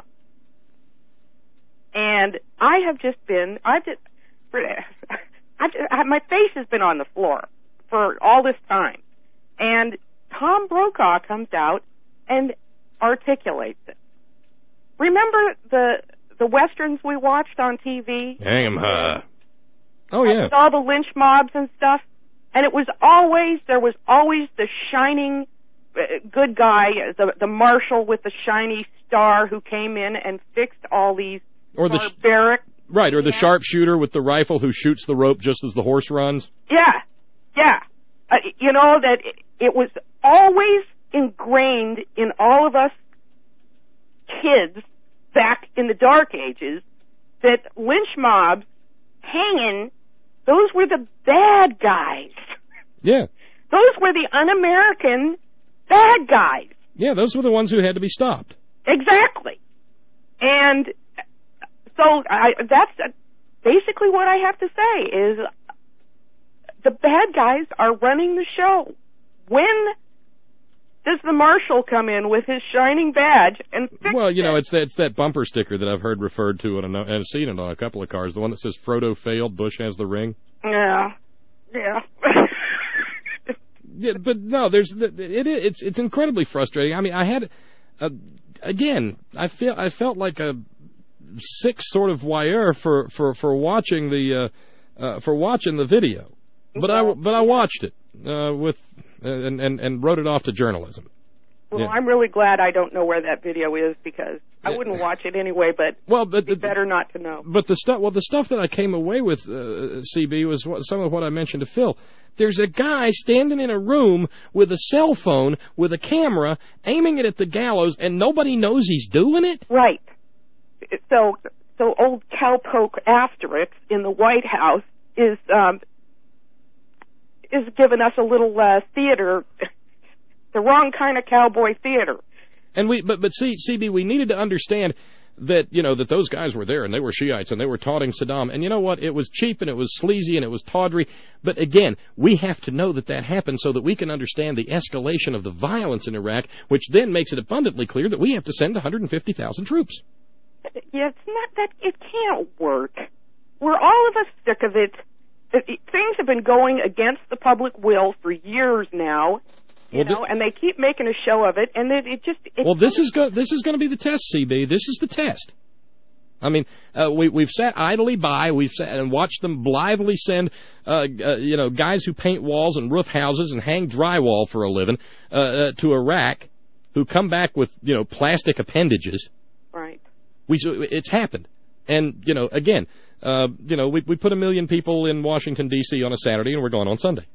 And I have just been, I've just, I've just, my face has been on the floor for all this time. And Tom Brokaw comes out and articulates it. Remember the the westerns we watched on T V? Hang 'em high. Oh, yeah. With all the lynch mobs and stuff. And it was always, there was always the shining uh, good guy, the the marshal with the shiny star who came in and fixed all these or the barbaric... Sh- right, or the yeah. sharpshooter with the rifle who shoots the rope just as the horse runs. Yeah, yeah. Uh, you know, that it, it was always ingrained in all of us kids back in the dark ages that lynch mobs hanging, those were the bad guys. Yeah. Those were the un-American bad guys. Yeah, those were the ones who had to be stopped. Exactly. And so I, that's basically what I have to say is the bad guys are running the show. When does the marshal come in with his shining badge and fix Well, you it? know, it's that, it's that bumper sticker that I've heard referred to and I've seen it on a couple of cars. The one that says Frodo failed, Bush has the ring. Yeah, yeah. yeah, but no, there's it, it. It's it's incredibly frustrating. I mean, I had uh, again, I feel I felt like a sick sort of voyeur for for for watching the uh, uh, for watching the video, but I but I watched it uh, with. And, and and wrote it off to journalism. Well, Yeah. I'm really glad I don't know where that video is because I wouldn't watch it anyway. But well, but it's better not to know. But the stuff, well, the stuff that I came away with, uh, C B, was what, some of what I mentioned to Phil. There's a guy standing in a room with a cell phone, with a camera, aiming it at the gallows, and nobody knows he's doing it. Right. So, so old cowpoke Asterix in the White House is um, is giving us a little uh, theater, the wrong kind of cowboy theater. And we, but but see, C B, we needed to understand that, you know, that those guys were there and they were Shiites and they were taunting Saddam. And you know what? It was cheap and it was sleazy and it was tawdry. But again, we have to know that that happened so that we can understand the escalation of the violence in Iraq, which then makes it abundantly clear that we have to send one hundred fifty thousand troops. Yeah, it's not that it can't work. We're all of us sick of it. Things have been going against the public will for years now. You Well, know, and they keep making a show of it, and it, it just... It Well, this is go- this is going to be the test, C B. This is the test. I mean, uh, we, we've sat idly by, we've sat and watched them blithely send, uh, uh, you know, guys who paint walls and roof houses and hang drywall for a living uh, uh, to Iraq, who come back with, you know, plastic appendages. Right. We it's happened, and you know, again, uh, you know, we we put a million people in Washington D C on a Saturday, and we're gone on Sunday.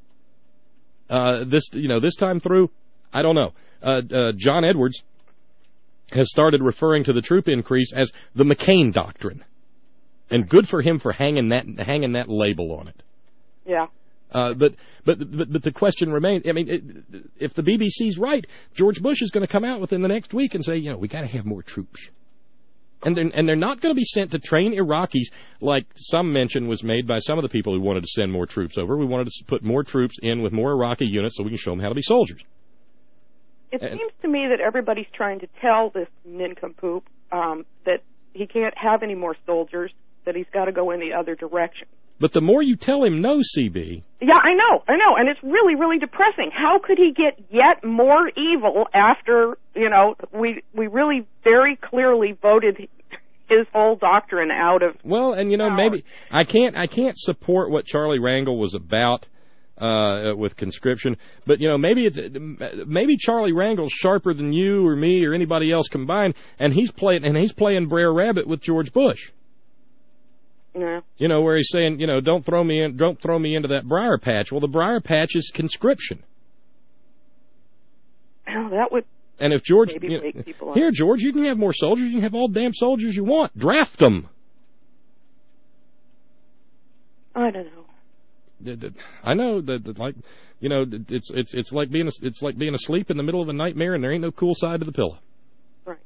Uh, this, you know, this time through, I don't know. Uh, uh, John Edwards has started referring to the troop increase as the McCain Doctrine, and good for him for hanging that hanging that label on it. Yeah. Uh, but, but but but the question remains. I mean, it, if the B B C's right, George Bush is going to come out within the next week and say, you know, we got to have more troops. And they're, and they're not going to be sent to train Iraqis like some mention was made by some of the people who wanted to send more troops over. We wanted to put more troops in with more Iraqi units so we can show them how to be soldiers. It and, seems to me that everybody's trying to tell this nincompoop um, that he can't have any more soldiers, that he's got to go in the other direction. But the more you tell him no, C B... Yeah, I know, I know, and it's really, really depressing. How could he get yet more evil after, you know, we we really very clearly voted his whole doctrine out of... Well, and, you know, power. maybe... I can't I can't support what Charlie Rangel was about uh, with conscription, but, you know, maybe it's maybe Charlie Rangel's sharper than you or me or anybody else combined, and he's playing and he's playing Brer Rabbit with George Bush. Yeah. You know, where he's saying, you know, don't throw me in, don't throw me into that briar patch. Well, the briar patch is conscription. Well, that would. And if George, maybe you know, wake people up. Here, George, you can have more soldiers. You can have all the damn soldiers you want. Draft them. I don't know. I know that, that, like, you know, it's it's it's like being it's like being asleep in the middle of a nightmare, and there ain't no cool side to the pillow. Right.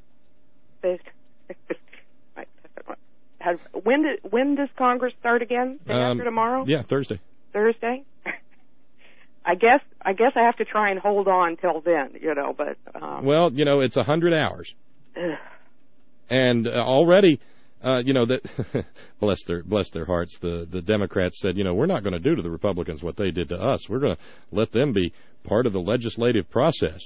Has, when, do, when does Congress start again? Day um, after tomorrow? Yeah, Thursday. Thursday? I guess I guess I have to try and hold on till then, you know, but... Um, well, you know, it's a hundred hours. And uh, already, uh, you know, that bless their bless their hearts, the, the Democrats said, you know, we're not going to do to the Republicans what they did to us. We're going to let them be part of the legislative process.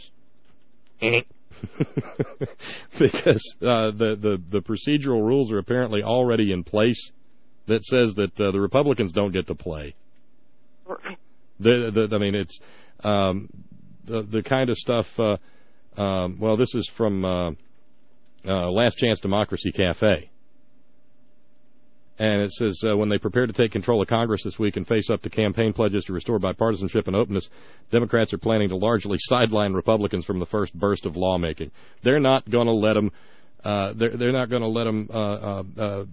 Because uh, the, the, the procedural rules are apparently already in place that says that uh, the Republicans don't get to play. The, the, I mean, it's um, the, the kind of stuff, uh, um, well, this is from uh, uh, Last Chance Democracy Cafe. And it says, uh, when they prepare to take control of Congress this week and face up to campaign pledges to restore bipartisanship and openness, Democrats are planning to largely sideline Republicans from the first burst of lawmaking. They're not going to let them. Uh, they're they're not going to let them. Uh, uh, uh,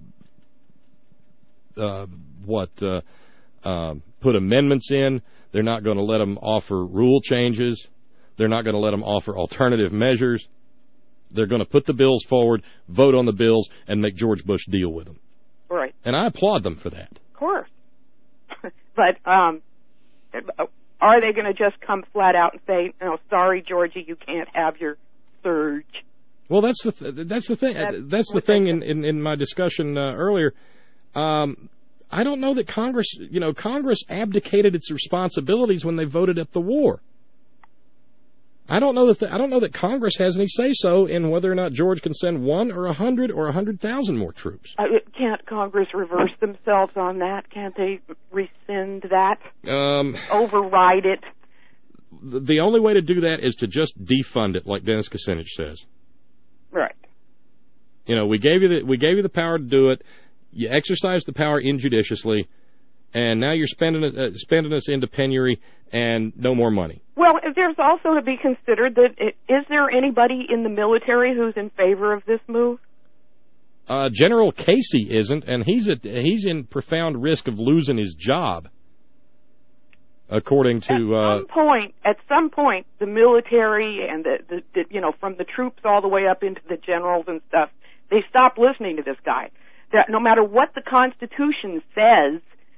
uh, what uh, uh, put amendments in? They're not going to let them offer rule changes. They're not going to let them offer alternative measures. They're going to put the bills forward, vote on the bills, and make George Bush deal with them. Right. And I applaud them for that. Of course. But um, are they going to just come flat out and say, "No, sorry, Georgie, you can't have your surge"? Well, that's the th- that's the thing. That's, that's the thing in, in, in my discussion uh, earlier. Um, I don't know that Congress, you know, Congress abdicated its responsibilities when they voted up the war. I don't know that the, I don't know that Congress has any say-so in whether or not George can send one or a hundred or a hundred thousand more troops. Uh, can't Congress reverse themselves on that? Can't they rescind that? Um, Override it? the only way to do that is to just defund it, like Dennis Kucinich says. Right. You know, we gave you the we gave you the power to do it. You exercised the power injudiciously, and now you're spending it, uh, spending us into penury and no more money. Well, there's also to be considered that it, is there anybody in the military who's in favor of this move? Uh, General Casey isn't, and he's at, he's in profound risk of losing his job, according to. At uh, some point, at some point, the military and the, the, the you know from the troops all the way up into the generals and stuff, they stopped listening to this guy. That no matter what the Constitution says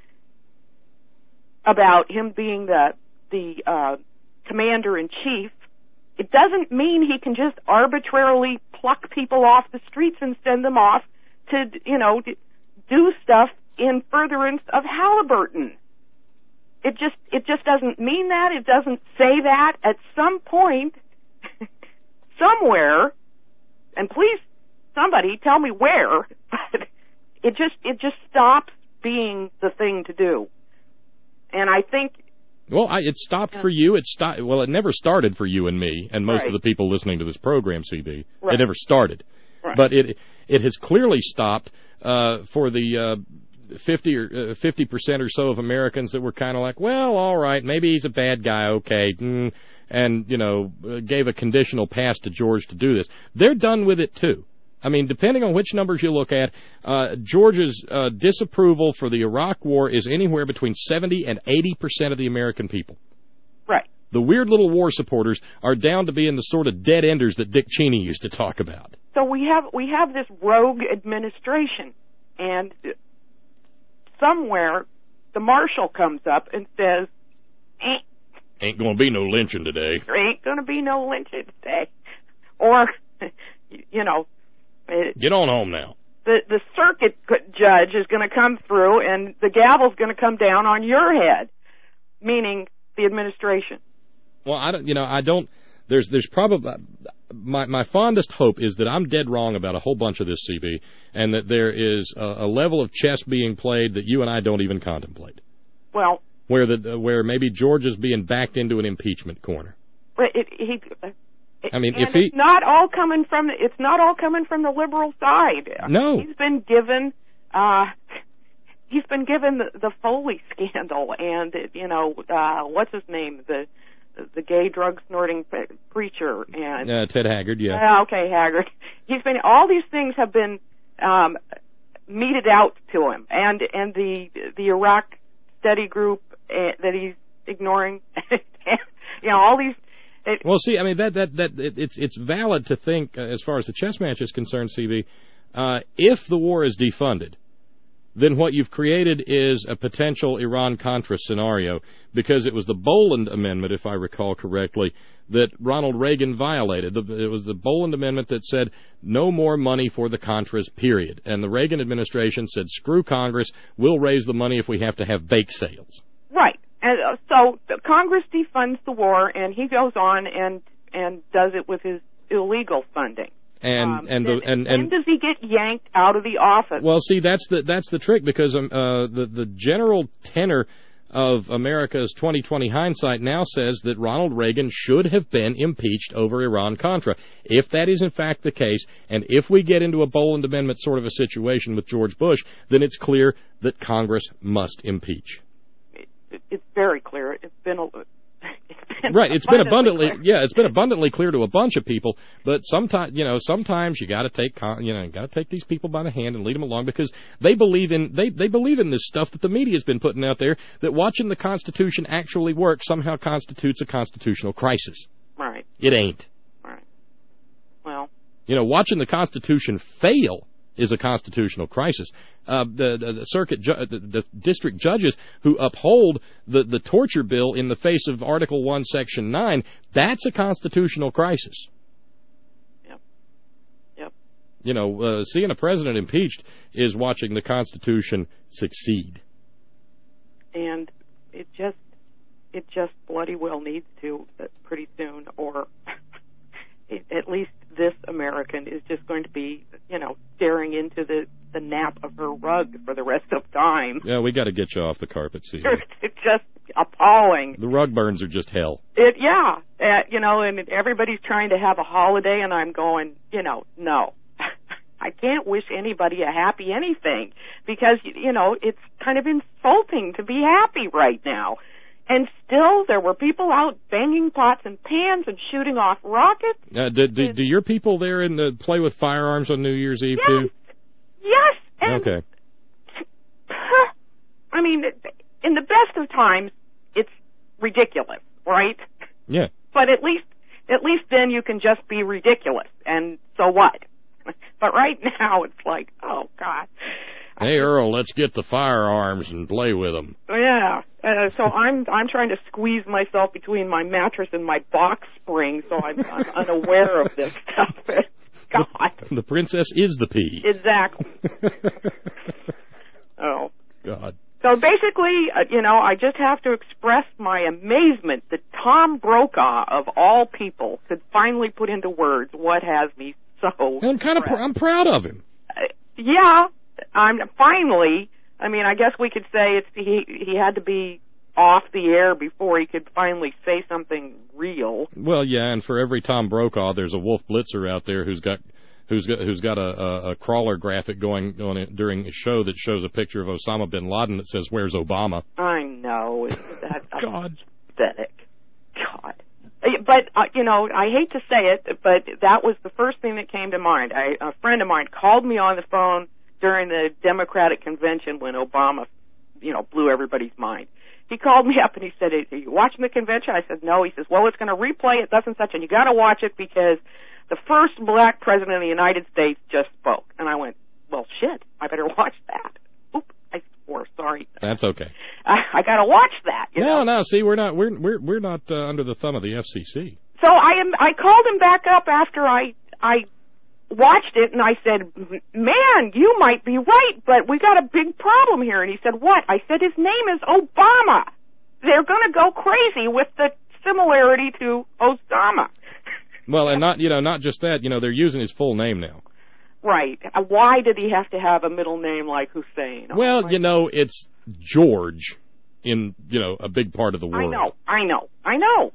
about him being the the uh, commander in chief, it doesn't mean he can just arbitrarily pluck people off the streets and send them off to, you know, do stuff in furtherance of Halliburton. It just it just doesn't mean that. It doesn't say that. At some point, somewhere, and please, somebody tell me where, but it just it just stops being the thing to do. And I think. Well, I, it stopped for you. It sto- Well, it never started for you and me and most Right. of the people listening to this program, C B. Right. It never started. Right. But it it has clearly stopped uh, for the uh, fifty or uh, fifty percent or so of Americans that were kind of like, well, all right, maybe he's a bad guy, okay, mm, and you know, uh, gave a conditional pass to George to do this. They're done with it too. I mean, depending on which numbers you look at, uh, George's uh, disapproval for the Iraq War is anywhere between seventy and eighty percent of the American people. Right. The weird little war supporters are down to being the sort of dead enders that Dick Cheney used to talk about. So we have we have this rogue administration, and somewhere the marshal comes up and says, "Ain't Ain't going to be no lynching today." there ain't going to be no lynching today," or you know. It, Get on home now. The the circuit judge is going to come through, and the gavel's going to come down on your head, meaning the administration. Well, I don't. You know, I don't. There's there's probably my my fondest hope is that I'm dead wrong about a whole bunch of this, C B, and that there is a, a level of chess being played that you and I don't even contemplate. Well, where the where maybe George is being backed into an impeachment corner. But it, he. I mean, and if he it's not all coming from the, it's not all coming from the liberal side. No. He's been given uh he's been given the, the Foley scandal, and you know uh what's his name, the the gay drug snorting preacher, and uh, Ted Haggard, yeah. Uh, okay, Haggard. He's been all these things have been um meted out to him, and and the the Iraq study group uh, that he's ignoring. You know, all these. It, well, see, I mean that that that it, it's it's valid to think, uh, as far as the chess match is concerned, C B. Uh, if the war is defunded, then what you've created is a potential Iran-Contra scenario, because it was the Boland Amendment, if I recall correctly, that Ronald Reagan violated. The, it was the Boland Amendment that said no more money for the Contras, period. And the Reagan administration said, screw Congress, we'll raise the money if we have to have bake sales. Right. And uh, so the Congress defunds the war, and he goes on and and does it with his illegal funding. And um, and the and, and and does he get yanked out of the office? Well, see, that's the that's the trick, because um, uh, the the general tenor of America's twenty twenty hindsight now says that Ronald Reagan should have been impeached over Iran-Contra. If that is in fact the case, and if we get into a Boland Amendment sort of a situation with George Bush, then it's clear that Congress must impeach. It, it's very clear. It's been a It's been right, it's been abundantly, clear. yeah, it's been abundantly clear to a bunch of people. But sometimes, you know, sometimes you got to take, you know, got to take these people by the hand and lead them along, because they believe in they they believe in this stuff that the media's been putting out there, that watching the Constitution actually work somehow constitutes a constitutional crisis. Right. It ain't. Right. Well. You know, watching the Constitution fail is a constitutional crisis. Uh, the, the, the circuit, ju- the, the district judges who uphold the, the torture bill in the face of Article one, Section nine, that's a constitutional crisis. Yep. Yep. You know, uh, seeing a president impeached is watching the Constitution succeed. And it just, it just bloody well needs to uh, pretty soon, or it, at least this American is just going to be, you know, staring into the, the nap of her rug for the rest of time. Yeah, we got to get you off the carpet, see. It's just appalling. appalling. The rug burns are just hell. It, yeah, uh, you know, and everybody's trying to have a holiday, and I'm going, you know, no. I can't wish anybody a happy anything because, you know, it's kind of insulting to be happy right now. And still, there were people out banging pots and pans and shooting off rockets. Uh, do, do, do your people there in the, play with firearms on New Year's Eve, yes. too? Yes. And okay. I mean, in the best of times, it's ridiculous, right? Yeah. But at least, at least then you can just be ridiculous, and so what? But right now, it's like, oh, God. Hey, Earl, let's get the firearms and play with them. Yeah. Uh, so I'm I'm trying to squeeze myself between my mattress and my box spring, so I'm, I'm unaware of this stuff. God. The princess is the pea. Exactly. Oh. God. So basically, uh, you know, I just have to express my amazement that Tom Brokaw, of all people, could finally put into words what has me so. I'm kind of pr- I'm proud of him. Uh, yeah, I'm finally. I mean, I guess we could say it's he. He had to be off the air before he could finally say something real. Well, yeah, and for every Tom Brokaw, there's a Wolf Blitzer out there who's got. Who's got, who's got a, a, a crawler graphic going on it during a show that shows a picture of Osama bin Laden that says, "Where's Obama?" I know. That's God. Pathetic. God. But, uh, you know, I hate to say it, but that was the first thing that came to mind. I, a friend of mine called me on the phone during the Democratic convention when Obama, you know, blew everybody's mind. He called me up and he said, "Are you watching the convention?" I said, "No." He says, "Well, it's going to replay it, thus and such, and you got to watch it because the first black president of the United States just spoke." And I went, "Well, shit, I better watch that." Oop, I swore, sorry. That's okay. I, I got to watch that. You no, know? no. See, we're not we're we're we're not uh, under the thumb of the F C C. So I am. I called him back up after I I watched it, and I said, "Man, you might be right, but we got a big problem here." And he said, "What?" I said, "His name is Obama. They're going to go crazy with the similarity to Osama." Well, and not, you know, not just that, you know, they're using his full name now. Right. Uh, why did he have to have a middle name like Hussein? Oh, well, you know, it's George in, you know, a big part of the world. I know, I know, I know.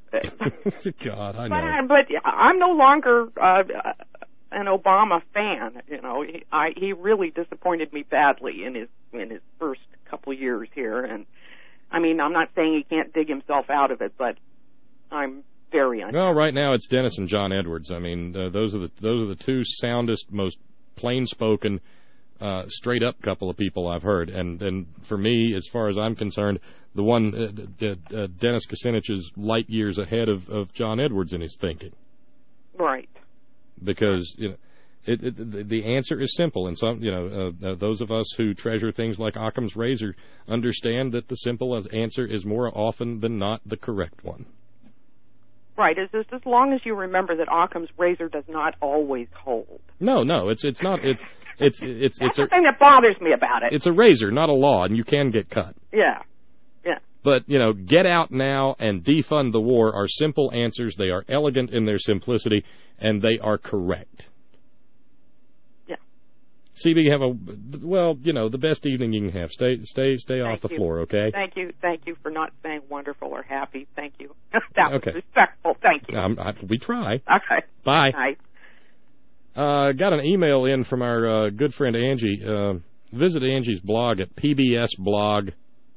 God, I but, know. I, but I'm no longer uh, an Obama fan. You know, he, I, he really disappointed me badly in his in his first couple of years here. And I mean, I'm not saying he can't dig himself out of it, but I'm very unhappy. Well, right now it's Dennis and John Edwards. I mean, uh, those are the those are the two soundest, most plain-spoken, uh, straight-up couple of people I've heard. And and for me, as far as I'm concerned, the one uh, uh, Dennis Kucinich is light years ahead of, of John Edwards in his thinking. Right. Because you know, it, it, the answer is simple, and some you know uh, uh, those of us who treasure things like Occam's razor understand that the simple answer is more often than not the correct one. Right, as as long as you remember that Occam's razor does not always hold. No, no, it's it's not it's it's it's That's it's a the thing that bothers me about it. It's a razor, not a law, and you can get cut. Yeah, yeah. But you know, get out now and defund the war are simple answers. They are elegant in their simplicity, and they are correct. Yeah. C B, have a well, you know, the best evening you can have. Stay, stay, stay Thank off the you. floor, okay? Thank you, thank you for not saying wonderful or happy. Thank you. That was Okay. respectful. Thank you. Um, I, we try. Okay. Bye. Bye. Uh, got an email in from our uh, good friend Angie. Uh, visit Angie's blog at p b s blog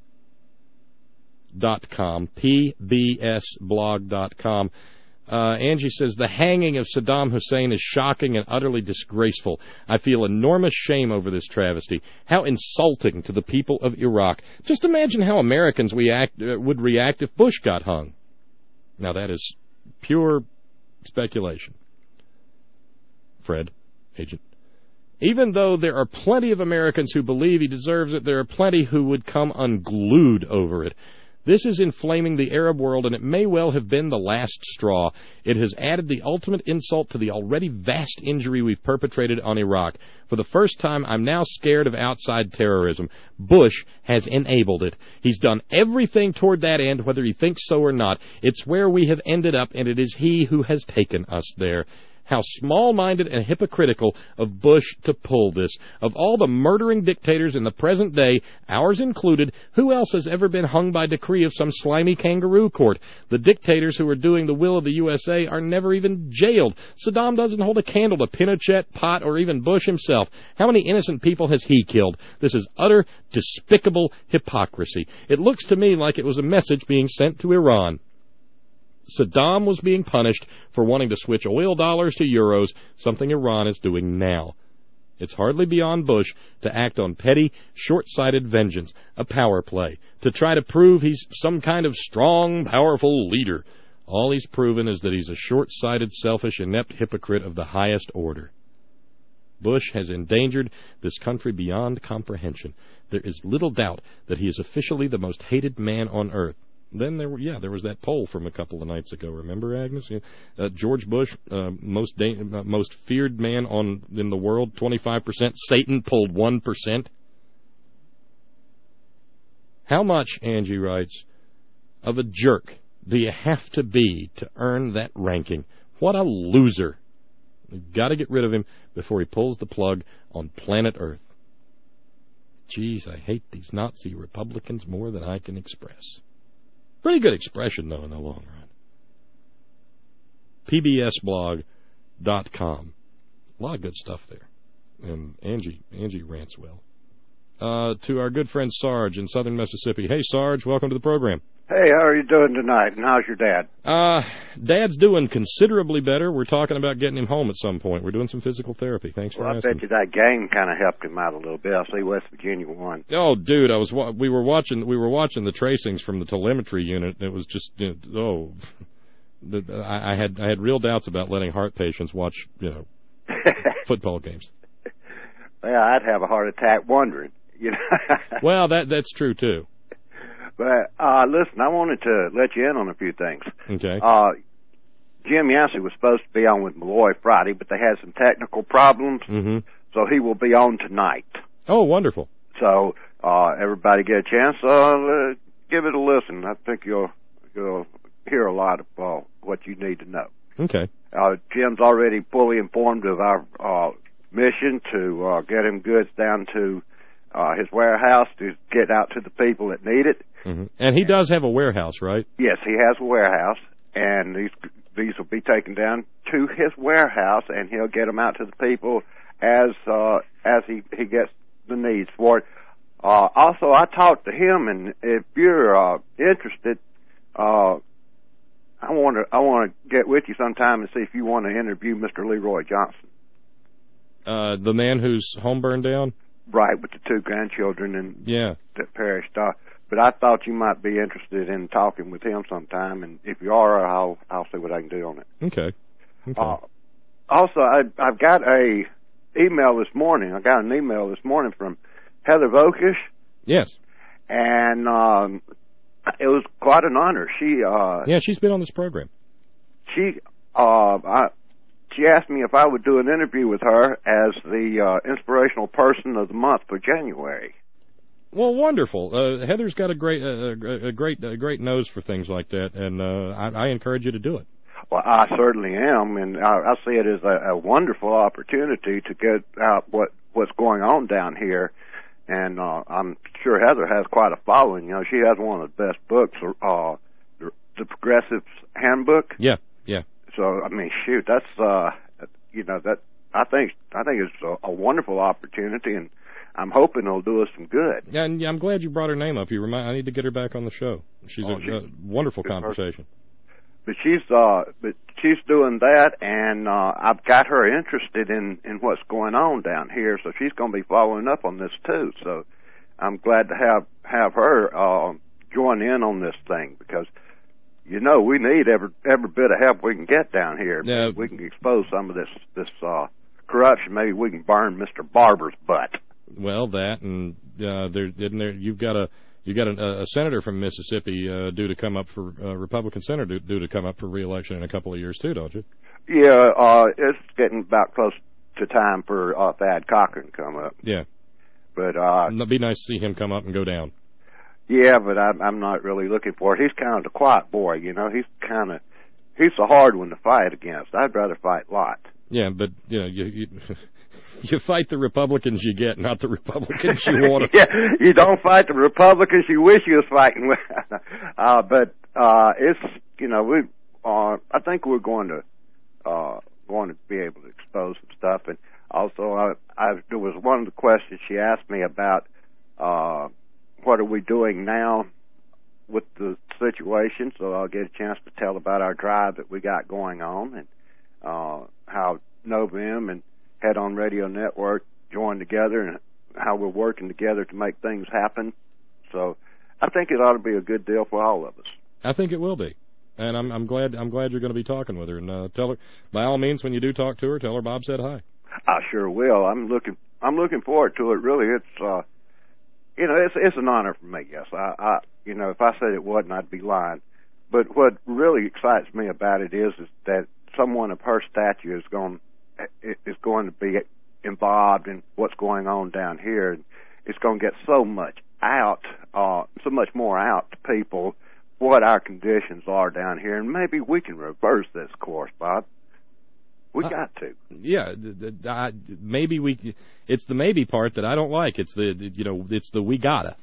dot com. p b s blog dot com. Uh, Angie says, the hanging of Saddam Hussein is shocking and utterly disgraceful. I feel enormous shame over this travesty. How insulting to the people of Iraq. Just imagine how Americans we act, uh, would react if Bush got hung. Now, that is pure speculation. Fred, agent. Even though there are plenty of Americans who believe he deserves it, there are plenty who would come unglued over it. This is inflaming the Arab world, and it may well have been the last straw. It has added the ultimate insult to the already vast injury we've perpetrated on Iraq. For the first time, I'm now scared of outside terrorism. Bush has enabled it. He's done everything toward that end, whether he thinks so or not. It's where we have ended up, and it is he who has taken us there. How small-minded and hypocritical of Bush to pull this. Of all the murdering dictators in the present day, ours included, who else has ever been hung by decree of some slimy kangaroo court? The dictators who are doing the will of the U S A are never even jailed. Saddam doesn't hold a candle to Pinochet, Pot, or even Bush himself. How many innocent people has he killed? This is utter, despicable hypocrisy. It looks to me like it was a message being sent to Iran. Saddam was being punished for wanting to switch oil dollars to euros, something Iran is doing now. It's hardly beyond Bush to act on petty, short-sighted vengeance, a power play, to try to prove he's some kind of strong, powerful leader. All he's proven is that he's a short-sighted, selfish, inept hypocrite of the highest order. Bush has endangered this country beyond comprehension. There is little doubt that he is officially the most hated man on earth. Then there, were, yeah, there was that poll from a couple of nights ago. Remember, Agnes? Yeah. Uh, George Bush, uh, most da- uh, most feared man on in the world, twenty-five percent. Satan pulled one percent. How much, Angie writes, of a jerk do you have to be to earn that ranking? What a loser! We've got to get rid of him before he pulls the plug on planet Earth. Geez, I hate these Nazi Republicans more than I can express. Pretty good expression, though, in the long run. P B S blog dot com. A lot of good stuff there. And Angie, Angie rants well. Uh, to our good friend Sarge in southern Mississippi. Hey, Sarge, welcome to the program. Hey, how are you doing tonight, and how's your dad? Uh, Dad's doing considerably better. We're talking about getting him home at some point. We're doing some physical therapy. Thanks for well, asking. I bet you that game kind of helped him out a little bit. I see West Virginia won. Oh, dude, I was wa- we were watching we were watching the tracings from the telemetry unit. And it was just you know, oh, the, I, I had I had real doubts about letting heart patients watch you know football games. Well, I'd have a heart attack wondering. You know. Well, that that's true too. But, uh, listen, I wanted to let you in on a few things. Okay. Uh, Jim Yancey was supposed to be on with Malloy Friday, but they had some technical problems, mm-hmm. so he will be on tonight. Oh, wonderful. So, uh, everybody get a chance, uh, give it a listen. I think you'll, you'll hear a lot of, uh, what you need to know. Okay. Uh, Jim's already fully informed of our, uh, mission to, uh, get him goods down to, uh, his warehouse to get out to the people that need it. Mm-hmm. And he does have a warehouse, right? Yes, he has a warehouse, and these these will be taken down to his warehouse, and he'll get them out to the people as uh, as he, he gets the needs for it. Uh, also, I talked to him, and if you're uh, interested, uh, I want to I want to get with you sometime and see if you want to interview Mister Leroy Johnson. Uh, the man whose home burned down? Right, with the two grandchildren and yeah. that perished. Uh, But I thought you might be interested in talking with him sometime, and if you are, I'll I'll see what I can do on it. Okay. okay. Uh, also, I, I've got a email this morning. I got an email this morning from Heather Vokish. Yes. And um, it was quite an honor. She uh, yeah, she's been on this program. She uh, I, she asked me if I would do an interview with her as the uh, inspirational person of the month for January. Well, wonderful. Uh, Heather's got a great, uh, a great, a great nose for things like that, and uh, I, I encourage you to do it. Well, I certainly am, and I, I see it as a, a wonderful opportunity to get out what what's going on down here. And uh, I'm sure Heather has quite a following. You know, she has one of the best books, uh, the, the Progressive's Handbook. Yeah, yeah. So I mean, shoot, that's uh, you know that I think I think it's a, a wonderful opportunity, and I'm hoping it'll do us some good. Yeah, and I'm glad you brought her name up. You remind I need to get her back on the show. She's oh, a, she's a wonderful conversation. But she's uh, but she's doing that, and uh, I've got her interested in in what's going on down here. So she's going to be following up on this too. So I'm glad to have have her uh, join in on this thing, because you know we need every every bit of help we can get down here. Yeah. We can expose some of this this uh, corruption. Maybe we can burn Mister Barber's butt. Well, that and uh, there didn't there. You've got a you got a, a senator from Mississippi uh, due to come up for uh, Republican senator due, due to come up for re-election in a couple of years too, don't you? Yeah, uh, it's getting about close to time for uh, Thad Cochran to come up. Yeah, but uh, it'd be nice to see him come up and go down. Yeah, but I'm, I'm not really looking for it. He's kind of the quiet boy, you know. He's kind of he's a hard one to fight against. I'd rather fight Lot. Yeah, but, you know, you... you You fight the Republicans you get, not the Republicans you want to. Yeah, you don't fight the Republicans you wish you was fighting with. uh, but uh, it's you know we uh, I think we're going to uh, going to be able to expose some stuff, and also I, I, there was one of the questions she asked me about uh, what are we doing now with the situation. So I'll get a chance to tell about our drive that we got going on, and uh, how Novim and Head On Radio Network joined together and how we're working together to make things happen. So I think it ought to be a good deal for all of us. I think it will be. And I'm, I'm glad I'm glad you're going to be talking with her. And uh, tell her, by all means, when you do talk to her, tell her Bob said hi. I sure will. I'm looking I'm looking forward to it. Really, it's uh, you know it's it's an honor for me. Yes, I, I you know if I said it wasn't, I'd be lying. But what really excites me about it is is that someone of her stature is going is going to be involved in what's going on down here. It's going to get so much out, uh, so much more out to people what our conditions are down here, and maybe we can reverse this course, Bob. We uh, got to. Yeah, I, maybe we. It's the maybe part that I don't like. It's the you know, it's the we gotta.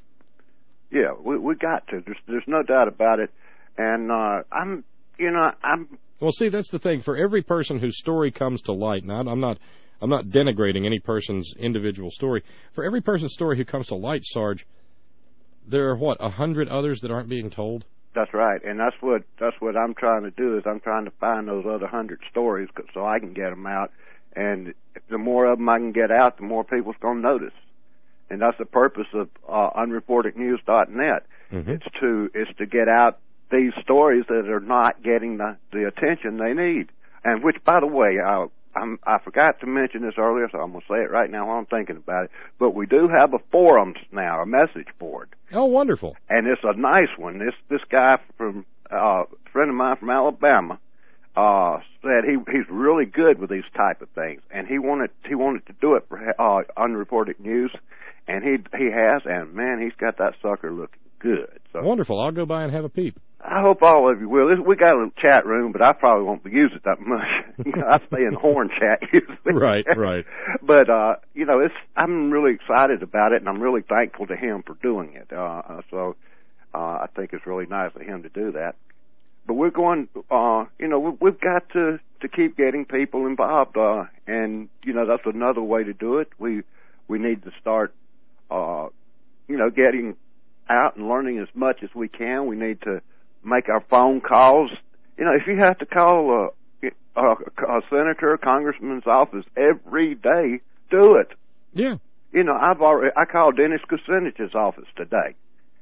Yeah, we we got to. There's there's no doubt about it, and uh, I'm you know I'm. Well, see, that's the thing. For every person whose story comes to light, now I'm not, I'm not denigrating any person's individual story. For every person's story who comes to light, Sarge, there are what a hundred others that aren't being told. That's right, and that's what that's what I'm trying to do. Is I'm trying to find those other hundred stories so I can get them out, and the more of them I can get out, the more people's going to notice. And that's the purpose of uh, unreported news dot net. Mm-hmm. It's to it's to get out these stories that are not getting the, the attention they need. And which, by the way, I, I'm, I forgot to mention this earlier, so I'm going to say it right now while I'm thinking about it. But we do have a forum now, a message board. Oh, wonderful. And it's a nice one. This this guy from, uh, a friend of mine from Alabama, uh, said he he's really good with these type of things. And he wanted he wanted to do it for uh, unreported news. And he he has, and man, he's got that sucker looking good. So wonderful. I'll go by and have a peep. I hope all of you will. We got a little chat room, but I probably won't use it that much. I stay in horn chat usually. Right, right. But, uh, you know, it's, I'm really excited about it, and I'm really thankful to him for doing it. Uh, so uh, I think it's really nice of him to do that. But we're going, uh, you know, we've got to, to keep getting people involved, uh, and, you know, that's another way to do it. We, we need to start, uh, you know, getting out and learning as much as we can. We need to make our phone calls. You know, if you have to call a, a, a senator, a congressman's office every day, do it. Yeah. You know, I've already I called Dennis Kucinich's office today,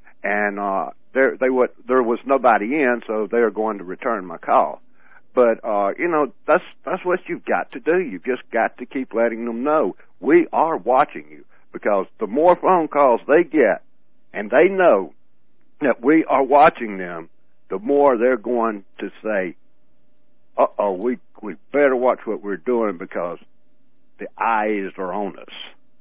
and uh, there they what there was nobody in, so they are going to return my call. But uh, you know, that's that's what you've got to do. You've just got to keep letting them know we are watching you, because the more phone calls they get, and they know that we are watching them, the more they're going to say, uh-oh, we we better watch what we're doing because the eyes are on us.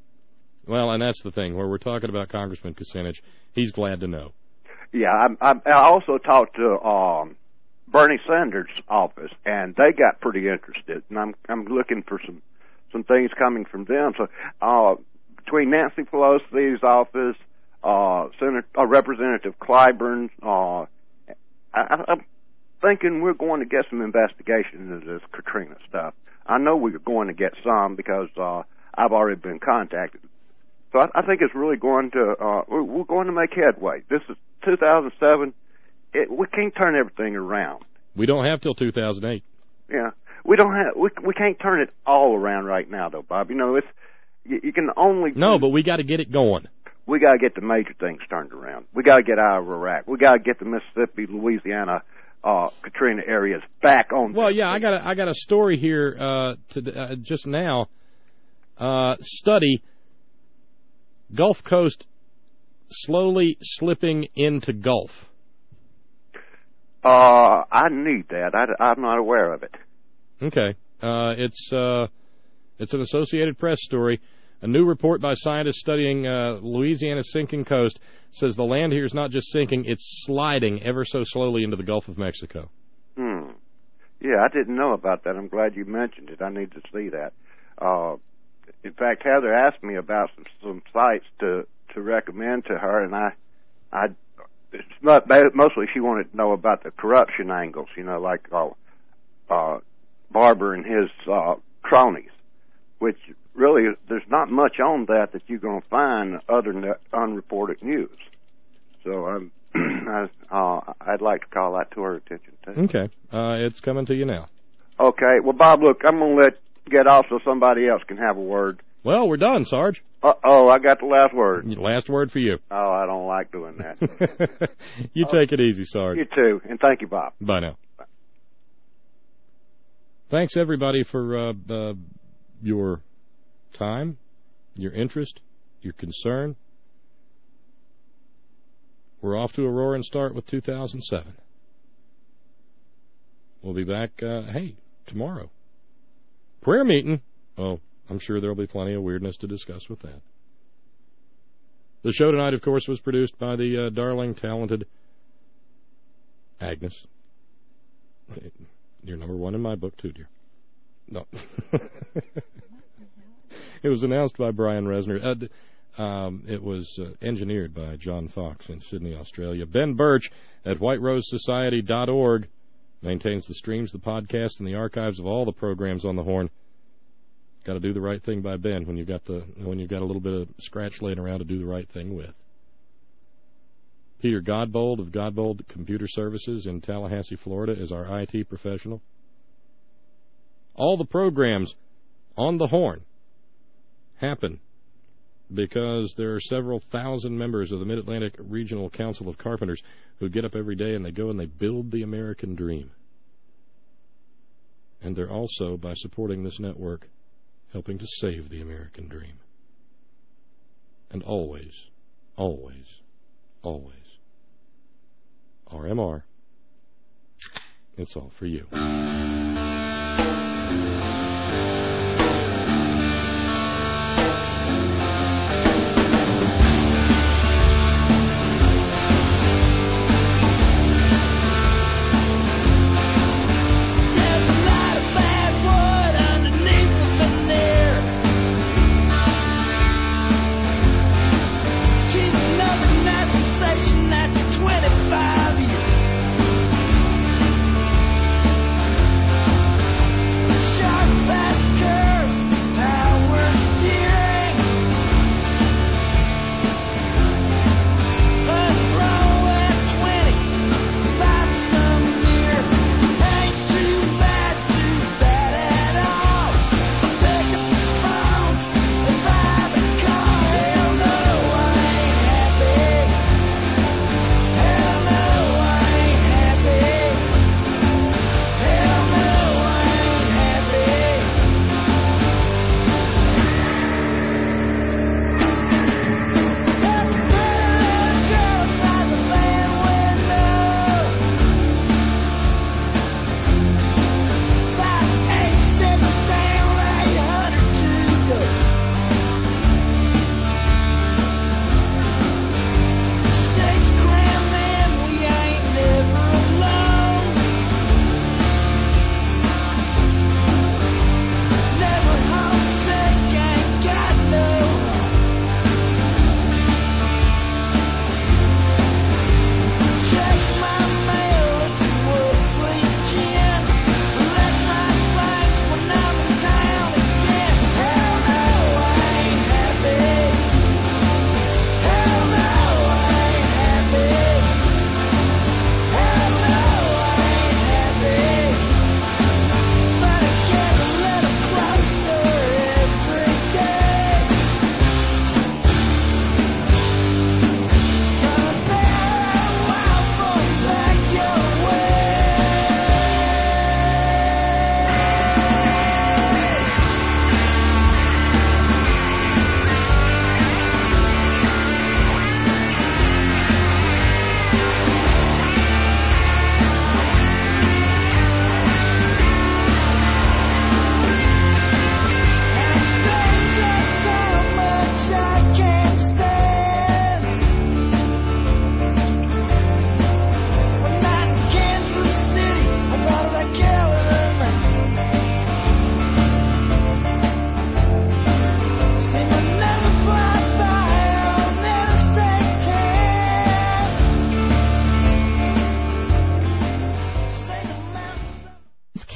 Well, and that's the thing. Where we're talking about Congressman Kucinich, he's glad to know. Yeah, I, I, I also talked to um, Bernie Sanders' office, and they got pretty interested, and I'm I'm looking for some, some things coming from them. So uh, between Nancy Pelosi's office, uh, Senator, uh, Representative Clyburn, uh, I, I'm thinking we're going to get some investigation into this Katrina stuff. I know we're going to get some because uh, I've already been contacted. So I, I think it's really going to, uh, we're, we're going to make headway. This is two thousand seven. It, we can't turn everything around. We don't have till two thousand eight. Yeah. We don't have, we, we can't turn it all around right now, though, Bob. You know, it's, you, you can only. No, but we got to get it going. We got to get the major things turned around. We got to get out of Iraq. We got to get the Mississippi, Louisiana, uh, Katrina areas back on. Well, yeah, I got a, I got a story here uh, to, uh, just now. Uh, study Gulf Coast slowly slipping into Gulf. Uh, I need that. I, I'm not aware of it. Okay, uh, it's uh, it's an Associated Press story. A new report by scientists studying uh, Louisiana's sinking coast says the land here is not just sinking, it's sliding ever so slowly into the Gulf of Mexico. Hmm. Yeah, I didn't know about that. I'm glad you mentioned it. I need to see that. Uh, in fact, Heather asked me about some, some sites to, to recommend to her, and I, I, it's not, mostly she wanted to know about the corruption angles, you know, like uh, uh, Barber and his uh, cronies, which really there's not much on that that you're going to find other than unreported news. So I'm, I, uh, I'd like to call that to her attention too. Okay, uh, it's coming to you now. Okay, well, Bob, look, I'm going to let get off so somebody else can have a word. Well, we're done, Sarge. Uh-oh, I got the last word. Last word for you. Oh, I don't like doing that. You take it easy, Sarge. You too, and thank you, Bob. Bye now. Bye. Thanks, everybody, for uh, uh, your time, your interest, your concern. We're off to a roaring start with two thousand seven. We'll be back, uh, hey, tomorrow. Prayer meeting. Oh, I'm sure there'll be plenty of weirdness to discuss with that. The show tonight, of course, was produced by the uh, darling, talented Agnes. You're number one in my book, too, dear. No. It was announced by Brian Resner. Uh, um, it was uh, engineered by John Fox in Sydney, Australia. Ben Birch at white rose society dot org maintains the streams, the podcasts, and the archives of all the programs on the Horn. Got to do the right thing by Ben when you've got the when you've got a little bit of scratch laying around to do the right thing with. Peter Godbold of Godbold Computer Services in Tallahassee, Florida, is our I T professional. All the programs on the Horn happen because there are several thousand members of the Mid-Atlantic Regional Council of Carpenters who get up every day and they go and they build the American dream. And they're also, by supporting this network, helping to save the American dream. And always, always, always, R M R, it's all for you. twenty-five years.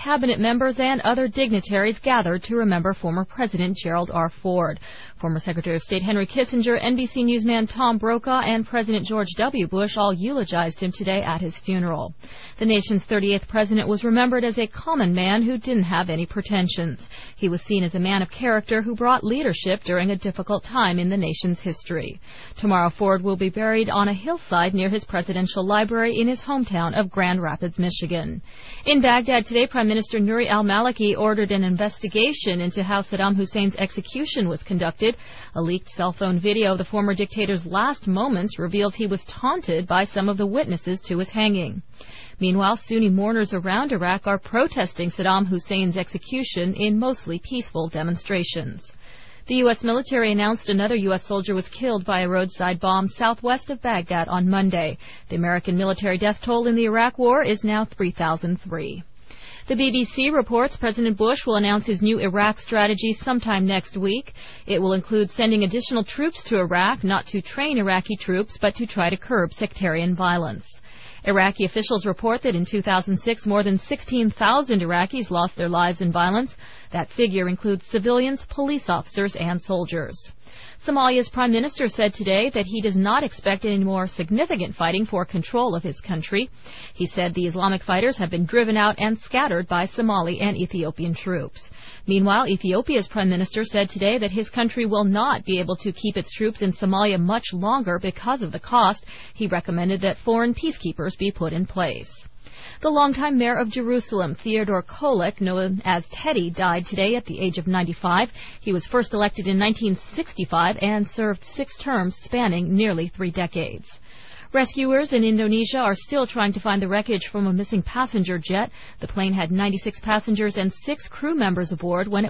cabinet members and other dignitaries gathered to remember former President Gerald R. Ford. Former Secretary of State Henry Kissinger, N B C newsman Tom Brokaw, and President George W. Bush all eulogized him today at his funeral. The nation's thirty-eighth president was remembered as a common man who didn't have any pretensions. He was seen as a man of character who brought leadership during a difficult time in the nation's history. Tomorrow, Ford will be buried on a hillside near his presidential library in his hometown of Grand Rapids, Michigan. In Baghdad today, Prime Minister Nouri al-Maliki ordered an investigation into how Saddam Hussein's execution was conducted. A leaked cell phone video of the former dictator's last moments revealed he was taunted by some of the witnesses to his hanging. Meanwhile, Sunni mourners around Iraq are protesting Saddam Hussein's execution in mostly peaceful demonstrations. The U S military announced another U S soldier was killed by a roadside bomb southwest of Baghdad on Monday. The American military death toll in the Iraq War is now three thousand three. The B B C reports President Bush will announce his new Iraq strategy sometime next week. It will include sending additional troops to Iraq, not to train Iraqi troops, but to try to curb sectarian violence. Iraqi officials report that in two thousand six, more than sixteen thousand Iraqis lost their lives in violence. That figure includes civilians, police officers, and soldiers. Somalia's prime minister said today that he does not expect any more significant fighting for control of his country. He said the Islamic fighters have been driven out and scattered by Somali and Ethiopian troops. Meanwhile, Ethiopia's prime minister said today that his country will not be able to keep its troops in Somalia much longer because of the cost. He recommended that foreign peacekeepers be put in place. The longtime mayor of Jerusalem, Theodore Kolek, known as Teddy, died today at the age of ninety-five. He was first elected in nineteen sixty-five and served six terms spanning nearly three decades. Rescuers in Indonesia are still trying to find the wreckage from a missing passenger jet. The plane had ninety-six passengers and six crew members aboard when it